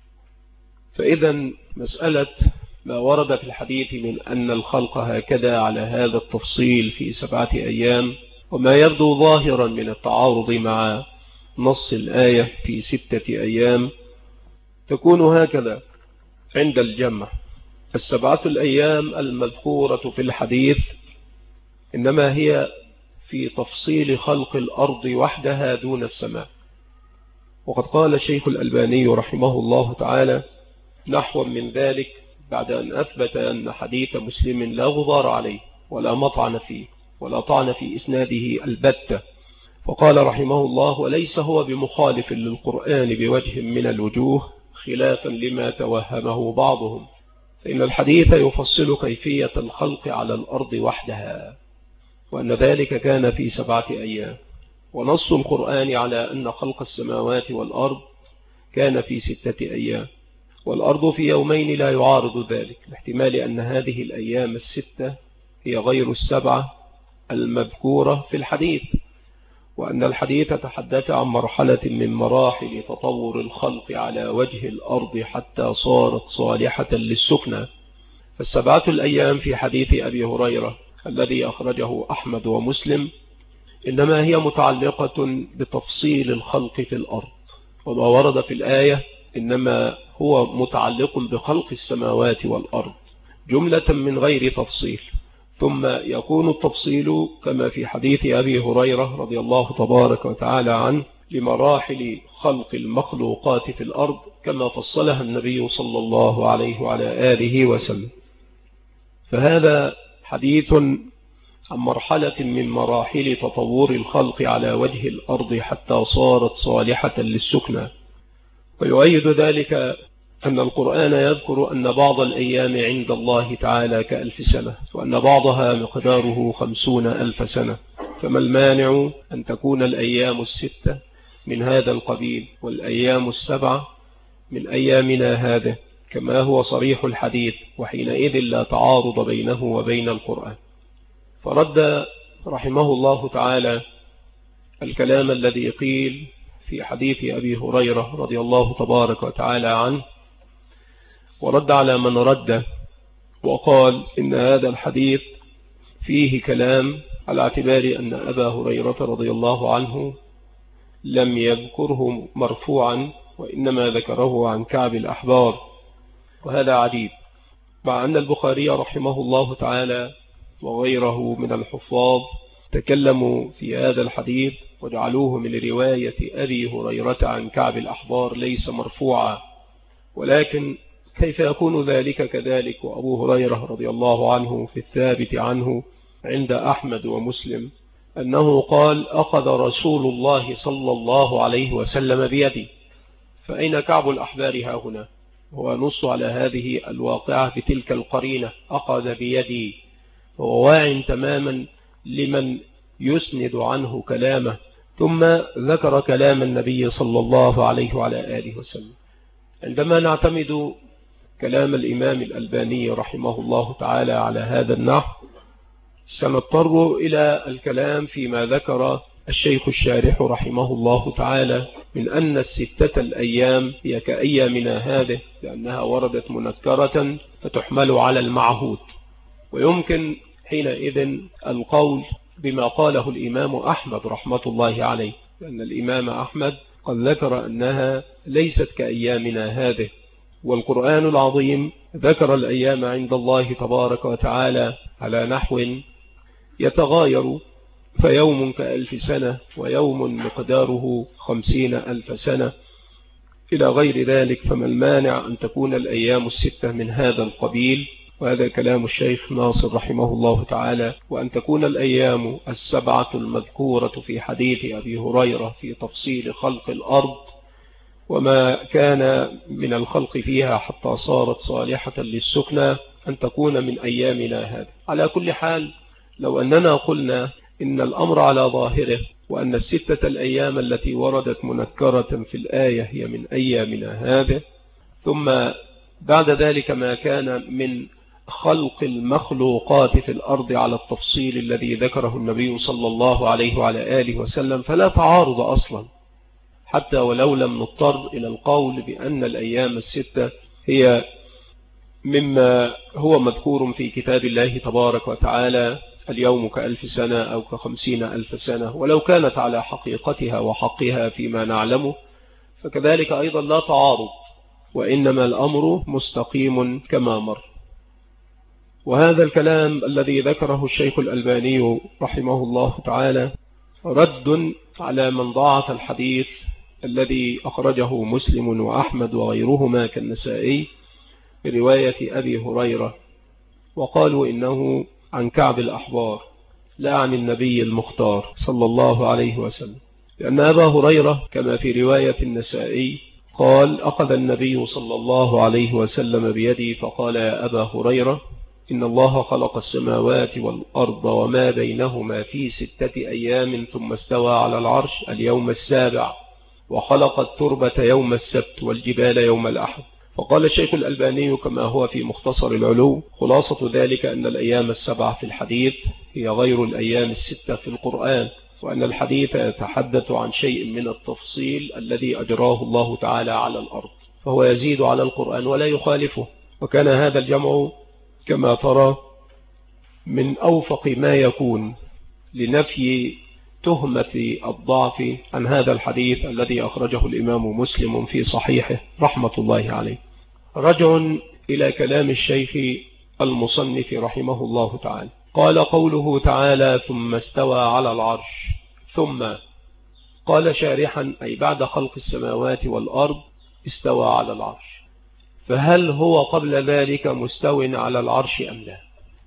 فإذا مسألة ما ورد في الحديث من أن الخلق هكذا على هذا التفصيل في سبعة أيام، وما يبدو ظاهرا من التعارض مع نص الآية في ستة أيام، تكون هكذا عند الجمع. السبعة الأيام المذكورة في الحديث إنما هي في تفصيل خلق الأرض وحدها دون السماء. وقد قال الشيخ الألباني رحمه الله تعالى نحو من ذلك بعد أن أثبت أن حديث مسلم لا غبار عليه ولا مطعن فيه ولا طعن في إسناده البتة، وقال رحمه الله: وليس هو بمخالف للقرآن بوجه من الوجوه، خلافا لما توهمه بعضهم، فإن الحديث يفصل كيفية الخلق على الأرض وحدها، وأن ذلك كان في سبعة أيام. ونص القرآن على أن خلق السماوات والأرض كان في ستة أيام، والأرض في يومين لا يعارض ذلك، لاحتمال أن هذه الأيام الستة هي غير السبعة المذكورة في الحديث، وأن الحديث تحدث عن مرحلة من مراحل تطور الخلق على وجه الأرض حتى صارت صالحة للسكنى. فالسبعة الأيام في حديث أبي هريرة الذي أخرجه أحمد ومسلم إنما هي متعلقة بتفصيل الخلق في الأرض، وما ورد في الآية إنما هو متعلق بخلق السماوات والأرض جملة من غير تفصيل، ثم يكون التفصيل كما في حديث أبي هريرة رضي الله تبارك وتعالى عنه لمراحل خلق المخلوقات في الأرض كما فصلها النبي صلى الله عليه وعلى آله وسلم. فهذا حديث عن مرحلة من مراحل تطور الخلق على وجه الأرض حتى صارت صالحة للسكنى. ويؤيد ذلك أن القرآن يذكر أن بعض الأيام عند الله تعالى كألف سنة، وأن بعضها مقداره خمسون ألف سنة، فما المانع أن تكون الأيام الستة من هذا القبيل والأيام السبعة من أيامنا هذا كما هو صريح الحديث، وحينئذ لا تعارض بينه وبين القرآن. فرد رحمه الله تعالى الكلام الذي قيل في حديث أبي هريرة رضي الله تبارك وتعالى عنه، ورد على من رد وقال إن هذا الحديث فيه كلام على اعتبار أن أبا هريرة رضي الله عنه لم يذكره مرفوعا وإنما ذكره عن كعب الأحبار، وهذا عجيب، مع أن البخاري رحمه الله تعالى وغيره من الحفاظ تكلموا في هذا الحديث وجعلوه من رواية أبي هريرة عن كعب الأحبار ليس مرفوعا. ولكن كيف يكون ذلك كذلك وأبو هريرة رضي الله عنه في الثابت عنه عند أحمد ومسلم أنه قال: أخذ رسول الله صلى الله عليه وسلم بيدي؟ فأين كعب الأحبار ها هنا؟ هو نص على هذه الواقعة بتلك القرينة، أخذ بيدي، هو واع تماما لمن يسند عنه كلامه، ثم ذكر كلام النبي صلى الله عليه وعلى آله وسلم. عندما نعتمد كلام الإمام الألباني رحمه الله تعالى على هذا النحو سنضطر إلى الكلام فيما ذكر الشيخ الشارح رحمه الله تعالى من أن الستة الأيام هي كأيامنا هذه، لأنها وردت منكرة فتحمل على المعهود. ويمكن حينئذ القول بما قاله الإمام أحمد رحمة الله عليه، لأن الإمام أحمد قد ذكر أنها ليست كأيامنا هذه، والقرآن العظيم ذكر الأيام عند الله تبارك وتعالى على نحو يتغاير، فيوم كألف سنة ويوم مقداره خمسين ألف سنة إلى غير ذلك. فما المانع أن تكون الأيام الستة من هذا القبيل، وهذا كلام الشيخ ناصر رحمه الله تعالى، وأن تكون الأيام السبعة المذكورة في حديث أبي هريرة في تفصيل خلق الأرض وما كان من الخلق فيها حتى صارت صالحة للسكنى أن تكون من أيامنا هذا. على كل حال، لو أننا قلنا إن الأمر على ظاهره وأن الستة الأيام التي وردت منكرة في الآية هي من أيامنا هذا، ثم بعد ذلك ما كان من خلق المخلوقات في الأرض على التفصيل الذي ذكره النبي صلى الله عليه وعلى آله وسلم، فلا تعارض أصلا، حتى ولو لم نضطر إلى القول بأن الأيام الستة هي مما هو مذكور في كتاب الله تبارك وتعالى اليوم كألف سنة أو كخمسين ألف سنة، ولو كانت على حقيقتها وحقها فيما نعلمه فكذلك أيضا لا تعارض، وإنما الأمر مستقيم كما مر. وهذا الكلام الذي ذكره الشيخ الألباني رحمه الله تعالى رد على من ضاعف الحديث الذي أخرجه مسلم وأحمد وغيرهما كالنسائي برواية أبي هريرة، وقالوا إنه عن كعب الأحبار لا عن النبي المختار صلى الله عليه وسلم، لأن أبا هريرة كما في رواية النسائي قال: أخذ النبي صلى الله عليه وسلم بيدي فقال: يا أبا هريرة، إن الله خلق السماوات والأرض وما بينهما في ستة أيام ثم استوى على العرش اليوم السابع، وخلق التربة يوم السبت والجبال يوم الأحد. وقال الشيخ الألباني كما هو في مختصر العلو: خلاصة ذلك أن الأيام السبعة في الحديث هي غير الأيام الستة في القرآن، وأن الحديث يتحدث عن شيء من التفصيل الذي أجراه الله تعالى على الأرض، فهو يزيد على القرآن ولا يخالفه. وكان هذا الجمع كما ترى من أوفق ما يكون لنفي تهمة الضعف عن هذا الحديث الذي أخرجه الإمام مسلم في صحيحه رحمة الله عليه. رجع إلى كلام الشيخ المصنف رحمه الله تعالى، قال: قوله تعالى ثم استوى على العرش، ثم قال شارحا أي بعد خلق السماوات والأرض استوى على العرش، فهل هو قبل ذلك مستو على العرش أم لا؟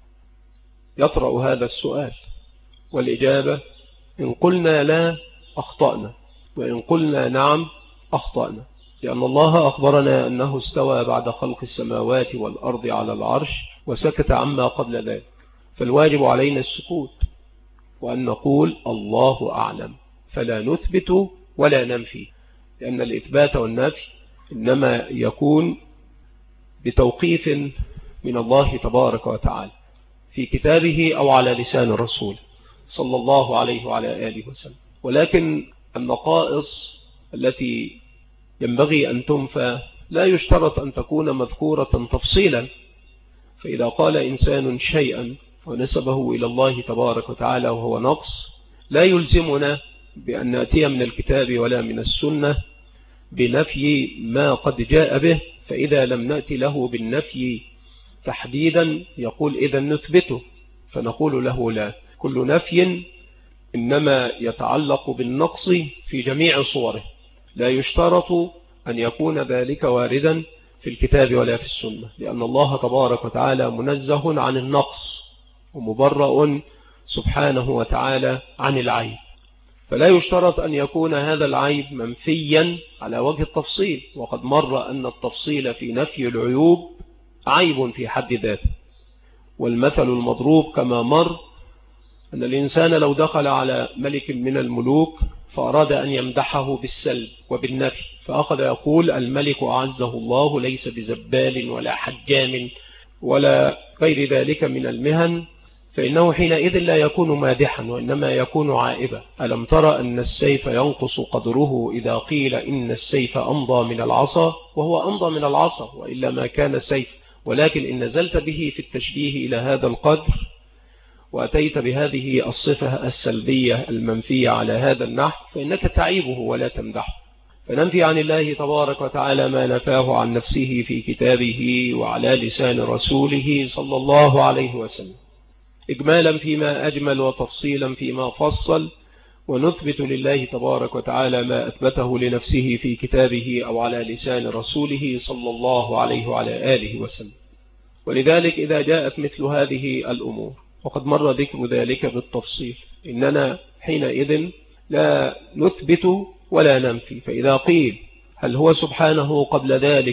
يطرأ هذا السؤال، والإجابة إن قلنا لا أخطأنا، وإن قلنا نعم أخطأنا، لأن الله أخبرنا أنه استوى بعد خلق السماوات والأرض على العرش وسكت عما قبل ذلك، فالواجب علينا السكوت وأن نقول الله أعلم، فلا نثبت ولا ننفي، لأن الإثبات والنفي إنما يكون بتوقيف من الله تبارك وتعالى في كتابه أو على لسان الرسول صلى الله عليه وعلى آله وسلم. ولكن النقائص التي ينبغي أن تنفى لا يشترط أن تكون مذكورة تفصيلا، فإذا قال إنسان شيئا ونسبه إلى الله تبارك وتعالى وهو نقص، لا يلزمنا بأن نأتي من الكتاب ولا من السنة بنفي ما قد جاء به، فإذا لم نأتي له بالنفي تحديدا يقول إذا نثبته، فنقول له لا، كل نفي إنما يتعلق بالنقص في جميع صوره، لا يشترط أن يكون ذلك واردا في الكتاب ولا في السنة، لأن الله تبارك وتعالى منزه عن النقص ومبرأ سبحانه وتعالى عن العيب، فلا يشترط أن يكون هذا العيب منفيا على وجه التفصيل، وقد مر أن التفصيل في نفي العيوب عيب في حد ذاته. والمثل المضروب كما مر أن الإنسان لو دخل على ملك من الملوك فأراد أن يمدحه بالسلب وبالنفي، فأخذ يقول الملك أعزه الله ليس بزبال ولا حجام ولا غير ذلك من المهن، فإنه حينئذ لا يكون مادحا وإنما يكون عائبا. ألم ترى أن السيف ينقص قدره إذا قيل إن السيف أمضى من العصا، وهو أمضى من العصا وإلا ما كان سيف، ولكن إن نزلت به في التشبيه إلى هذا القدر وأتيت بهذه الصفة السلبية المنفية على هذا النحو فإنك تعيبه ولا تمدحه. فننفي عن الله تبارك وتعالى ما نفاه عن نفسه في كتابه وعلى لسان رسوله صلى الله عليه وسلم، إجمالا فيما أجمل وتفصيلا فيما فصل، ونثبت لله تبارك وتعالى ما أثبته لنفسه في كتابه أو على لسان رسوله صلى الله عليه وعلى آله وسلم. ولذلك إذا جاءت مثل هذه الأمور وقد مر ذكر ذلك بالتفصيل إننا حينئذ لا نثبت ولا ننفي. فإذا قيل هل هو سبحانه قبل ذلك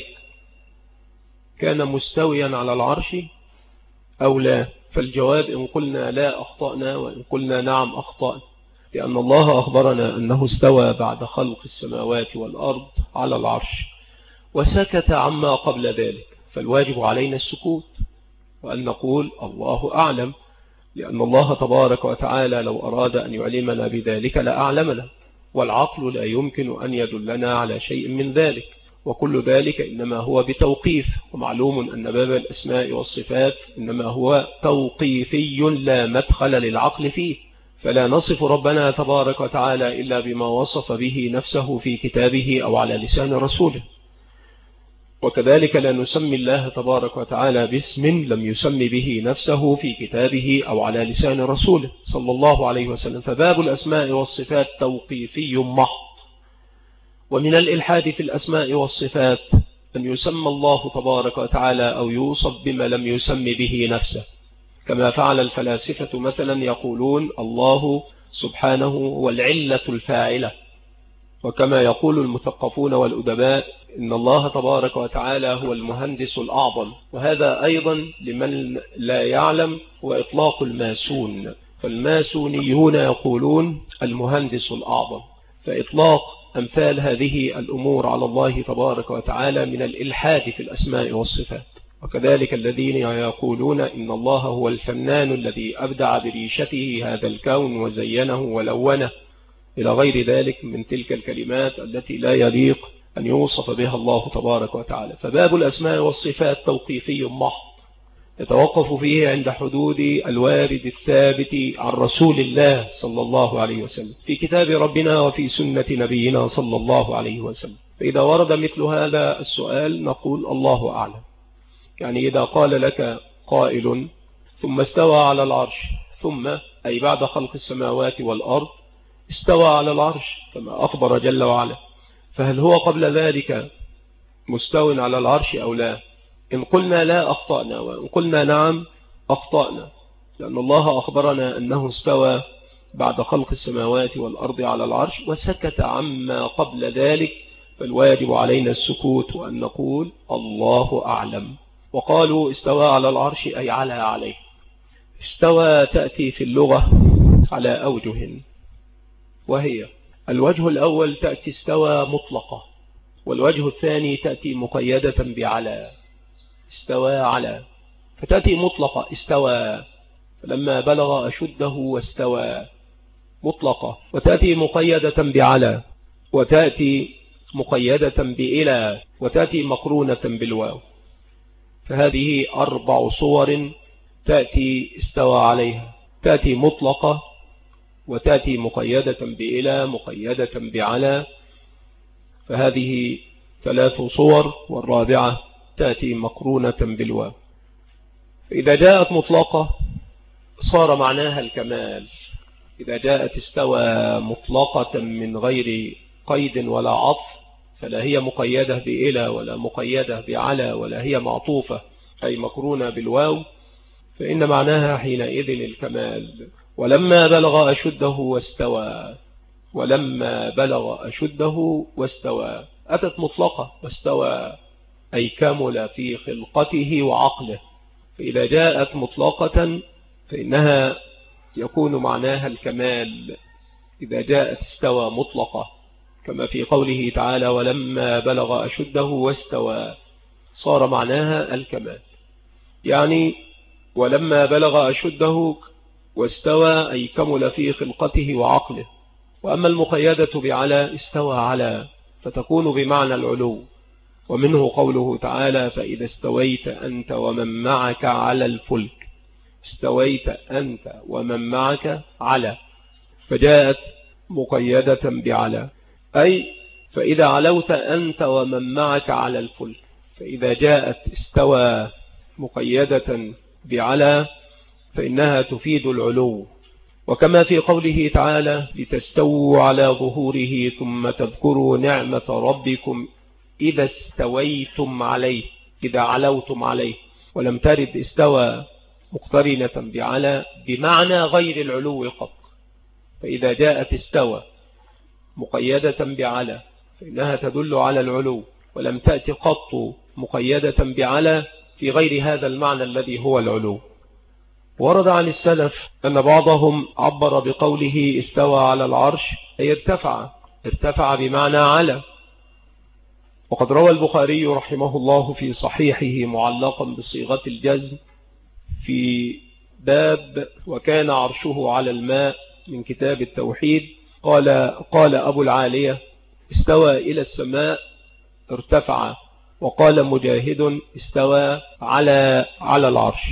كان مستويا على العرش أو لا، فالجواب إن قلنا لا أخطأنا، وإن قلنا نعم أخطأنا، لأن الله أخبرنا أنه استوى بعد خلق السماوات والأرض على العرش وسكت عما قبل ذلك، فالواجب علينا السكوت وأن نقول الله أعلم، لأن الله تبارك وتعالى لو أراد أن يعلمنا بذلك لأعلمنا، والعقل لا يمكن أن يدلنا على شيء من ذلك، وكل ذلك إنما هو بتوقيف. ومعلوم أن باب الأسماء والصفات إنما هو توقيفي لا مدخل للعقل فيه، فلا نصف ربنا تبارك وتعالى إلا بما وصف به نفسه في كتابه أو على لسان رسوله. وكذلك لا نسمي الله تبارك وتعالى باسم لم يسمي به نفسه في كتابه أو على لسان رسوله صلى الله عليه وسلم. فباب الأسماء والصفات توقيفي محض. ومن الإلحاد في الأسماء والصفات أن يسمى الله تبارك وتعالى أو يوصف بما لم يسمي به نفسه، كما فعل الفلاسفة مثلا، يقولون الله سبحانه هو العلة الفاعلة، وكما يقول المثقفون والأدباء إن الله تبارك وتعالى هو المهندس الأعظم. وهذا أيضا لمن لا يعلم هو إطلاق الماسون، فالماسونيون يقولون المهندس الأعظم، فإطلاق أمثال هذه الأمور على الله تبارك وتعالى من الإلحاد في الأسماء والصفات. وكذلك الذين يقولون إن الله هو الفنان الذي أبدع بريشته هذا الكون وزينه ولونه إلى غير ذلك من تلك الكلمات التي لا يليق أن يوصف بها الله تبارك وتعالى. فباب الأسماء والصفات توقيفي محض يتوقف فيه عند حدود الوارد الثابت عن رسول الله صلى الله عليه وسلم في كتاب ربنا وفي سنة نبينا صلى الله عليه وسلم. فإذا ورد مثل هذا السؤال نقول الله أعلم. يعني إذا قال لك قائل ثم استوى على العرش، ثم أي بعد خلق السماوات والأرض استوى على العرش كما أخبر جل وعلا، فهل هو قبل ذلك مستوى على العرش أو لا؟ إن قلنا لا أخطأنا، وإن قلنا نعم أخطأنا، لأن الله أخبرنا أنه استوى بعد خلق السماوات والأرض على العرش وسكت عما قبل ذلك، فالواجب علينا السكوت وأن نقول الله أعلم. وقالوا استوى على العرش أي على عليه. استوى تأتي في اللغة على أوجه، وهي الوجه الأول تأتي استوى مطلقة، والوجه الثاني تأتي مقيدة بعلى، استوى على، فتأتي مطلقة استوى فلما بلغ أشده واستوى مطلقة، وتأتي مقيدة بعلى، وتأتي مقيدة بإلى، وتأتي مقرونة بالواو. فهذه أربع صور تأتي استوى عليها، تأتي مطلقة، وتأتي مقيدة بإلى، مقيدة بعلى، فهذه ثلاث صور، والرابعة تأتي مقرونة بالواو. فإذا جاءت مطلقة صار معناها الكمال. إذا جاءت استوى مطلقة من غير قيد ولا عطف فلا هي مقيدة بإلى ولا مقيدة بعلى ولا هي معطوفة أي مقرونة بالواو، فإن معناها حينئذ الكمال. ولما بلغ أشده واستوى، ولما بلغ أشده واستوى، أتت مطلقة، واستوى أي كمل في خلقته وعقله. فإذا جاءت مطلقة فإنها يكون معناها الكمال، إذا جاءت استوى مطلقة كما في قوله تعالى ولما بلغ أشده واستوى صار معناها الكمال، يعني ولما بلغ أشده واستوى أي كمل في خلقته وعقله. وأما المقيدة بعلى استوى على فتكون بمعنى العلو، ومنه قوله تعالى فإذا استويت أنت ومن معك على الفلك، استويت أنت ومن معك على، فجاءت مقيدة بعلى، أي فإذا علوت أنت ومن معك على الفلك. فإذا جاءت استوى مقيدة بعلى فإنها تفيد العلو. وكما في قوله تعالى لتستووا على ظهوره ثم تذكروا نعمة ربكم إذا استويتم عليه، إذا علوتم عليه، ولم ترد استوى مقترنة بعلى بمعنى غير العلو قط. فإذا جاءت استوى مقيدة بعلى فإنها تدل على العلو، ولم تأتي قط مقيدة بعلى في غير هذا المعنى الذي هو العلو. ورد عن السلف أن بعضهم عبر بقوله استوى على العرش أي ارتفع، ارتفع بمعنى على. وقد روى البخاري رحمه الله في صحيحه معلقا بصيغة الجزم في باب وكان عرشه على الماء من كتاب التوحيد، قال قال أبو العالية استوى إلى السماء ارتفع، وقال مجاهد استوى على على العرش.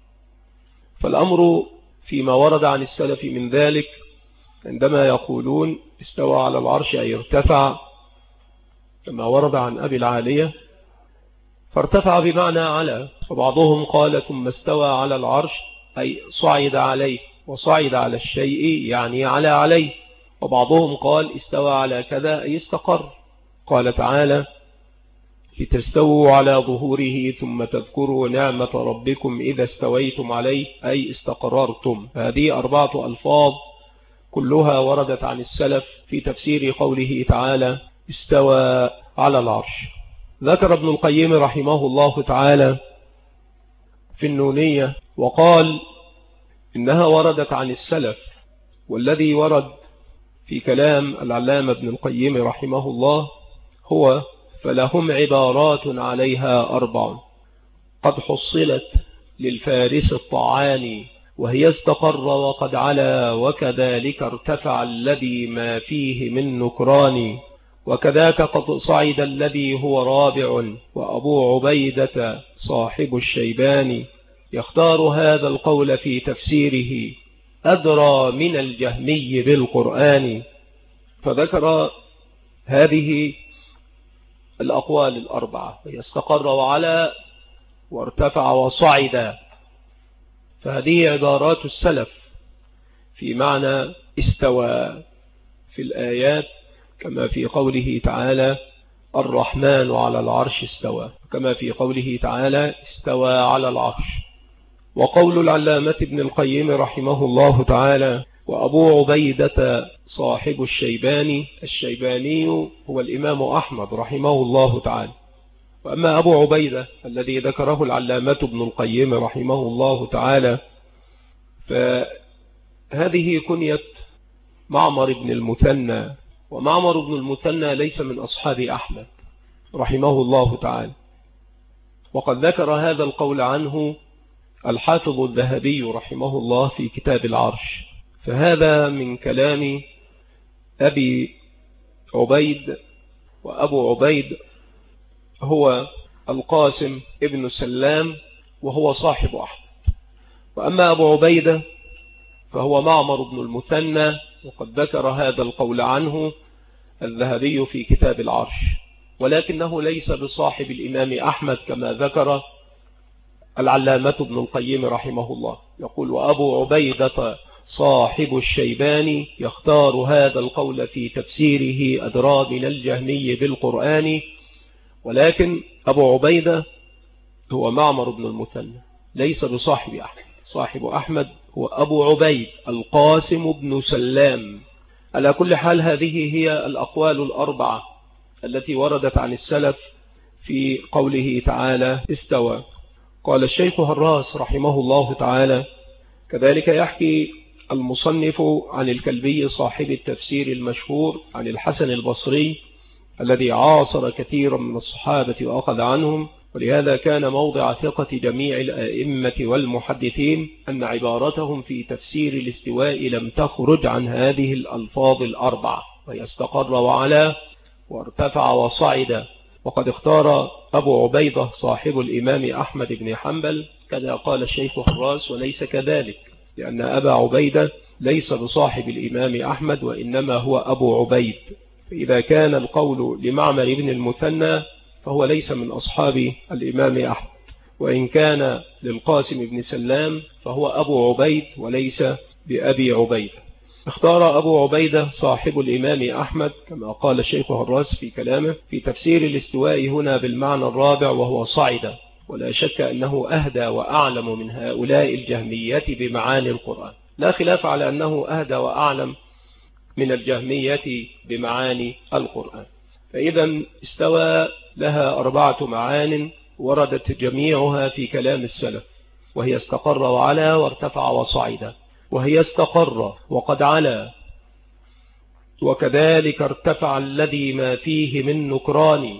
فالأمر فيما ورد عن السلف من ذلك عندما يقولون استوى على العرش أي ارتفع كما ورد عن أبي العالية، فارتفع بمعنى على. فبعضهم قال ثم استوى على العرش أي صعد عليه، وصعد على الشيء يعني على عليه. وبعضهم قال استوى على كذا أي استقر. قال تعالى لتستووا على ظهوره ثم تذكروا نعمة ربكم إذا استويتم عليه أي استقررتم. هذه أربعة ألفاظ كلها وردت عن السلف في تفسير قوله تعالى استوى على العرش. ذكر ابن القيم رحمه الله تعالى في النونية وقال إنها وردت عن السلف، والذي ورد في كلام العلامة ابن القيم رحمه الله هو فلهم عبارات عليها أربع قد حصلت للفارس الطعاني، وهي استقر وقد علا وكذلك ارتفع الذي ما فيه من نكران، وكذاك قد صعد الذي هو رابع، وأبو عبيدة صاحب الشيباني يختار هذا القول في تفسيره أدرى من الجهمي بالقرآن. فذكر هذه الأقوال الأربعة، يستقر وعلى وارتفع وصعد. فهذه عبارات السلف في معنى استوى في الآيات، كما في قوله تعالى الرحمن على العرش استوى، كما في قوله تعالى استوى على العرش. وقول العلامة ابن القيم رحمه الله تعالى وأبو عبيدة صاحب الشيباني، الشيباني هو الإمام أحمد رحمه الله تعالى. وأما أبو عبيدة الذي ذكره العلامة ابن القيم رحمه الله تعالى فهذه كنية معمر بن المثنى، ومعمر بن المثنى ليس من أصحاب أحمد رحمه الله تعالى. وقد ذكر هذا القول عنه الحافظ الذهبي رحمه الله في كتاب العرش. فهذا من كلام أبي عبيد، وأبو عبيد هو القاسم ابن سلام وهو صاحب أحمد. وأما أبو عبيدة فهو معمر بن المثنى، وقد ذكر هذا القول عنه الذهبي في كتاب العرش، ولكنه ليس بصاحب الإمام أحمد كما ذكر العلامة ابن القيم رحمه الله. يقول وأبو عبيدة صاحب الشيباني يختار هذا القول في تفسيره أدرى من الجهمي بالقرآن، ولكن أبو عبيدة هو معمر بن المثنى ليس بصاحب أحمد. صاحب أحمد هو أبو عبيد القاسم بن سلام. على كل حال هذه هي الأقوال الأربعة التي وردت عن السلف في قوله تعالى استوى. قال الشيخ هراس رحمه الله تعالى كذلك يحكي المصنف عن الكلبي صاحب التفسير المشهور عن الحسن البصري الذي عاصر كثيرا من الصحابة وأخذ عنهم، ولهذا كان موضع ثقة جميع الأئمة والمحدثين أن عبارتهم في تفسير الاستواء لم تخرج عن هذه الألفاظ الأربع، وهي استقر وعلا وارتفع وصعد. وقد اختار أبو عبيدة صاحب الإمام أحمد بن حنبل كذا قال الشيخ حراس، وليس كذلك، لأن أبا عبيدة ليس بصاحب الإمام أحمد وإنما هو أبو عبيد. فإذا كان القول لمعمر بن المثنى فهو ليس من أصحاب الإمام أحمد، وإن كان للقاسم بن سلام فهو أبو عبيد وليس بأبي عبيدة. اختار أبو عبيدة صاحب الإمام أحمد كما قال الشيخ هراس في كلامه في تفسير الاستواء هنا بالمعنى الرابع وهو صعد، ولا شك أنه أهدى وأعلم من هؤلاء الجهمية بمعاني القرآن، لا خلاف على أنه أهدى وأعلم من الجهمية بمعاني القرآن. فإذا استوى لها أربعة معان وردت جميعها في كلام السلف، وهي استقر وعلا وارتفع وصعد، وهي استقر وقد علا، وكذلك ارتفع الذي ما فيه من نكران،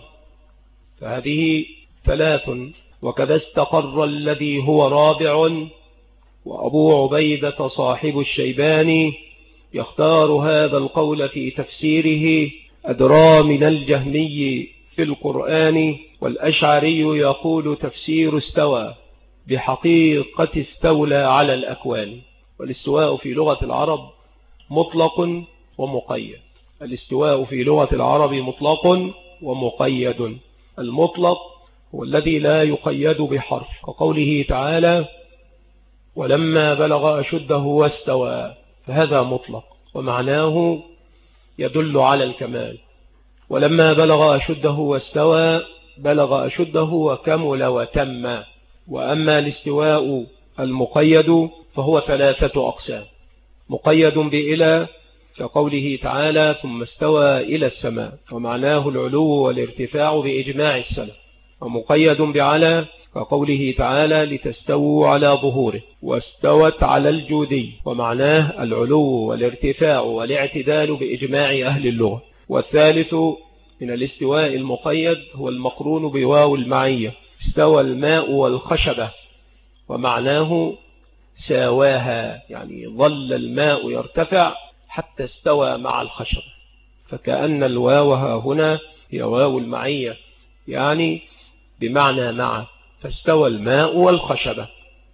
فهذه ثلاث. وكذا استقر الذي هو رابع. وأبو عبيدة صاحب الشيباني يختار هذا القول في تفسيره أدرى من الجهمي في القرآن، والأشعري يقول تفسير استوى بحقيقة استولى على الأكوان. والاستواء في لغة العرب مطلق ومقيد. الاستواء في لغة العرب مطلق ومقيد. المطلق هو الذي لا يقيد بحرف، وقوله تعالى ولما بلغ أشده واستوى، فهذا مطلق ومعناه يدل على الكمال. ولما بلغ أشده واستوى بلغ أشده وكمل وتم. وأما الاستواء المقيد فهو ثلاثة أقسام: مقيد بإلى كقوله تعالى ثم استوى إلى السماء، ومعناه العلو والارتفاع بإجماع السلف. ومقيد بعلى كقوله تعالى لتستووا على ظهوره، واستوت على الجودي، ومعناه العلو والارتفاع والاعتدال بإجماع أهل اللغة. والثالث من الاستواء المقيد هو المقرون بواو المعية، استوى الماء والخشبة، ومعناه ساواها، يعني ظل الماء يرتفع حتى استوى مع الخشبة، فكأن الواو هنا هي واو المعية، يعني بمعنى مع، فاستوى الماء والخشبة.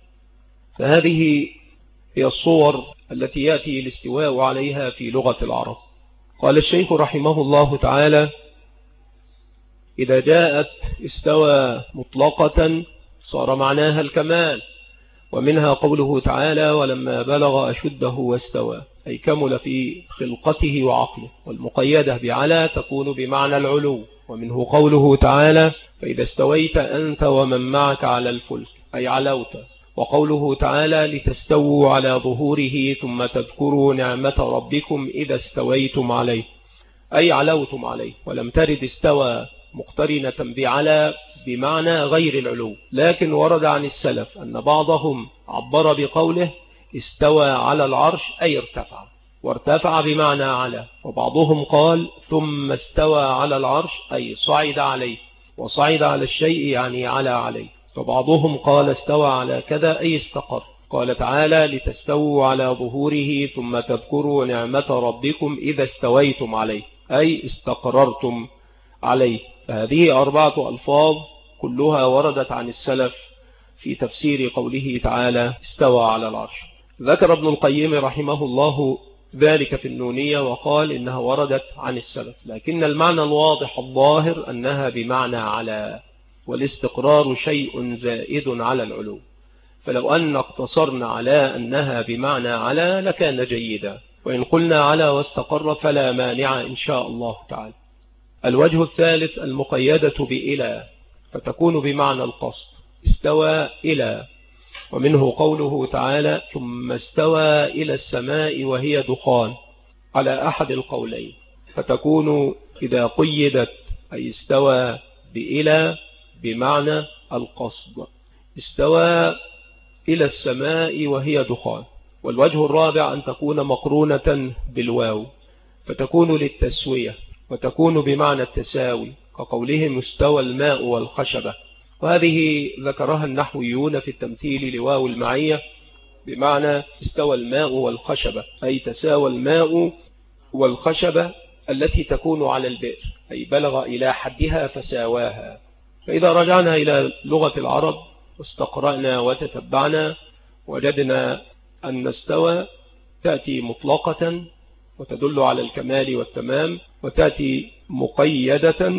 فهذه هي الصور التي يأتي الاستواء عليها في لغة العرب. قال الشيخ رحمه الله تعالى إذا جاءت استوى مطلقة صار معناها الكمال، ومنها قوله تعالى ولما بلغ أشده واستوى، أي كمل في خلقته وعقله. والمقيدة بعلى تكون بمعنى العلو، ومنه قوله تعالى فإذا استويت أنت ومن معك على الفلك، أي علوت. وقوله تعالى لتستووا على ظهوره ثم تذكروا نعمة ربكم إذا استويتم عليه، أي علوتم عليه. ولم ترد استوى مقترنة بعلى بمعنى غير العلو، لكن ورد عن السلف أن بعضهم عبر بقوله استوى على العرش أي ارتفع، وارتفع بمعنى على. وبعضهم قال ثم استوى على العرش أي صعد عليه، وصعد على الشيء يعني على عليه. فبعضهم قال استوى على كذا أي استقر. قال تعالى لتستووا على ظهوره ثم تذكروا نعمة ربكم إذا استويتم عليه، أي استقررتم عليه. فهذه أربعة ألفاظ كلها وردت عن السلف في تفسير قوله تعالى استوى على العرش. ذكر ابن القيم رحمه الله ذلك في النونية وقال إنها وردت عن السلف، لكن المعنى الواضح الظاهر أنها بمعنى على، والاستقرار شيء زائد على العلو. فلو أن اقتصرنا على أنها بمعنى على لكان جيدا، وإن قلنا على واستقر فلا مانع إن شاء الله تعالى. الوجه الثالث المقيدة بإلى، فتكون بمعنى القصد، استوى إلى. ومنه قوله تعالى ثم استوى إلى السماء وهي دخان، على أحد القولين، فتكون إذا قيدت أي استوى بإلى بمعنى القصد، استوى إلى السماء وهي دخان. والوجه الرابع أن تكون مقرونة بالواو فتكون للتسوية وتكون بمعنى التساوي كقولهم استوى الماء والخشبة، وهذه ذكرها النحويون في التمثيل لواو المعية بمعنى استوى الماء والخشبة، أي تساوى الماء والخشبة التي تكون على البئر، أي بلغ إلى حدها فساواها. فإذا رجعنا إلى لغة العرب واستقرأنا وتتبعنا وجدنا أن استوى تأتي مطلقة وتدل على الكمال والتمام، وتأتي مقيدة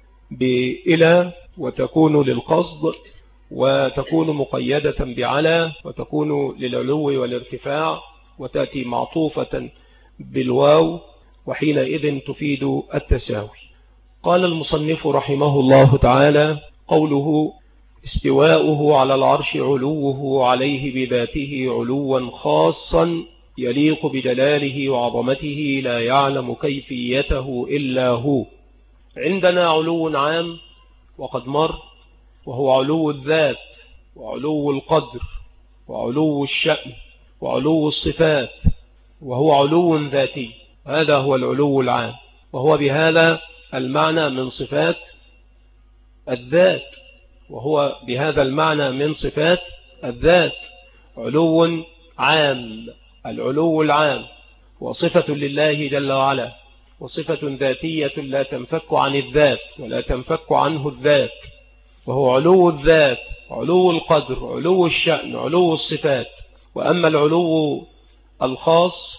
بإلى وتكون للقصد، وتكون مقيدة بعلى وتكون للعلو والارتفاع، وتأتي معطوفة بالواو وحينئذ تفيد التساوي. قال المصنف رحمه الله تعالى: قوله استواؤه على العرش علوه عليه بذاته علوا خاصا يليق بجلاله وعظمته لا يعلم كيفيته إلا هو. عندنا علو عام وقد مر، وهو علو الذات وعلو القدر وعلو الشأن وعلو الصفات، وهو علو ذاتي، هذا هو العلو العام، وهو بهذا المعنى من صفات الذات وهو بهذا المعنى من صفات الذات علو عام. العلو العام وصفة لله جل وعلا، وصفة ذاتية لا تنفك عن الذات ولا تنفك عنه الذات، وهو علو الذات، علو القدر، علو الشأن، علو الصفات. وأما العلو الخاص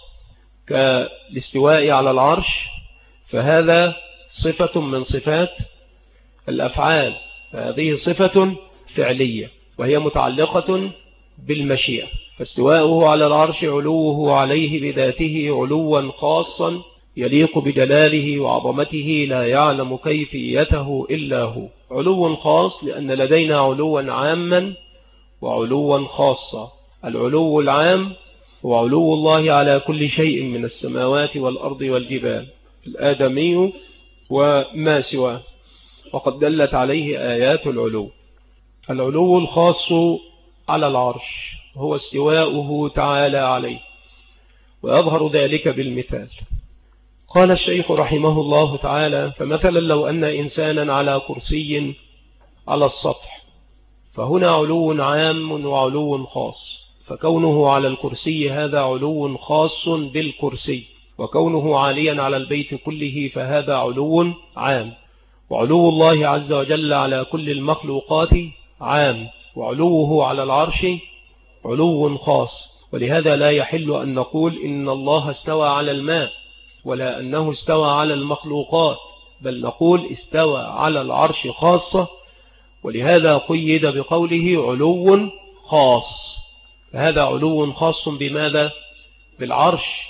كالاستواء على العرش فهذا صفة من صفات الأفعال، فهذه صفة فعلية وهي متعلقة بالمشيئة. فاستواءه على العرش علوه عليه بذاته علوا خاصا يليق بجلاله وعظمته لا يعلم كيفيته إلا هو. علو خاص لأن لدينا علوا عاما وعلوا خاصا. العلو العام هو علو الله على كل شيء من السماوات والأرض والجبال الآدمي وما سواه، وقد دلت عليه آيات العلو. العلو الخاص على العرش هو استواؤه تعالى عليه، ويظهر ذلك بالمثال. قال الشيخ رحمه الله تعالى: فمثلا لو أن إنسانا على كرسي على السطح، فهنا علو عام وعلو خاص، فكونه على الكرسي هذا علو خاص بالكرسي، وكونه عاليا على البيت كله فهذا علو عام. وعلو الله عز وجل على كل المخلوقات عام، وعلوه على العرش علو خاص. ولهذا لا يحل أن نقول إن الله استوى على الماء ولا أنه استوى على المخلوقات، بل نقول استوى على العرش خاصة، ولهذا قيد بقوله علو خاص. فهذا علو خاص بماذا؟ بالعرش،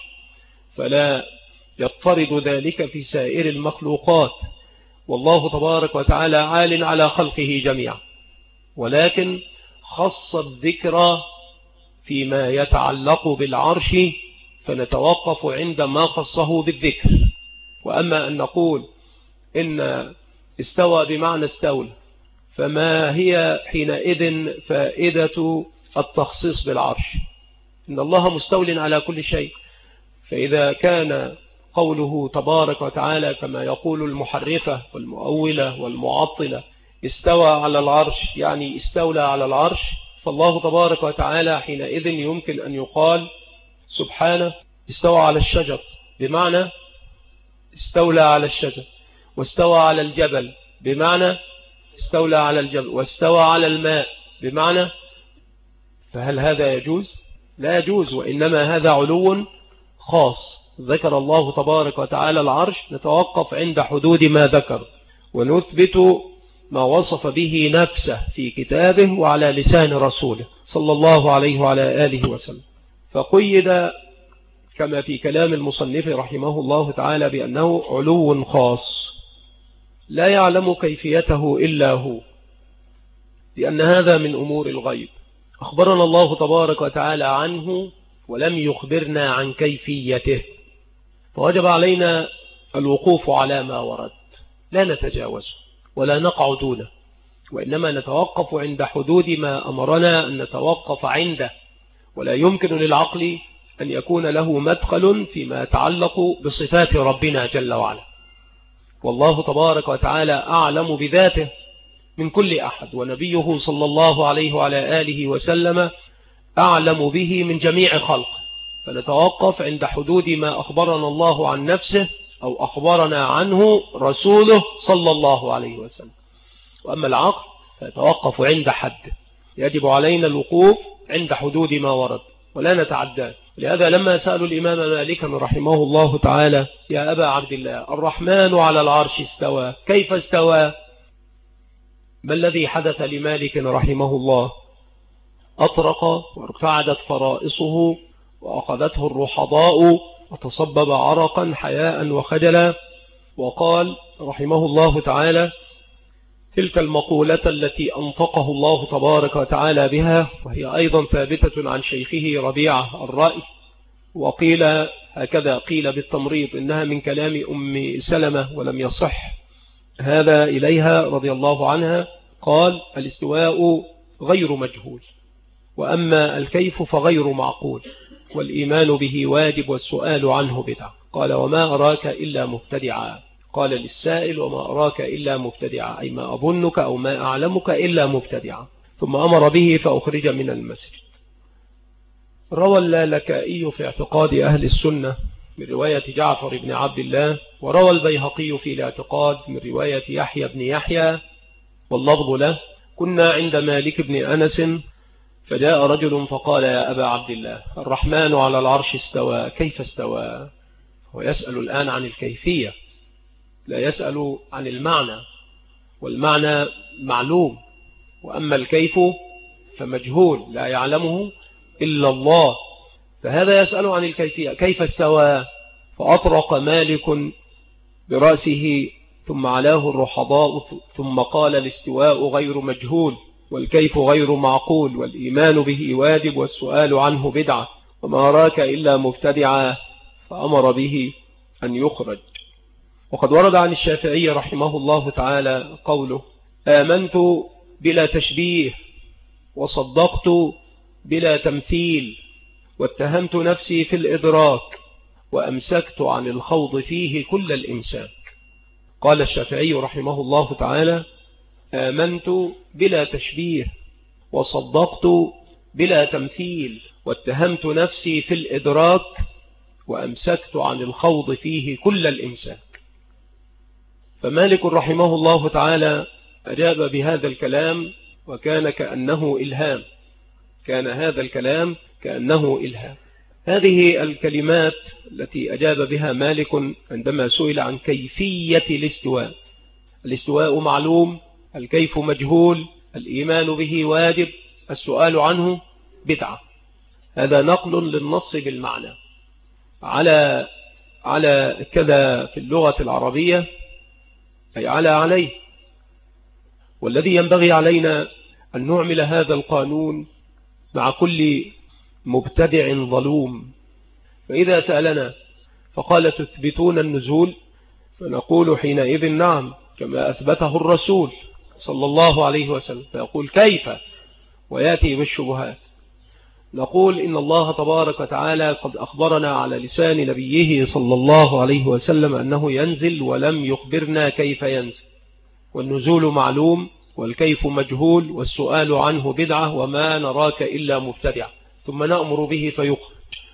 فلا يضطرد ذلك في سائر المخلوقات. والله تبارك وتعالى عال على خلقه جميعا، ولكن خص الذكر فيما يتعلق بالعرش، فنتوقف عندما خصه بالذكر. وأما أن نقول إن استوى بمعنى استولى، فما هي حينئذ فائدة التخصيص بالعرش؟ إن الله مستول على كل شيء. فإذا كان قوله تبارك وتعالى كما يقول المحرفة والمؤولة والمعطلة استوى على العرش يعني استولى على العرش، فالله تبارك وتعالى حينئذ يمكن أن يقال سبحانه استوى على الشجر بمعنى استولى على الشجر، واستوى على الجبل بمعنى استولى على الجبل، واستوى على الماء بمعنى. فهل هذا يجوز؟ لا يجوز، وإنما هذا علو خاص. ذكر الله تبارك وتعالى العرش، نتوقف عند حدود ما ذكر ونثبت ما وصف به نفسه في كتابه وعلى لسان رسوله صلى الله عليه وعلى آله وسلم. فقيد كما في كلام المصنف رحمه الله تعالى بأنه علو خاص لا يعلم كيفيته إلا هو، لأن هذا من أمور الغيب أخبرنا الله تبارك وتعالى عنه ولم يخبرنا عن كيفيته، فوجب علينا الوقوف على ما ورد، لا نتجاوزه ولا نقع دونه، وإنما نتوقف عند حدود ما أمرنا أن نتوقف عنده. ولا يمكن للعقل أن يكون له مدخل فيما يتعلق بصفات ربنا جل وعلا. والله تبارك وتعالى أعلم بذاته من كل أحد، ونبيه صلى الله عليه وعلى آله وسلم أعلم به من جميع خلقه، فنتوقف عند حدود ما أخبرنا الله عن نفسه أو أخبرنا عنه رسوله صلى الله عليه وسلم. وأما العقل فيتوقف عند حد، يجب علينا الوقوف عند حدود ما ورد ولا نتعدى. لهذا لما سألوا الإمام مالكا رحمه الله تعالى: يا أبا عبد الله، الرحمن على العرش استوى، كيف استوى؟ ما الذي حدث لمالك رحمه الله؟ أطرق وارتعدت فرائصه وأخذته الرحضاء وتصبب عرقا حياء وخجلا، وقال رحمه الله تعالى تلك المقولة التي أنطقه الله تبارك وتعالى بها، وهي أيضا ثابتة عن شيخه ربيعة الرأي، وقيل هكذا قيل بالتمريض إنها من كلام أم سلمة ولم يصح هذا إليها رضي الله عنها. قال: الاستواء غير مجهول، وأما الكيف فغير معقول، والإيمان به واجب والسؤال عنه بدعة. قال: وما أراك إلا مبتدعا. قال للسائل: وما أراك إلا مبتدعا، أي ما أظنك أو ما أعلمك إلا مبتدعا. ثم أمر به فأخرج من المسجد. روى اللالكائي في اعتقاد أهل السنة من رواية جعفر بن عبد الله، وروى البيهقي في الاعتقاد من رواية يحيى بن يحيى واللفظ له: كنا عند مالك بن أنس فجاء رجل فقال: يا أبا عبد الله، الرحمن على العرش استوى، كيف استوى؟ هو يسأل الآن عن الكيفية، لا يسأل عن المعنى، والمعنى معلوم، وأما الكيف فمجهول لا يعلمه إلا الله، فهذا يسأل عن الكيفية، كيف استوى؟ فأطرق مالك برأسه ثم علاه الرحضاء ثم قال: الاستواء غير مجهول، والكيف غير معقول، والإيمان به واجب والسؤال عنه بدعة، وما أراك إلا مبتدعا، فأمر به أن يخرج. وقد ورد عن الشافعي رحمه الله تعالى قوله: آمنت بلا تشبيه، وصدقت بلا تمثيل، واتهمت نفسي في الإدراك، وأمسكت عن الخوض فيه كل الإمساك. قال الشافعي رحمه الله تعالى: آمنت بلا تشبيه، وصدقت بلا تمثيل، واتهمت نفسي في الإدراك، وأمسكت عن الخوض فيه كل الإمساك. فمالك رحمه الله تعالى أجاب بهذا الكلام، وكان كأنه إلهام، كان هذا الكلام كأنه إلهام. هذه الكلمات التي أجاب بها مالك عندما سئل عن كيفية الاستواء: الاستواء معلوم، الكيف مجهول، الإيمان به واجب، السؤال عنه بدعة. هذا نقل للنص بالمعنى على على كذا في اللغة العربية، أي على عليه. والذي ينبغي علينا أن نعمل هذا القانون مع كل مبتدع ظلوم. فإذا سألنا فقال: تثبتون النزول؟ فنقول حينئذ: نعم، كما أثبته الرسول صلى الله عليه وسلم. فيقول: كيف؟ ويأتي بالشبهات. نقول: إن الله تبارك وتعالى قد أخبرنا على لسان نبيه صلى الله عليه وسلم أنه ينزل، ولم يخبرنا كيف ينزل، والنزول معلوم، والكيف مجهول، والسؤال عنه بدعة، وما نراك إلا مبتدع. ثم نأمر به فيخرج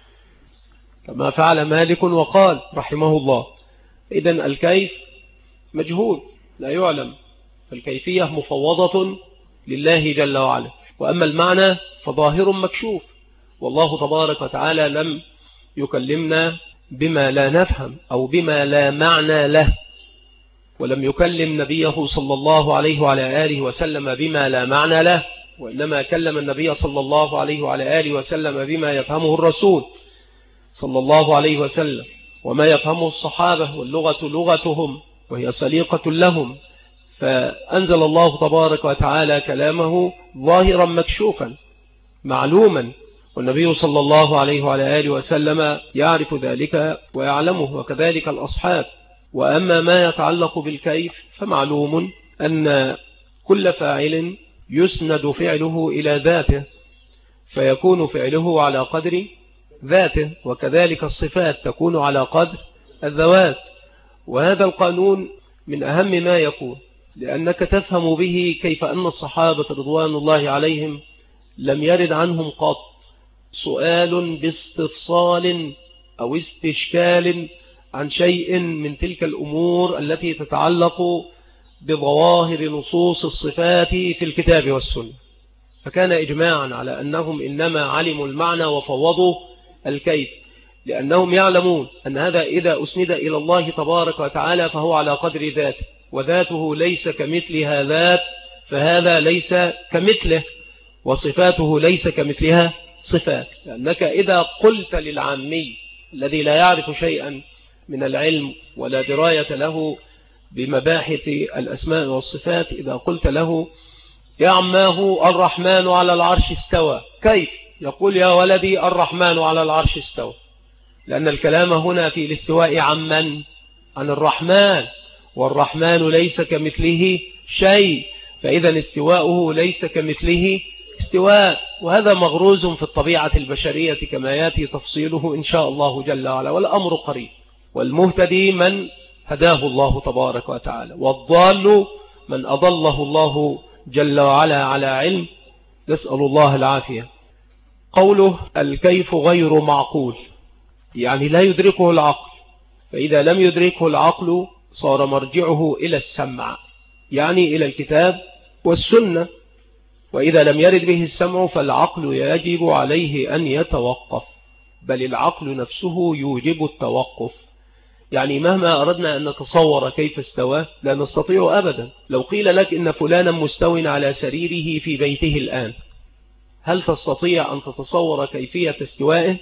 كما فعل مالك وقال رحمه الله: إذن الكيف مجهول لا يعلم، فالكيفية مفوضة لله جل وعلا، وأما المعنى فظاهر مكشوف. والله تبارك وتعالى لم يكلمنا بما لا نفهم أو بما لا معنى له، ولم يكلم نبيه صلى الله عليه وعلى آله وسلم بما لا معنى له، وإنما كلم النبي صلى الله عليه وعلى آله وسلم بما يفهمه الرسول صلى الله عليه وسلم، وما يفهمه الصحابة، واللغة لغتهم وهي سليقة لهم. فأنزل الله تبارك وتعالى كلامه ظاهرا مكشوفا معلوما، والنبي صلى الله عليه وعلى آله وسلم يعرف ذلك ويعلمه، وكذلك الأصحاب. وأما ما يتعلق بالكيف فمعلوم أن كل فاعل يسند فعله إلى ذاته، فيكون فعله على قدر ذاته، وكذلك الصفات تكون على قدر الذوات. وهذا القانون من أهم ما يكون، لأنك تفهم به كيف أن الصحابة رضوان الله عليهم لم يرد عنهم قط سؤال باستفصال أو استشكال عن شيء من تلك الأمور التي تتعلق بظواهر نصوص الصفات في الكتاب والسنة، فكان إجماعا على أنهم إنما علموا المعنى وفوضوا الكيف، لأنهم يعلمون أن هذا إذا أسند إلى الله تبارك وتعالى فهو على قدر ذاته، وذاته ليس كمثلها ذات، فهذا ليس كمثله، وصفاته ليس كمثلها صفات. لأنك إذا قلت للعامي الذي لا يعرف شيئا من العلم ولا دراية له بمباحث الأسماء والصفات، إذا قلت له يا عماه الرحمن على العرش استوى، كيف؟ يقول يا ولدي الرحمن على العرش استوى، لأن الكلام هنا في الاستواء عن من؟ عن الرحمن، والرحمن ليس كمثله شيء، فإذا استواؤه ليس كمثله استواء. وهذا مغروز في الطبيعة البشرية كما يأتي تفصيله إن شاء الله جل وعلا، والأمر قريب. والمهتدي من هداه الله تبارك وتعالى، والضال من أضله الله جل وعلا على علم، نسأل الله العافية. قوله الكيف غير معقول، يعني لا يدركه العقل، فإذا لم يدركه العقل صار مرجعه إلى السمع، يعني إلى الكتاب والسنة، وإذا لم يرد به السمع فالعقل يجب عليه أن يتوقف، بل العقل نفسه يوجب التوقف. يعني مهما أردنا أن نتصور كيف استوى لا نستطيع أبدا. لو قيل لك إن فلانا مستوٍ على سريره في بيته الآن، هل تستطيع أن تتصور كيفية استوائه؟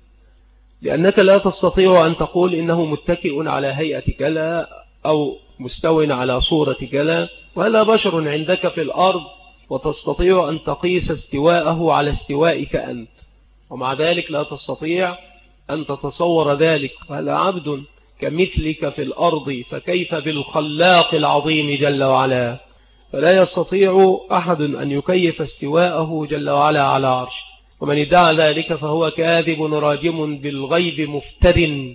لأنك لا تستطيع أن تقول إنه متكئ على هيئة كلا أو مستوٍ على صورة كلا، وهذا بشر عندك في الأرض، وتستطيع أن تقيس استواءه على استوائك أنت، ومع ذلك لا تستطيع أن تتصور ذلك، وهذا عبد كمثلك في الأرض، فكيف بالخلاق العظيم جل وعلا؟ فلا يستطيع أحد أن يكيف استواءه جل وعلا على عرش، ومن ادعى ذلك فهو كاذب راجم بالغيب مفتر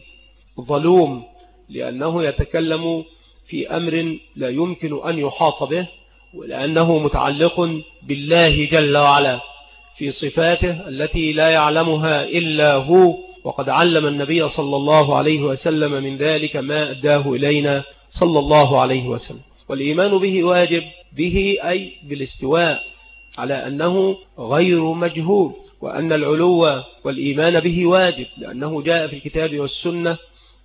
ظلوم، لأنه يتكلم في أمر لا يمكن أن يحاط به، ولأنه متعلق بالله جل وعلا في صفاته التي لا يعلمها إلا هو، وقد علم النبي صلى الله عليه وسلم من ذلك ما أداه إلينا صلى الله عليه وسلم. والإيمان به واجب، به أي بالاستواء، على أنه غير مجهول، وأن العلو والإيمان به واجب، لأنه جاء في الكتاب والسنة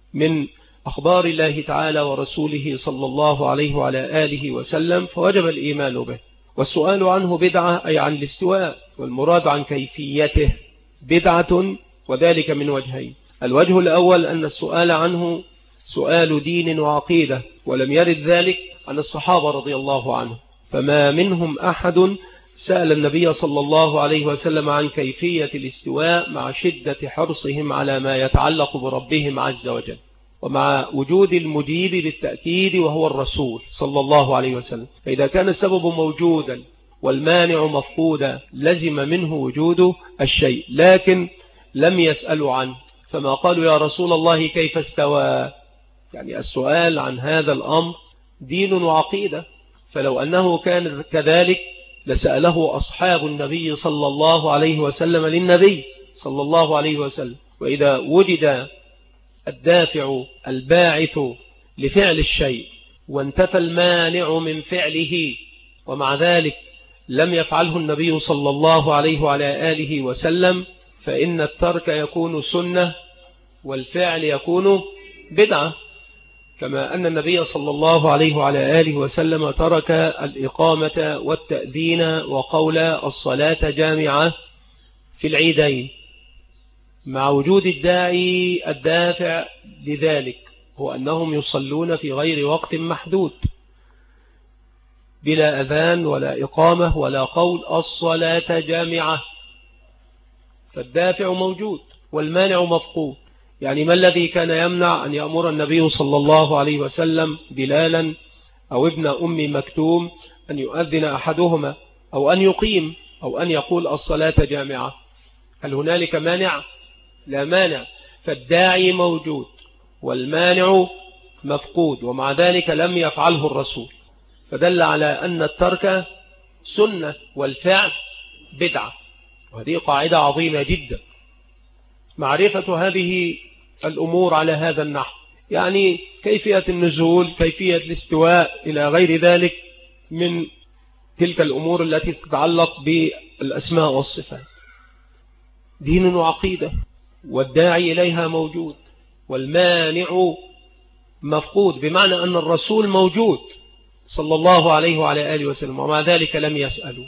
من أخبار الله تعالى ورسوله صلى الله عليه وعلى آله وسلم، فوجب الإيمان به. والسؤال عنه بدعة، أي عن الاستواء، والمراد عن كيفيته بدعة، وذلك من وجهين. الوجه الأول أن السؤال عنه سؤال دين وعقيدة، ولم يرد ذلك عن الصحابة رضي الله عنهم، فما منهم أحد سأل النبي صلى الله عليه وسلم عن كيفية الاستواء، مع شدة حرصهم على ما يتعلق بربهم عز وجل، ومع وجود المجيب بالتأكيد وهو الرسول صلى الله عليه وسلم. فإذا كان السبب موجودا والمانع مفقودا لزم منه وجود الشيء، لكن لم يسألوا عنه، فما قالوا يا رسول الله كيف استوى. يعني السؤال عن هذا الأمر دين وعقيدة، فلو أنه كان كذلك لسأله أصحاب النبي صلى الله عليه وسلم للنبي صلى الله عليه وسلم. وإذا وجد الدافع الباعث لفعل الشيء وانتفى المانع من فعله، ومع ذلك لم يفعله النبي صلى الله عليه وعلى آله وسلم، فإن الترك يكون سنة والفعل يكون بدعة، كما أن النبي صلى الله عليه وعلى آله وسلم ترك الإقامة والتأذين وقول الصلاة جامعة في العيدين، مع وجود الداعي الدافع لذلك، هو أنهم يصلون في غير وقت محدود بلا أذان ولا إقامة ولا قول الصلاة جامعة، فالدافع موجود والمانع مفقود. يعني ما الذي كان يمنع أن يأمر النبي صلى الله عليه وسلم بلالا أو ابن أم مكتوم أن يؤذن أحدهما أو أن يقيم؟ أو أن يقول الصلاة جامعة، هل هنالك مانع؟ لا مانع. فالداعي موجود والمانع مفقود، ومع ذلك لم يفعله الرسول، فدل على أن الترك سنة والفعل بدعة. وهذه قاعدة عظيمة جدا، معرفة هذه الأمور على هذا النحو، يعني كيفية النزول، كيفية الاستواء، إلى غير ذلك من تلك الأمور التي تتعلق بالأسماء والصفات. دين وعقيدة، والداعي إليها موجود والمانع مفقود، بمعنى أن الرسول موجود صلى الله عليه وعلى آله وسلم، ومع ذلك لم يسألوا.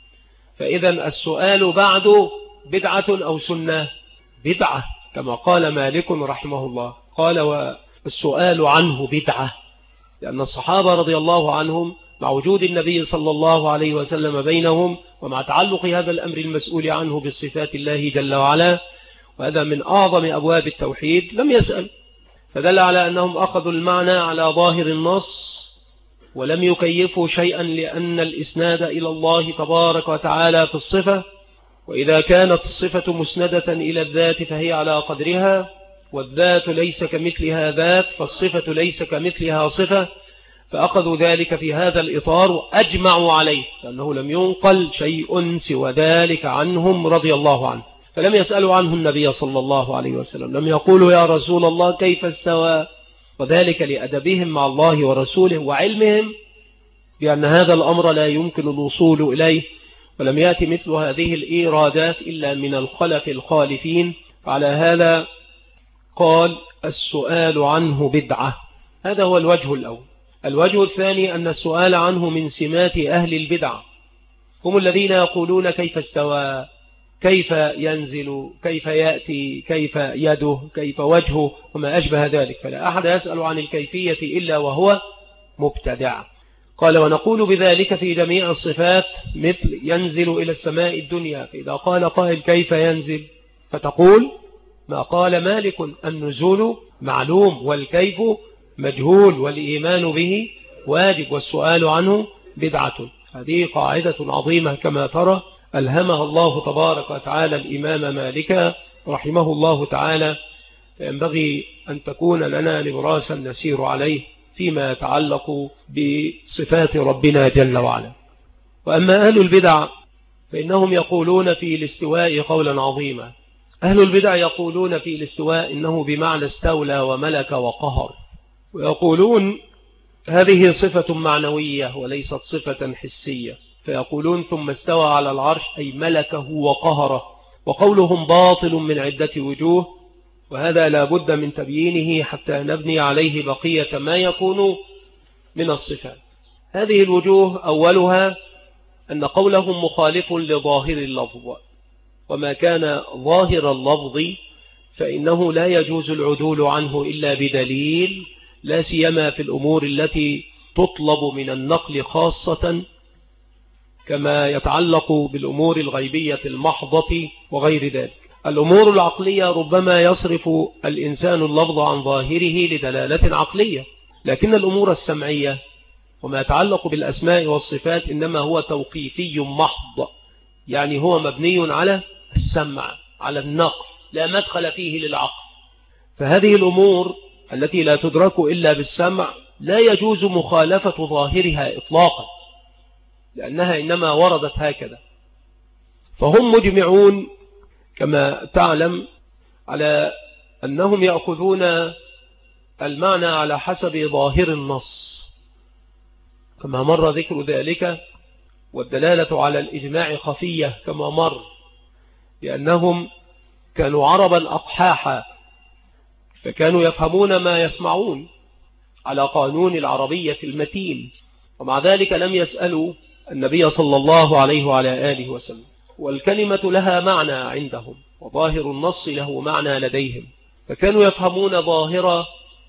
فإذا السؤال بعد بدعة أو سنة؟ بدعة، كما قال مالك رحمه الله، قال والسؤال عنه بدعة، لأن الصحابة رضي الله عنهم مع وجود النبي صلى الله عليه وسلم بينهم، ومع تعلق هذا الأمر المسؤول عنه بالصفات الله جل وعلا، وهذا من أعظم أبواب التوحيد، لم يسأل. فدل على أنهم أخذوا المعنى على ظاهر النص ولم يكيفوا شيئا، لأن الإسناد إلى الله تبارك وتعالى في الصفة، وإذا كانت الصفة مسندة إلى الذات فهي على قدرها، والذات ليس كمثلها ذات، فالصفة ليس كمثلها صفة، فأخذوا ذلك في هذا الإطار وأجمعوا عليه، لأنه لم ينقل شيء سوى ذلك عنهم رضي الله عنه. فلم يسألوا عنه النبي صلى الله عليه وسلم، لم يقولوا يا رسول الله كيف استوى، وذلك لأدبهم مع الله ورسوله وعلمهم بأن هذا الأمر لا يمكن الوصول إليه، ولم يأتي مثل هذه الإيرادات إلا من الخلف الخالفين. فعلى هذا قال السؤال عنه بدعة، هذا هو الوجه الأول. الوجه الثاني أن السؤال عنه من سمات أهل البدع، هم الذين يقولون كيف استوى، كيف ينزل، كيف يأتي، كيف يده، كيف وجهه، وما أشبه ذلك. فلا أحد يسأل عن الكيفية إلا وهو مبتدع. قال ونقول بذلك في جميع الصفات، مثل ينزل إلى السماء الدنيا، فإذا قال قائل كيف ينزل فتقول ما قال مالك النزول معلوم والكيف مجهول والإيمان به واجب والسؤال عنه بدعة. هذه قاعدة عظيمة كما ترى ألهمها الله تبارك وتعالى الإمام مالك رحمه الله تعالى، فينبغي أن تكون لنا نبراسا نسير عليه فيما يتعلق بصفات ربنا جل وعلا. وأما أهل البدع فإنهم يقولون في الاستواء قولا عظيما. أهل البدع يقولون في الاستواء إنه بمعنى استولى وملك وقهر، ويقولون هذه صفة معنوية وليست صفة حسية، فيقولون ثم استوى على العرش أي ملكه وقهره، وقولهم باطل من عدة وجوه، وهذا لا بد من تبيينه حتى نبني عليه بقية ما يكون من الصفات. هذه الوجوه أولها أن قولهم مخالف لظاهر اللفظ، وما كان ظاهر اللفظ فإنه لا يجوز العدول عنه إلا بدليل، لا سيما في الأمور التي تطلب من النقل خاصة، كما يتعلق بالأمور الغيبية المحضة وغير ذلك. الأمور العقلية ربما يصرف الإنسان اللفظ عن ظاهره لدلالة عقلية، لكن الأمور السمعية وما يتعلق بالأسماء والصفات إنما هو توقيفي محض، يعني هو مبني على السمع، على النقل، لا مدخل فيه للعقل. فهذه الأمور التي لا تدرك إلا بالسمع لا يجوز مخالفة ظاهرها إطلاقا، لأنها إنما وردت هكذا. فهم مجمعون كما تعلم على أنهم يأخذون المعنى على حسب ظاهر النص، كما مر ذكر ذلك، والدلالة على الإجماع خفية كما مر، لأنهم كانوا عربا أقحاحا، فكانوا يفهمون ما يسمعون على قانون العربية المتين، ومع ذلك لم يسألوا النبي صلى الله عليه وعلى آله وسلم. والكلمة لها معنى عندهم، وظاهر النص له معنى لديهم، فكانوا يفهمون ظاهر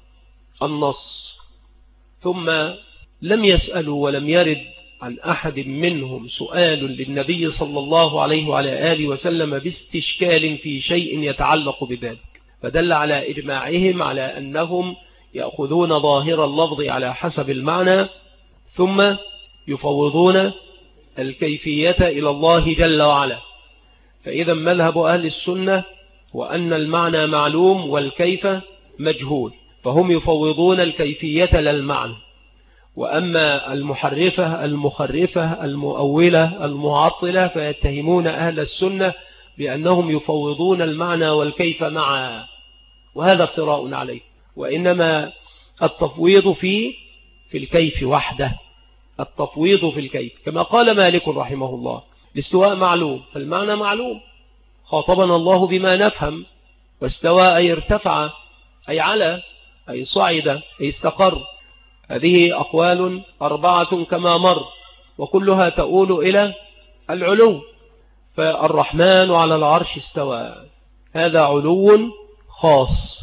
النص، ثم لم يسألوا ولم يرد عن أحد منهم سؤال للنبي صلى الله عليه وعلى آله وسلم باستشكال في شيء يتعلق بذلك، فدل على إجماعهم على أنهم يأخذون ظاهر اللفظ على حسب المعنى، ثم يفوضون الكيفية إلى الله جل وعلا. فإذا مذهب أهل السنة وأن المعنى معلوم والكيف مجهول، فهم يفوضون الكيفية للمعنى. وأما المحرفة المخرفة المؤولة المعطلة فيتهمون أهل السنة بأنهم يفوضون المعنى والكيف معا، وهذا افتراء عليه. وإنما التفويض في في الكيف وحده، التفويض في الكيف كما قال مالك رحمه الله: الاستواء معلوم فالمعنى معلوم، خاطبنا الله بما نفهم، واستوى أي ارتفع أي على أي صعد أي استقر. هذه أقوال أربعة كما مر، وكلها تؤول إلى العلو. فالرحمن على العرش استوى، هذا علو خاص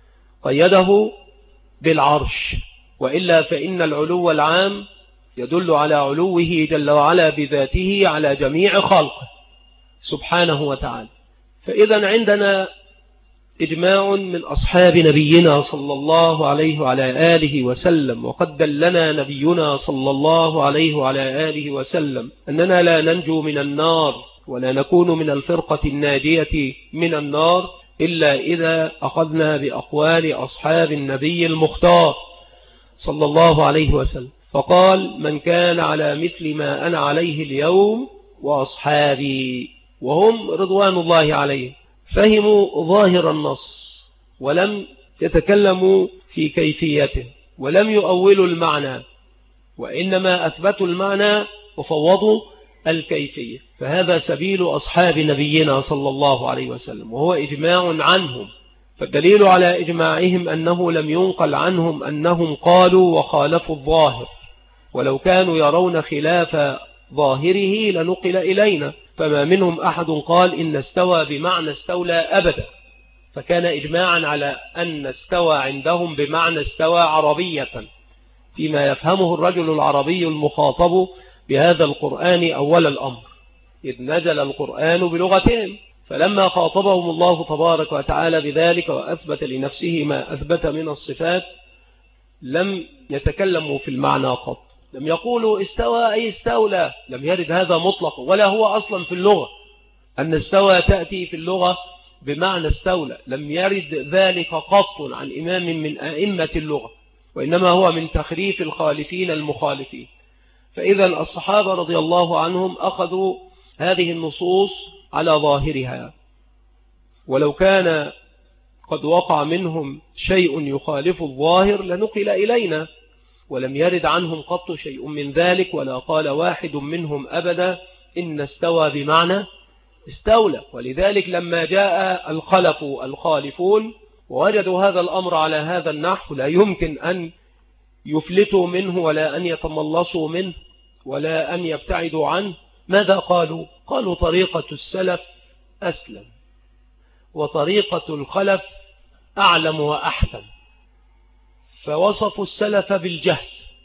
قيده بالعرش، وإلا فإن العلو العام يدل على علوه جل وعلا بذاته على جميع خلقه سبحانه وتعالى. فإذا عندنا إجماع من أصحاب نبينا صلى الله عليه وعلى آله وسلم، وقد دلنا نبينا صلى الله عليه وعلى آله وسلم أننا لا ننجو من النار ولا نكون من الفرقة الناجية من النار إلا إذا أخذنا بأقوال أصحاب النبي المختار صلى الله عليه وسلم. فقال: من كان على مثل ما أنا عليه اليوم وأصحابي، وهم رضوان الله عليهم فهموا ظاهر النص ولم يتكلموا في كيفيته ولم يؤولوا المعنى، وإنما أثبتوا المعنى وفوضوا الكيفية. فهذا سبيل أصحاب نبينا صلى الله عليه وسلم، وهو إجماع عنهم. فالدليل على إجماعهم أنه لم ينقل عنهم أنهم قالوا وخالفوا الظاهر، ولو كانوا يرون خلاف ظاهره لنقل إلينا، فما منهم أحد قال إن استوى بمعنى استولى أبدا، فكان إجماعا على أن استوى عندهم بمعنى استوى عربية، فيما يفهمه الرجل العربي المخاطب بهذا القرآن أول الأمر، إذ نزل القرآن بلغتهم. فلما خاطبهم الله تبارك وتعالى بذلك وأثبت لنفسه ما أثبت من الصفات لم يتكلموا في المعنى قط، لم يقولوا استوى أي استولى، لم يرد هذا مطلق، ولا هو أصلا في اللغة أن استوى تأتي في اللغة بمعنى استولى، لم يرد ذلك قط عن إمام من أئمة اللغة، وإنما هو من تخريف الخالفين المخالفين. فإذا الصحابة رضي الله عنهم أخذوا هذه النصوص على ظاهرها، ولو كان قد وقع منهم شيء يخالف الظاهر لنقل إلينا، ولم يرد عنهم قط شيء من ذلك، ولا قال واحد منهم أبدا إن استوى بمعنى استولى. ولذلك لما جاء الخلف الخالفون ووجدوا هذا الأمر على هذا النحو لا يمكن أن يفلتوا منه ولا أن يتملصوا منه ولا أن يبتعدوا عنه، ماذا قالوا؟ قالوا طريقة السلف أسلم، وطريقة الخلف أعلم وأحكم. فوصفوا السلف بالجهل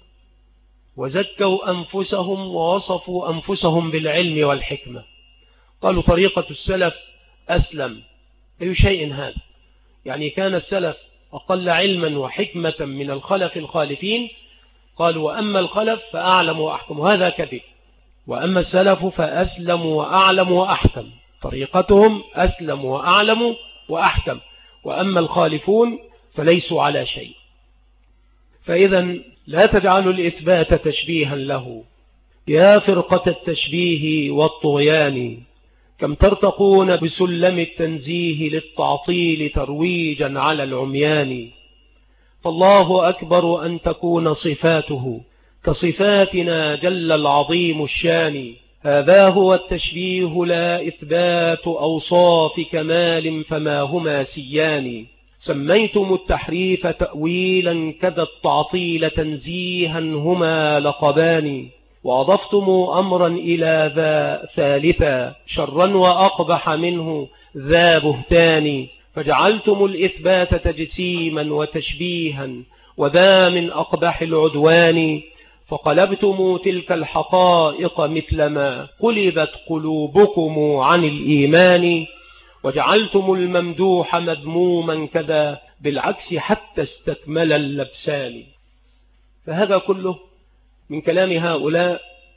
وزكوا أنفسهم ووصفوا أنفسهم بالعلم والحكمة. قالوا طريقة السلف أسلم، أي شيء هذا؟ يعني كان السلف أقل علما وحكمة من الخلف الخالفين. قالوا وأما الخلف فأعلم وأحكم، هذا كذب، وأما السلف فأسلم وأعلم وأحكم، طريقتهم أسلم وأعلم وأحكم، وأما الخالفون فليسوا على شيء. فإذا لا تجعلوا الإثبات تشبيها له، يا فرقة التشبيه والطغيان، كم ترتقون بسلم التنزيه للتعطيل ترويجا على العميان. فالله أكبر أن تكون صفاته كصفاتنا جل العظيم الشان، هذا هو التشبيه لا إثبات أوصاف كمال فما هما سيان. سميتم التحريف تأويلا كذا التعطيل تنزيها هما لقبان، وأضفتم أمرا إلى ذا ثالثا شرا وأقبح منه ذا بهتان، فجعلتم الإثبات تجسيما وتشبيها وذا من أقبح العدوان، فقلبتم تلك الحقائق مثلما قلبت قلوبكم عن الإيمان، وجعلتم الممدوح مذموما كذا بالعكس حتى استكمل اللبسان. فهذا كله من كلام هؤلاء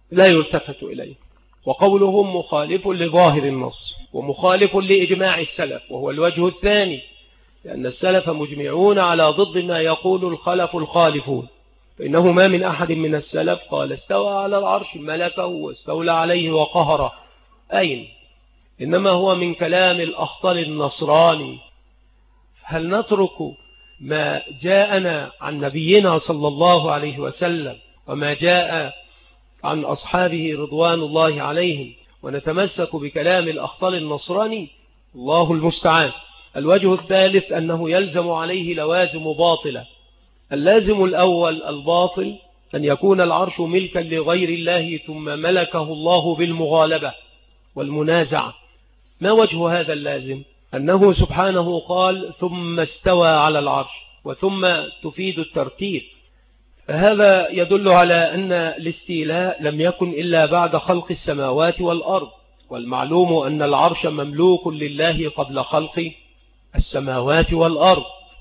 لا يلتفت إليه. وقولهم مخالف لظاهر النص ومخالف لإجماع السلف، وهو الوجه الثاني، لأن السلف مجمعون على ضد ما يقول الخلف الخالفون، فإنه ما من أحد من السلف قال استوى على العرش ملكه واستولى عليه وقهره، أين؟ إنما هو من كلام الأخطل النصراني. هل نترك ما جاءنا عن نبينا صلى الله عليه وسلم وما جاء عن أصحابه رضوان الله عليهم ونتمسك بكلام الأخطل النصراني؟ الله المستعان. الوجه الثالث أنه يلزم عليه لوازم باطلة. اللازم الأول الباطل أن يكون العرش ملكا لغير الله ثم ملكه الله بالمغالبة والمنازعة. ما وجه هذا اللازم؟ أنه سبحانه قال ثم استوى على العرش، وثم تفيد الترتيب، فهذا يدل على أن الاستيلاء لم يكن إلا بعد خلق السماوات والأرض، والمعلوم أن العرش مملوك لله قبل خلق السماوات والأرض.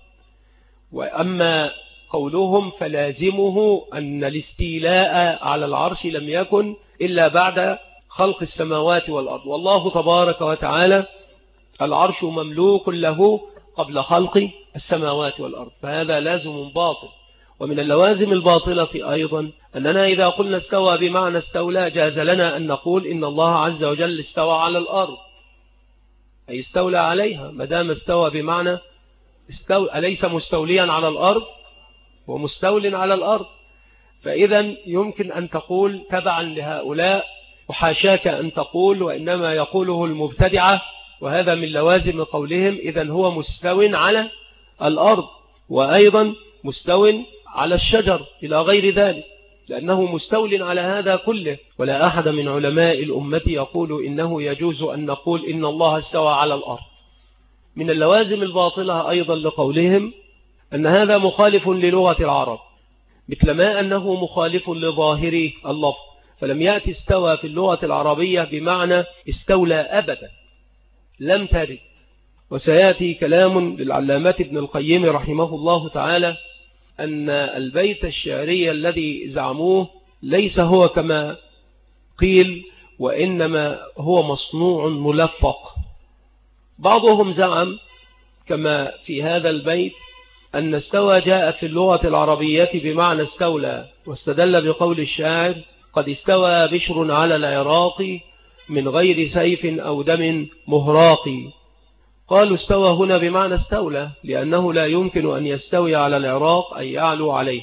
وأما قولهم فلازمه أن الاستيلاء على العرش لم يكن إلا بعد خلق السماوات والأرض، والله تبارك وتعالى العرش مملوك له قبل خلق السماوات والأرض، فهذا لازم باطل. ومن اللوازم الباطلة أيضا أننا إذا قلنا استوى بمعنى استولى جاز لنا أن نقول إن الله عز وجل استوى على الأرض، أي استولى عليها. مدام استوى بمعنى استولى، أليس مستوليا على الأرض؟ ومستول على الأرض. فإذا يمكن أن تقول تبعا لهؤلاء، وحاشاك أن تقول وإنما يقوله المبتدعة، وهذا من لوازم قولهم، إذن هو مستو على الأرض وأيضا مستو على الشجر إلى غير ذلك، لأنه مستول على هذا كله. ولا أحد من علماء الأمة يقول إنه يجوز أن نقول إن الله استوى على الأرض. من اللوازم الباطلة أيضا لقولهم أن هذا مخالف للغة العرب، مثل ما أنه مخالف لظاهر اللفظ، فلم يأتي استوى في اللغة العربية بمعنى استولى أبدا، لم ترد. وسيأتي كلام للعلامة ابن القيم رحمه الله تعالى أن البيت الشعري الذي زعموه ليس هو كما قيل، وإنما هو مصنوع ملفق. بعضهم زعم كما في هذا البيت أن استوى جاء في اللغة العربية بمعنى استولى، واستدل بقول الشاعر قد استوى بشر على العراق من غير سيف أو دم مهراق. قالوا استوى هنا بمعنى استولى، لأنه لا يمكن أن يستوي على العراق أي يعلو عليه.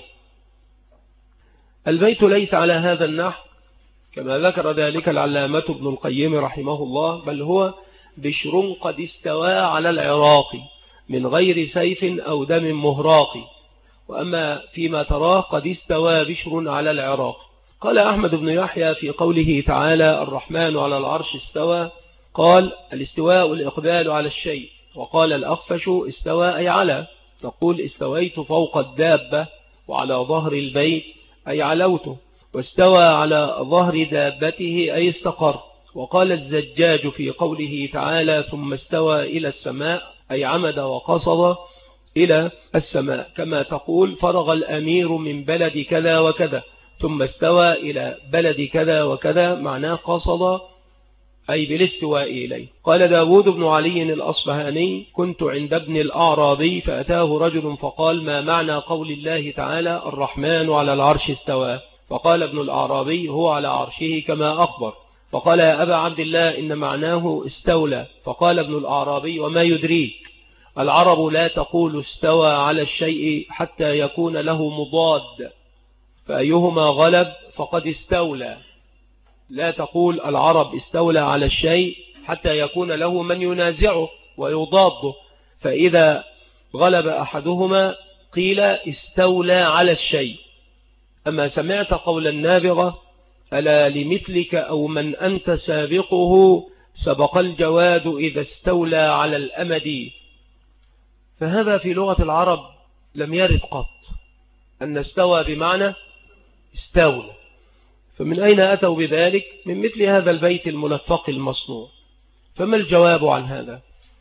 البيت ليس على هذا النحو كما ذكر ذلك العلامة ابن القيم رحمه الله، بل هو بشر قد استوى على العراق من غير سيف أو دم مهراق. وأما فيما تراه قد استوى بشر على العراق. قال أحمد بن يحيى في قوله تعالى الرحمن على العرش استوى، قال الاستواء الإقبال على الشيء. وقال الأخفش استوى أي على، تقول استويت فوق الدابة وعلى ظهر البيت أي علوته، واستوى على ظهر دابته أي استقر. وقال الزجاج في قوله تعالى ثم استوى إلى السماء أي عمد وقصد إلى السماء، كما تقول فرغ الأمير من بلد كذا وكذا ثم استوى إلى بلد كذا وكذا، معناه قصد أي بالاستواء إليه. قال داود بن علي الأصبهاني كنت عند ابن الأعرابي فأتاه رجل فقال ما معنى قول الله تعالى الرحمن على العرش استوى؟ فقال ابن الأعرابي هو على عرشه كما أخبر. فقال يا أبا عبد الله إن معناه استولى. فقال ابن الأعرابي وما يدريك، العرب لا تقول استوى على الشيء حتى يكون له مضاد، فأيهما غلب فقد استولى. لا تقول العرب استولى على الشيء حتى يكون له من ينازعه ويضاده، فإذا غلب أحدهما قيل استولى على الشيء. أما سمعت قول النابغة ألا لمثلك أو من أنت سابقه سبق الجواد إذا استولى على الأمد، فهذا في لغة العرب لم يرد قط أن استوى بمعنى استولى. فمن أين أتوا بذلك؟ من مثل هذا البيت الملفق المصنوع. فما الجواب عن هذا؟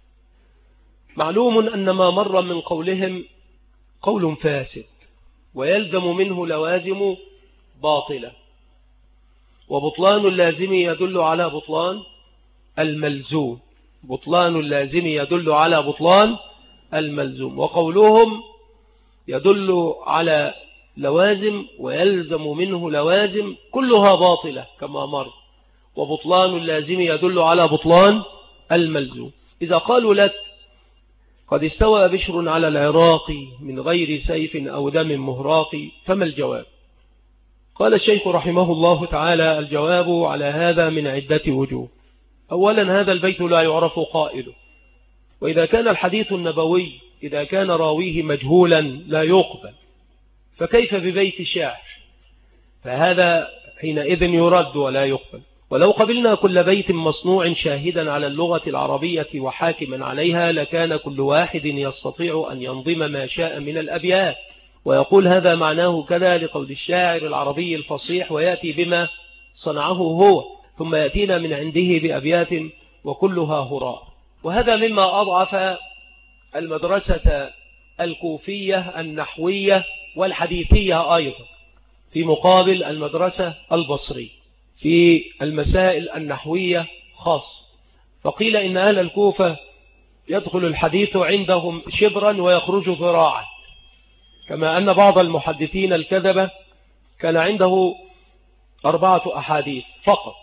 معلوم أن ما مر من قولهم قول فاسد ويلزم منه لوازم باطلة، وبطلان اللازم يدل على بطلان الملزوم. بطلان اللازم يدل على بطلان الملزوم. وقولهم يدل على لوازم ويلزم منه لوازم كلها باطلة كما مر. وبطلان اللازم يدل على بطلان الملزوم. إذا قالوا لك قد استوى بشر على العراق من غير سيف أو دم مهراق، فما الجواب؟ قال الشيخ رحمه الله تعالى: الجواب على هذا من عدة وجوه. أولا، هذا البيت لا يعرف قائله، وإذا كان الحديث النبوي إذا كان راويه مجهولا لا يقبل، فكيف ببيت شاعر؟ فهذا حينئذ يرد ولا يقبل. ولو قبلنا كل بيت مصنوع شاهدا على اللغة العربية وحاكما عليها، لكان كل واحد يستطيع أن ينظم ما شاء من الأبيات ويقول هذا معناه كذا لقول الشاعر العربي الفصيح، ويأتي بما صنعه هو، ثم يأتينا من عنده بأبيات وكلها هراء. وهذا مما أضعف المدرسة الكوفية النحوية والحديثية أيضا في مقابل المدرسة البصرية في المسائل النحوية خاصة. فقيل إن أهل الكوفة يدخل الحديث عندهم شبرا ويخرج ذراعا، كما أن بعض المحدثين الكذبة كان عنده أربعة أحاديث فقط،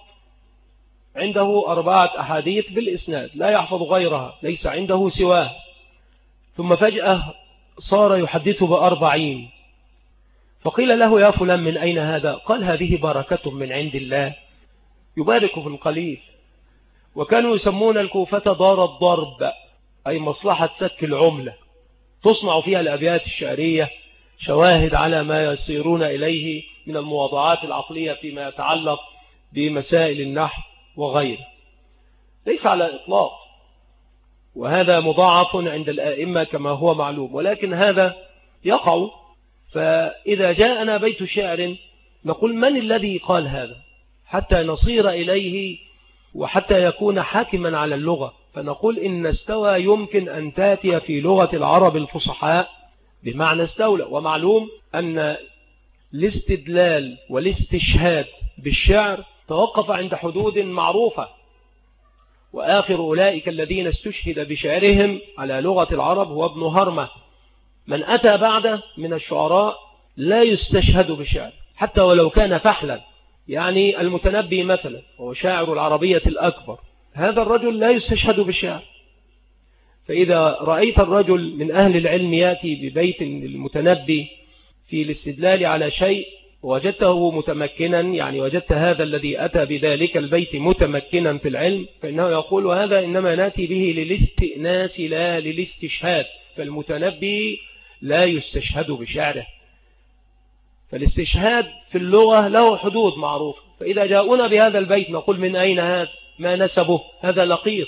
عنده أربعة أحاديث بالإسناد لا يحفظ غيرها، ليس عنده سواه، ثم فجأة صار يحدث بأربعين. فقيل له: يا فلان من أين هذا؟ قال: هذه بركة من عند الله يبارك في القليل. وكانوا يسمون الكوفة دار الضرب، أي مصلحة سك العملة، تصنع فيها الأبيات الشعرية، شواهد على ما يسيرون إليه من المواضعات العقلية فيما يتعلق بمسائل النحو وغيره. ليس على إطلاق، وهذا مضاعف عند الآئمة كما هو معلوم، ولكن هذا يقع. فإذا جاءنا بيت شعر نقول: من الذي قال هذا؟ حتى نصير إليه وحتى يكون حاكما على اللغة، فنقول إن استوى يمكن أن تأتي في لغة العرب الفصحاء بمعنى استولى. ومعلوم أن الاستدلال والاستشهاد بالشعر توقف عند حدود معروفة، وآخر أولئك الذين استشهد بشعرهم على لغة العرب هو ابن هرمة. من أتى بعده من الشعراء لا يستشهد بشعر حتى ولو كان فحلا، يعني المتنبي مثلا هو شاعر العربية الأكبر، هذا الرجل لا يستشهد بشعر. فإذا رأيت الرجل من أهل العلم يأتي ببيت المتنبي في الاستدلال على شيء وجدته متمكنا، يعني وجدت هذا الذي أتى بذلك البيت متمكنا في العلم، فإنه يقول: وهذا إنما نأتي به للاستئناس لا للاستشهاد، فالمتنبي لا يستشهد بشعره. فالاستشهاد في اللغة له حدود معروفة. فإذا جاءونا بهذا البيت نقول: من أين هذا؟ ما نسبه؟ هذا لقيط،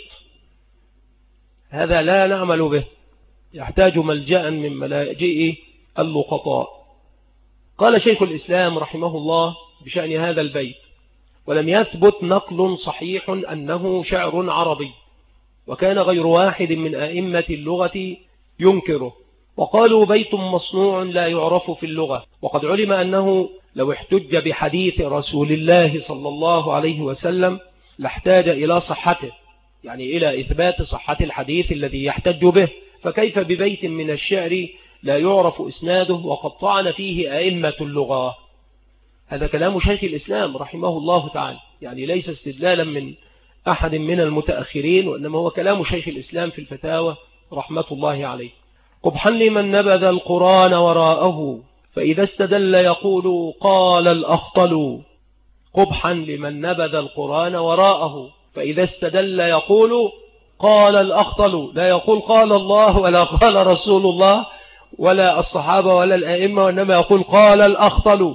هذا لا نعمل به، يحتاج ملجأ من ملاجئ اللقطاء. قال شيخ الإسلام رحمه الله بشأن هذا البيت: ولم يثبت نقل صحيح أنه شعر عربي، وكان غير واحد من أئمة اللغة ينكره، وقالوا بيت مصنوع لا يعرف في اللغة. وقد علم أنه لو احتج بحديث رسول الله صلى الله عليه وسلم لاحتاج إلى صحته، يعني إلى إثبات صحة الحديث الذي يحتج به، فكيف ببيت من الشعر لا يعرف إسناده وقد طعن فيه أئمة اللغة؟ هذا كلام شيخ الإسلام رحمه الله تعالى، يعني ليس استدلالا من أحد من المتأخرين، وإنما هو كلام شيخ الإسلام في الفتاوى رحمة الله عليه. قبحا لمن نبذ القرآن وراءه، فإذا استدل يقول قال الأخطل. قبحا لمن نبذ القرآن وراءه، فإذا استدل يقول قال الأخطل، لا يقول قال الله ولا قال رسول الله ولا الصحابة ولا الأئمة، وإنما يقول قال الأخطل.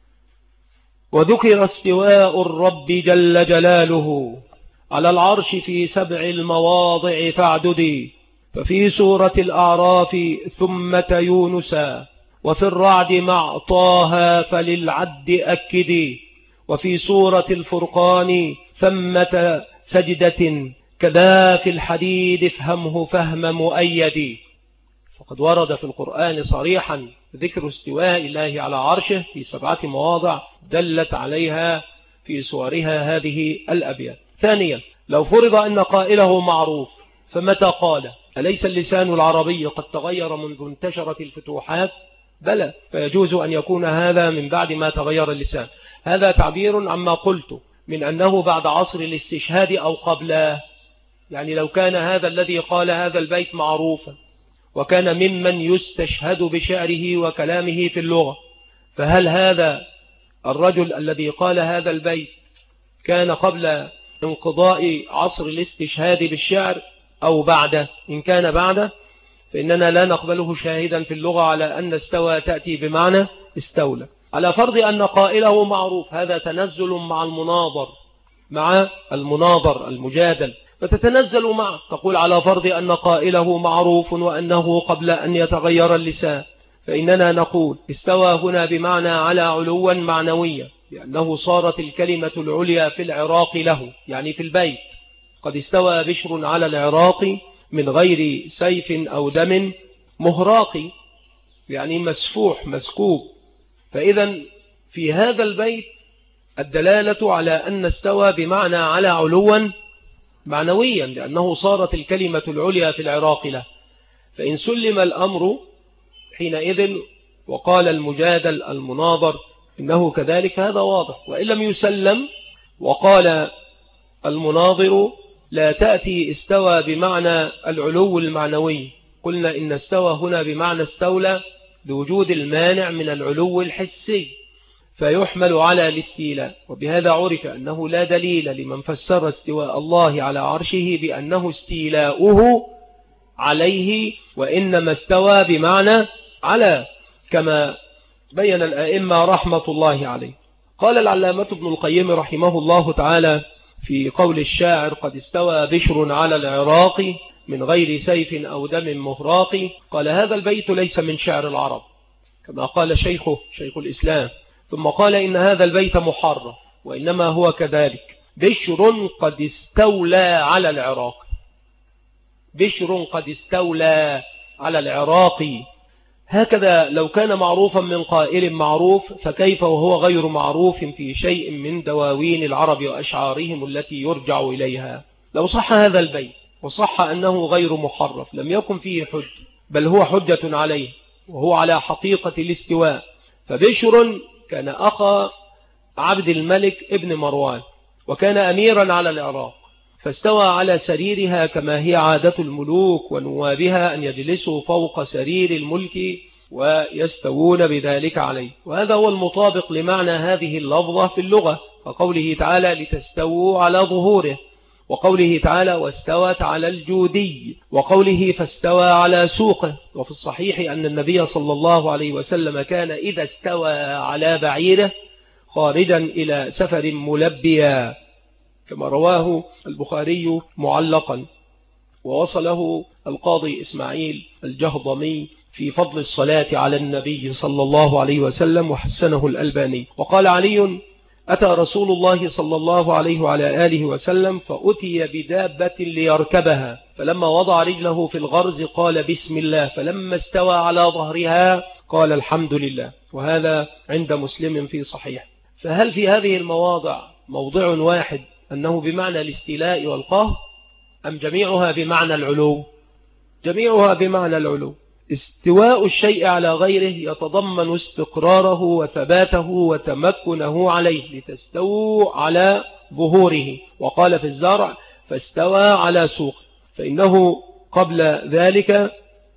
وذكر استواء الرب جل جلاله على العرش في سبع المواضع فاعددي، ففي سورة الأعراف ثمة يونس، وفي الرعد مع طه فللعد أكدي، وفي سورة الفرقان ثمة سجدة، كذا في الحديد افهمه فهم مؤيد. فقد ورد في القرآن صريحا ذكر استواء الله على عرشه في سبعة مواضع دلت عليها في صورها هذه الأبيات. ثانيا، لو فرض أن قائله معروف فمتى قال؟ أليس اللسان العربي قد تغير منذ انتشرت الفتوحات؟ بلى، فيجوز أن يكون هذا من بعد ما تغير اللسان. هذا تعبير عما قلت من أنه بعد عصر الاستشهاد أو قبله. يعني لو كان هذا الذي قال هذا البيت معروفا وكان ممن يستشهد بشعره وكلامه في اللغة، فهل هذا الرجل الذي قال هذا البيت كان قبل انقضاء عصر الاستشهاد بالشعر أو بعده؟ إن كان بعده فإننا لا نقبله شاهدا في اللغة على أن استوى تأتي بمعنى استولى. على فرض أن قائله معروف، هذا تنزل مع المناظر، مع المناظر المجادل، فتتنزل معه. تقول على فرض أن قائله معروف وأنه قبل أن يتغير اللسان، فإننا نقول استوى هنا بمعنى على علوا معنويا، لأنه صارت الكلمة العليا في العراق له، يعني في البيت. قد استوى بشر على العراق من غير سيف أو دم مهراق، يعني مسفوح مسكوب. فإذا في هذا البيت الدلالة على أن استوى بمعنى على علوا معنويا، لأنه صارت الكلمة العليا في العراق له. فإن سلم الأمر حينئذ وقال المجادل المناظر إنه كذلك، هذا واضح. وإن لم يسلم وقال المناظر لا تأتي استوى بمعنى العلو المعنوي، قلنا إن استوى هنا بمعنى استولى لوجود المانع من العلو الحسي، فيحمل على الاستيلاء. وبهذا عرف أنه لا دليل لمن فسر استواء الله على عرشه بأنه استيلاؤه عليه، وإنما استوى بمعنى على، كما بين الآئمة رحمة الله عليه. قال العلامة ابن القيم رحمه الله تعالى في قول الشاعر قد استوى بشر على العراق من غير سيف أو دم مهراق، قال هذا البيت ليس من شعر العرب كما قال شيخه شيخ الإسلام، ثم قال إن هذا البيت محرف، وإنما هو كذلك. بشر قد استولى على العراق، بشر قد استولى على العراق، هكذا لو كان معروفا من قائل معروف، فكيف وهو غير معروف في شيء من دواوين العرب وأشعارهم التي يرجع إليها؟ لو صح هذا البيت وصح أنه غير محرف لم يكن فيه حج، بل هو حجة عليه، وهو على حقيقة الاستواء. فبشر كان أخا عبد الملك ابن مروان، وكان أميرا على العراق، فاستوى على سريرها كما هي عادة الملوك ونوابها أن يجلسوا فوق سرير الملك ويستوون بذلك عليه. وهذا هو المطابق لمعنى هذه اللفظة في اللغة، فقوله تعالى لتستووا على ظهوره، وقوله تعالى واستوت على الجودي، وقوله فاستوى على سوقه. وفي الصحيح أن النبي صلى الله عليه وسلم كان إذا استوى على بعيره خارجا إلى سفر ملبيا، كما رواه البخاري معلقا، ووصله القاضي إسماعيل الجهضمي في فضل الصلاة على النبي صلى الله عليه وسلم، وحسنه الألباني. وقال علي أتى رسول الله صلى الله عليه وعلى آله وسلم فأتي بدابة ليركبها، فلما وضع رجله في الغرز قال بسم الله، فلما استوى على ظهرها قال الحمد لله. وهذا عند مسلم في صحيح. فهل في هذه المواضع موضع واحد أنه بمعنى الاستيلاء والقهر، أم جميعها بمعنى العلو؟ جميعها بمعنى العلو. استواء الشيء على غيره يتضمن استقراره وثباته وتمكنه عليه، لتستووا على ظهوره. وقال في الزرع فاستوى على سوق، فإنه قبل ذلك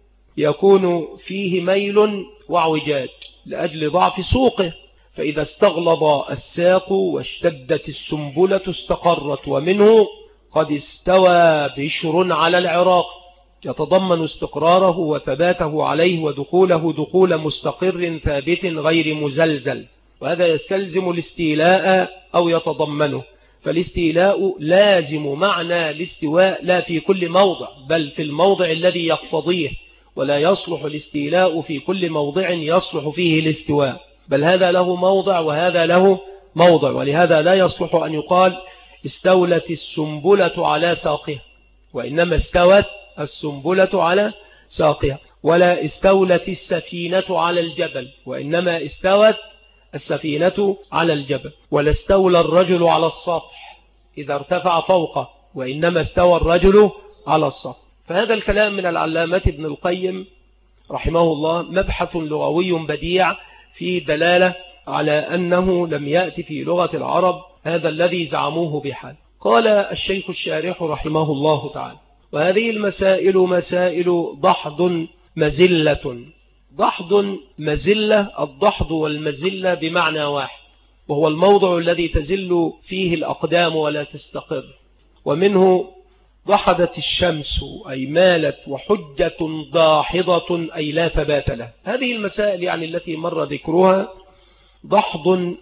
يكون فيه ميل وعوجاج لأجل ضعف سوقه، فإذا استغلظ الساق واشتدت السنبلة استقرت، ومنه قد استوى بشر على العراق، يتضمن استقراره وثباته عليه ودخوله دخول مستقر ثابت غير مزلزل، وهذا يستلزم الاستيلاء أو يتضمنه. فالاستيلاء لازم معنى الاستواء لا في كل موضع، بل في الموضع الذي يقتضيه، ولا يصلح الاستيلاء في كل موضع يصلح فيه الاستواء، بل هذا له موضع وهذا له موضع. ولهذا لا يصلح أن يقال استولت السنبلة على ساقها، وإنما استوت السنبلة على ساقها، ولا استولت السفينة على الجبل، وإنما استوت السفينة على الجبل، ولا استولى الرجل على السطح إذا ارتفع فوقه، وإنما استوى الرجل على السطح. فهذا الكلام من العلامة ابن القيم رحمه الله مبحث لغوي بديع في دلالة على أنه لم يأتي في لغة العرب هذا الذي زعموه بحال. قال الشيخ الشارح رحمه الله تعالى: وهذه المسائل مسائل ضحض مزلة. ضحض مزلة، الضحض والمزلة بمعنى واحد، وهو الموضع الذي تزل فيه الأقدام ولا تستقر. ومنه ضحضت الشمس أي مالت، وحجة ضاحضة أي لا ثبات له. هذه المسائل يعني التي مر ذكرها ضحض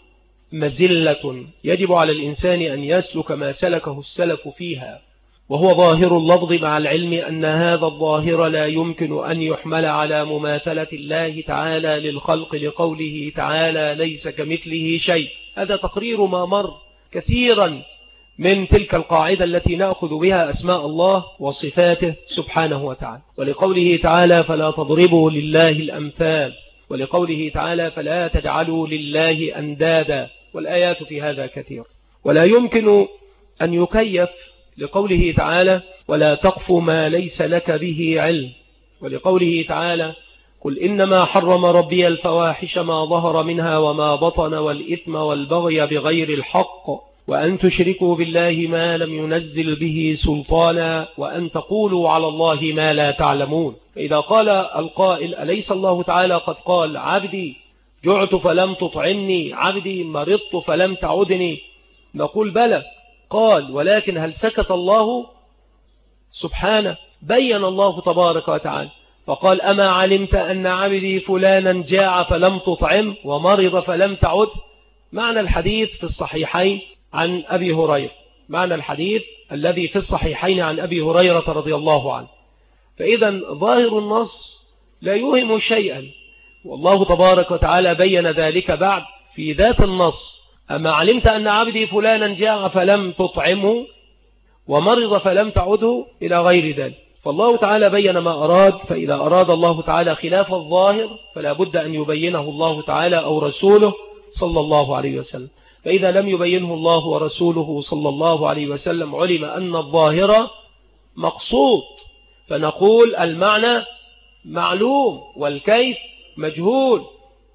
مزلة، يجب على الإنسان أن يسلك ما سلكه السلف فيها، وهو ظاهر اللفظ، مع العلم أن هذا الظاهر لا يمكن أن يحمل على مماثلة الله تعالى للخلق، لقوله تعالى ليس كمثله شيء. هذا تقرير ما مر كثيرا من تلك القاعدة التي نأخذ بها أسماء الله وصفاته سبحانه وتعالى. ولقوله تعالى فلا تضربوا لله الأمثال، ولقوله تعالى فلا تجعلوا لله أندادا، والآيات في هذا كثير. ولا يمكن أن يكيف لقوله تعالى ولا تقف ما ليس لك به علم، ولقوله تعالى قل إنما حرم ربي الفواحش ما ظهر منها وما بطن والإثم والبغي بغير الحق وأن تشركوا بالله ما لم ينزل به سلطانا وأن تقولوا على الله ما لا تعلمون. فإذا قال القائل أليس الله تعالى قد قال عبدي جعت فلم تطعمني، عبدي مرضت فلم تعدني، نقول بلى قال، ولكن هل سكت الله؟ سبحانه بين الله تبارك وتعالى فقال أما علمت أن عبدي فلانا جاع فلم تطعم ومرض فلم تعد. معنى الحديث في الصحيحين عن أبي هريرة، معنى الحديث الذي في الصحيحين عن أبي هريرة رضي الله عنه. فإذا ظاهر النص لا يوهم شيئا، والله تبارك وتعالى بين ذلك بعد في ذات النص. أما علمت أن عبدي فلانا جاع فلم تطعمه ومرض فلم تعده إلى غير ذلك. فالله تعالى بين ما أراد، فإذا أراد الله تعالى خلاف الظاهر فلا بد أن يبينه الله تعالى أو رسوله صلى الله عليه وسلم. فإذا لم يبينه الله ورسوله صلى الله عليه وسلم علم أن الظاهر مقصود، فنقول المعنى معلوم والكيف مجهول،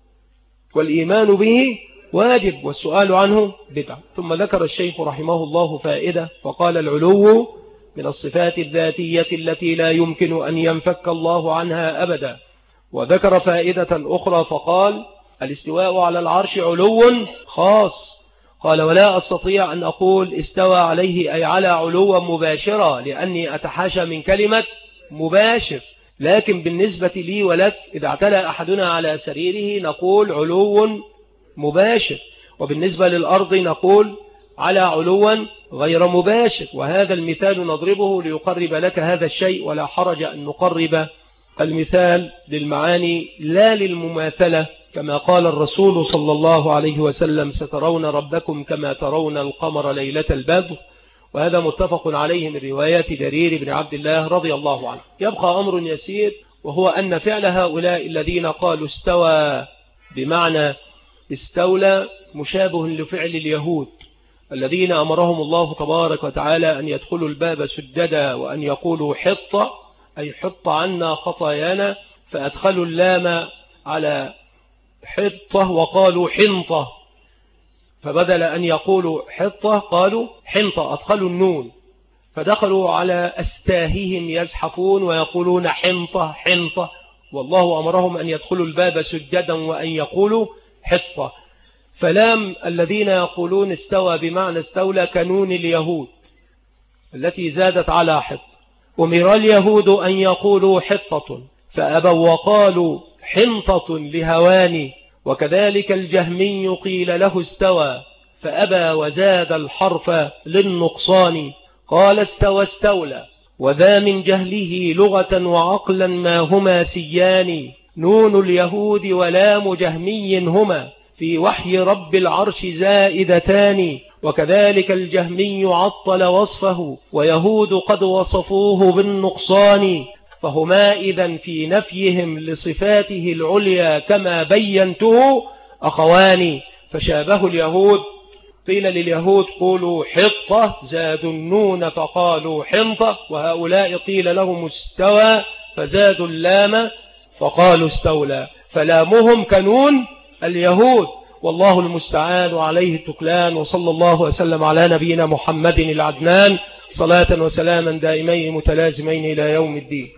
والإيمان به واجب والسؤال عنه بدعة. ثم ذكر الشيخ رحمه الله فائدة فقال العلو من الصفات الذاتية التي لا يمكن أن ينفك الله عنها أبدا. وذكر فائدة أخرى فقال الاستواء على العرش علو خاص. قال ولا أستطيع أن أقول استوى عليه أي على علوا مباشرة، لأني أتحاشى من كلمة مباشر، لكن بالنسبة لي ولك إذا اعتلى أحدنا على سريره نقول علو مباشر، وبالنسبة للأرض نقول على علوا غير مباشر. وهذا المثال نضربه ليقرب لك هذا الشيء، ولا حرج أن نقرب المثال للمعاني لا للمماثلة، كما قال الرسول صلى الله عليه وسلم سترون ربكم كما ترون القمر ليلة البدر، وهذا متفق عليه من روايات جرير بن عبد الله رضي الله عنه. يبقى أمر يسير، وهو أن فعل هؤلاء الذين قالوا استوى بمعنى استولى مشابه لفعل اليهود الذين أمرهم الله تبارك وتعالى أن يدخلوا الباب سجدا وأن يقولوا حط أي حط عنا خطايانا، فأدخلوا اللام على حطة وقالوا حنطة، فبدل أن يقولوا حطة قالوا حنطة، أدخلوا النون، فدخلوا على أستاههم يزحفون ويقولون حنطة حنطة، والله أمرهم أن يدخلوا الباب سجدا وأن يقولوا حطة. فلام الذين يقولون استوى بمعنى استولى كنون اليهود التي زادت على حط. أمر اليهود أن يقولوا حطة فأبوا وقالوا حنطة لهواني، وكذلك الجهمي قيل له استوى فأبى وزاد الحرف للنقصان. قال استوى استولى، وذا من جهله لغة وعقلا ما هما سيان، نون اليهود ولام جهمي هما في وحي رب العرش زائدتان، وكذلك الجهمي عطل وصفه ويهود قد وصفوه بالنقصان، فهما إذن في نفيهم لصفاته العليا كما بينته أخوان فشابهوا اليهود. قيل لليهود قولوا حطة زادوا النون فقالوا حنطة، وهؤلاء قيل لهم استوى فزادوا اللام فقالوا استولى، فلامهم كنون اليهود. والله المستعان وعليه التكلان. وصلى الله وسلم على نبينا محمد العدنان، صلاة وسلاما دائمين متلازمين إلى يوم الدين.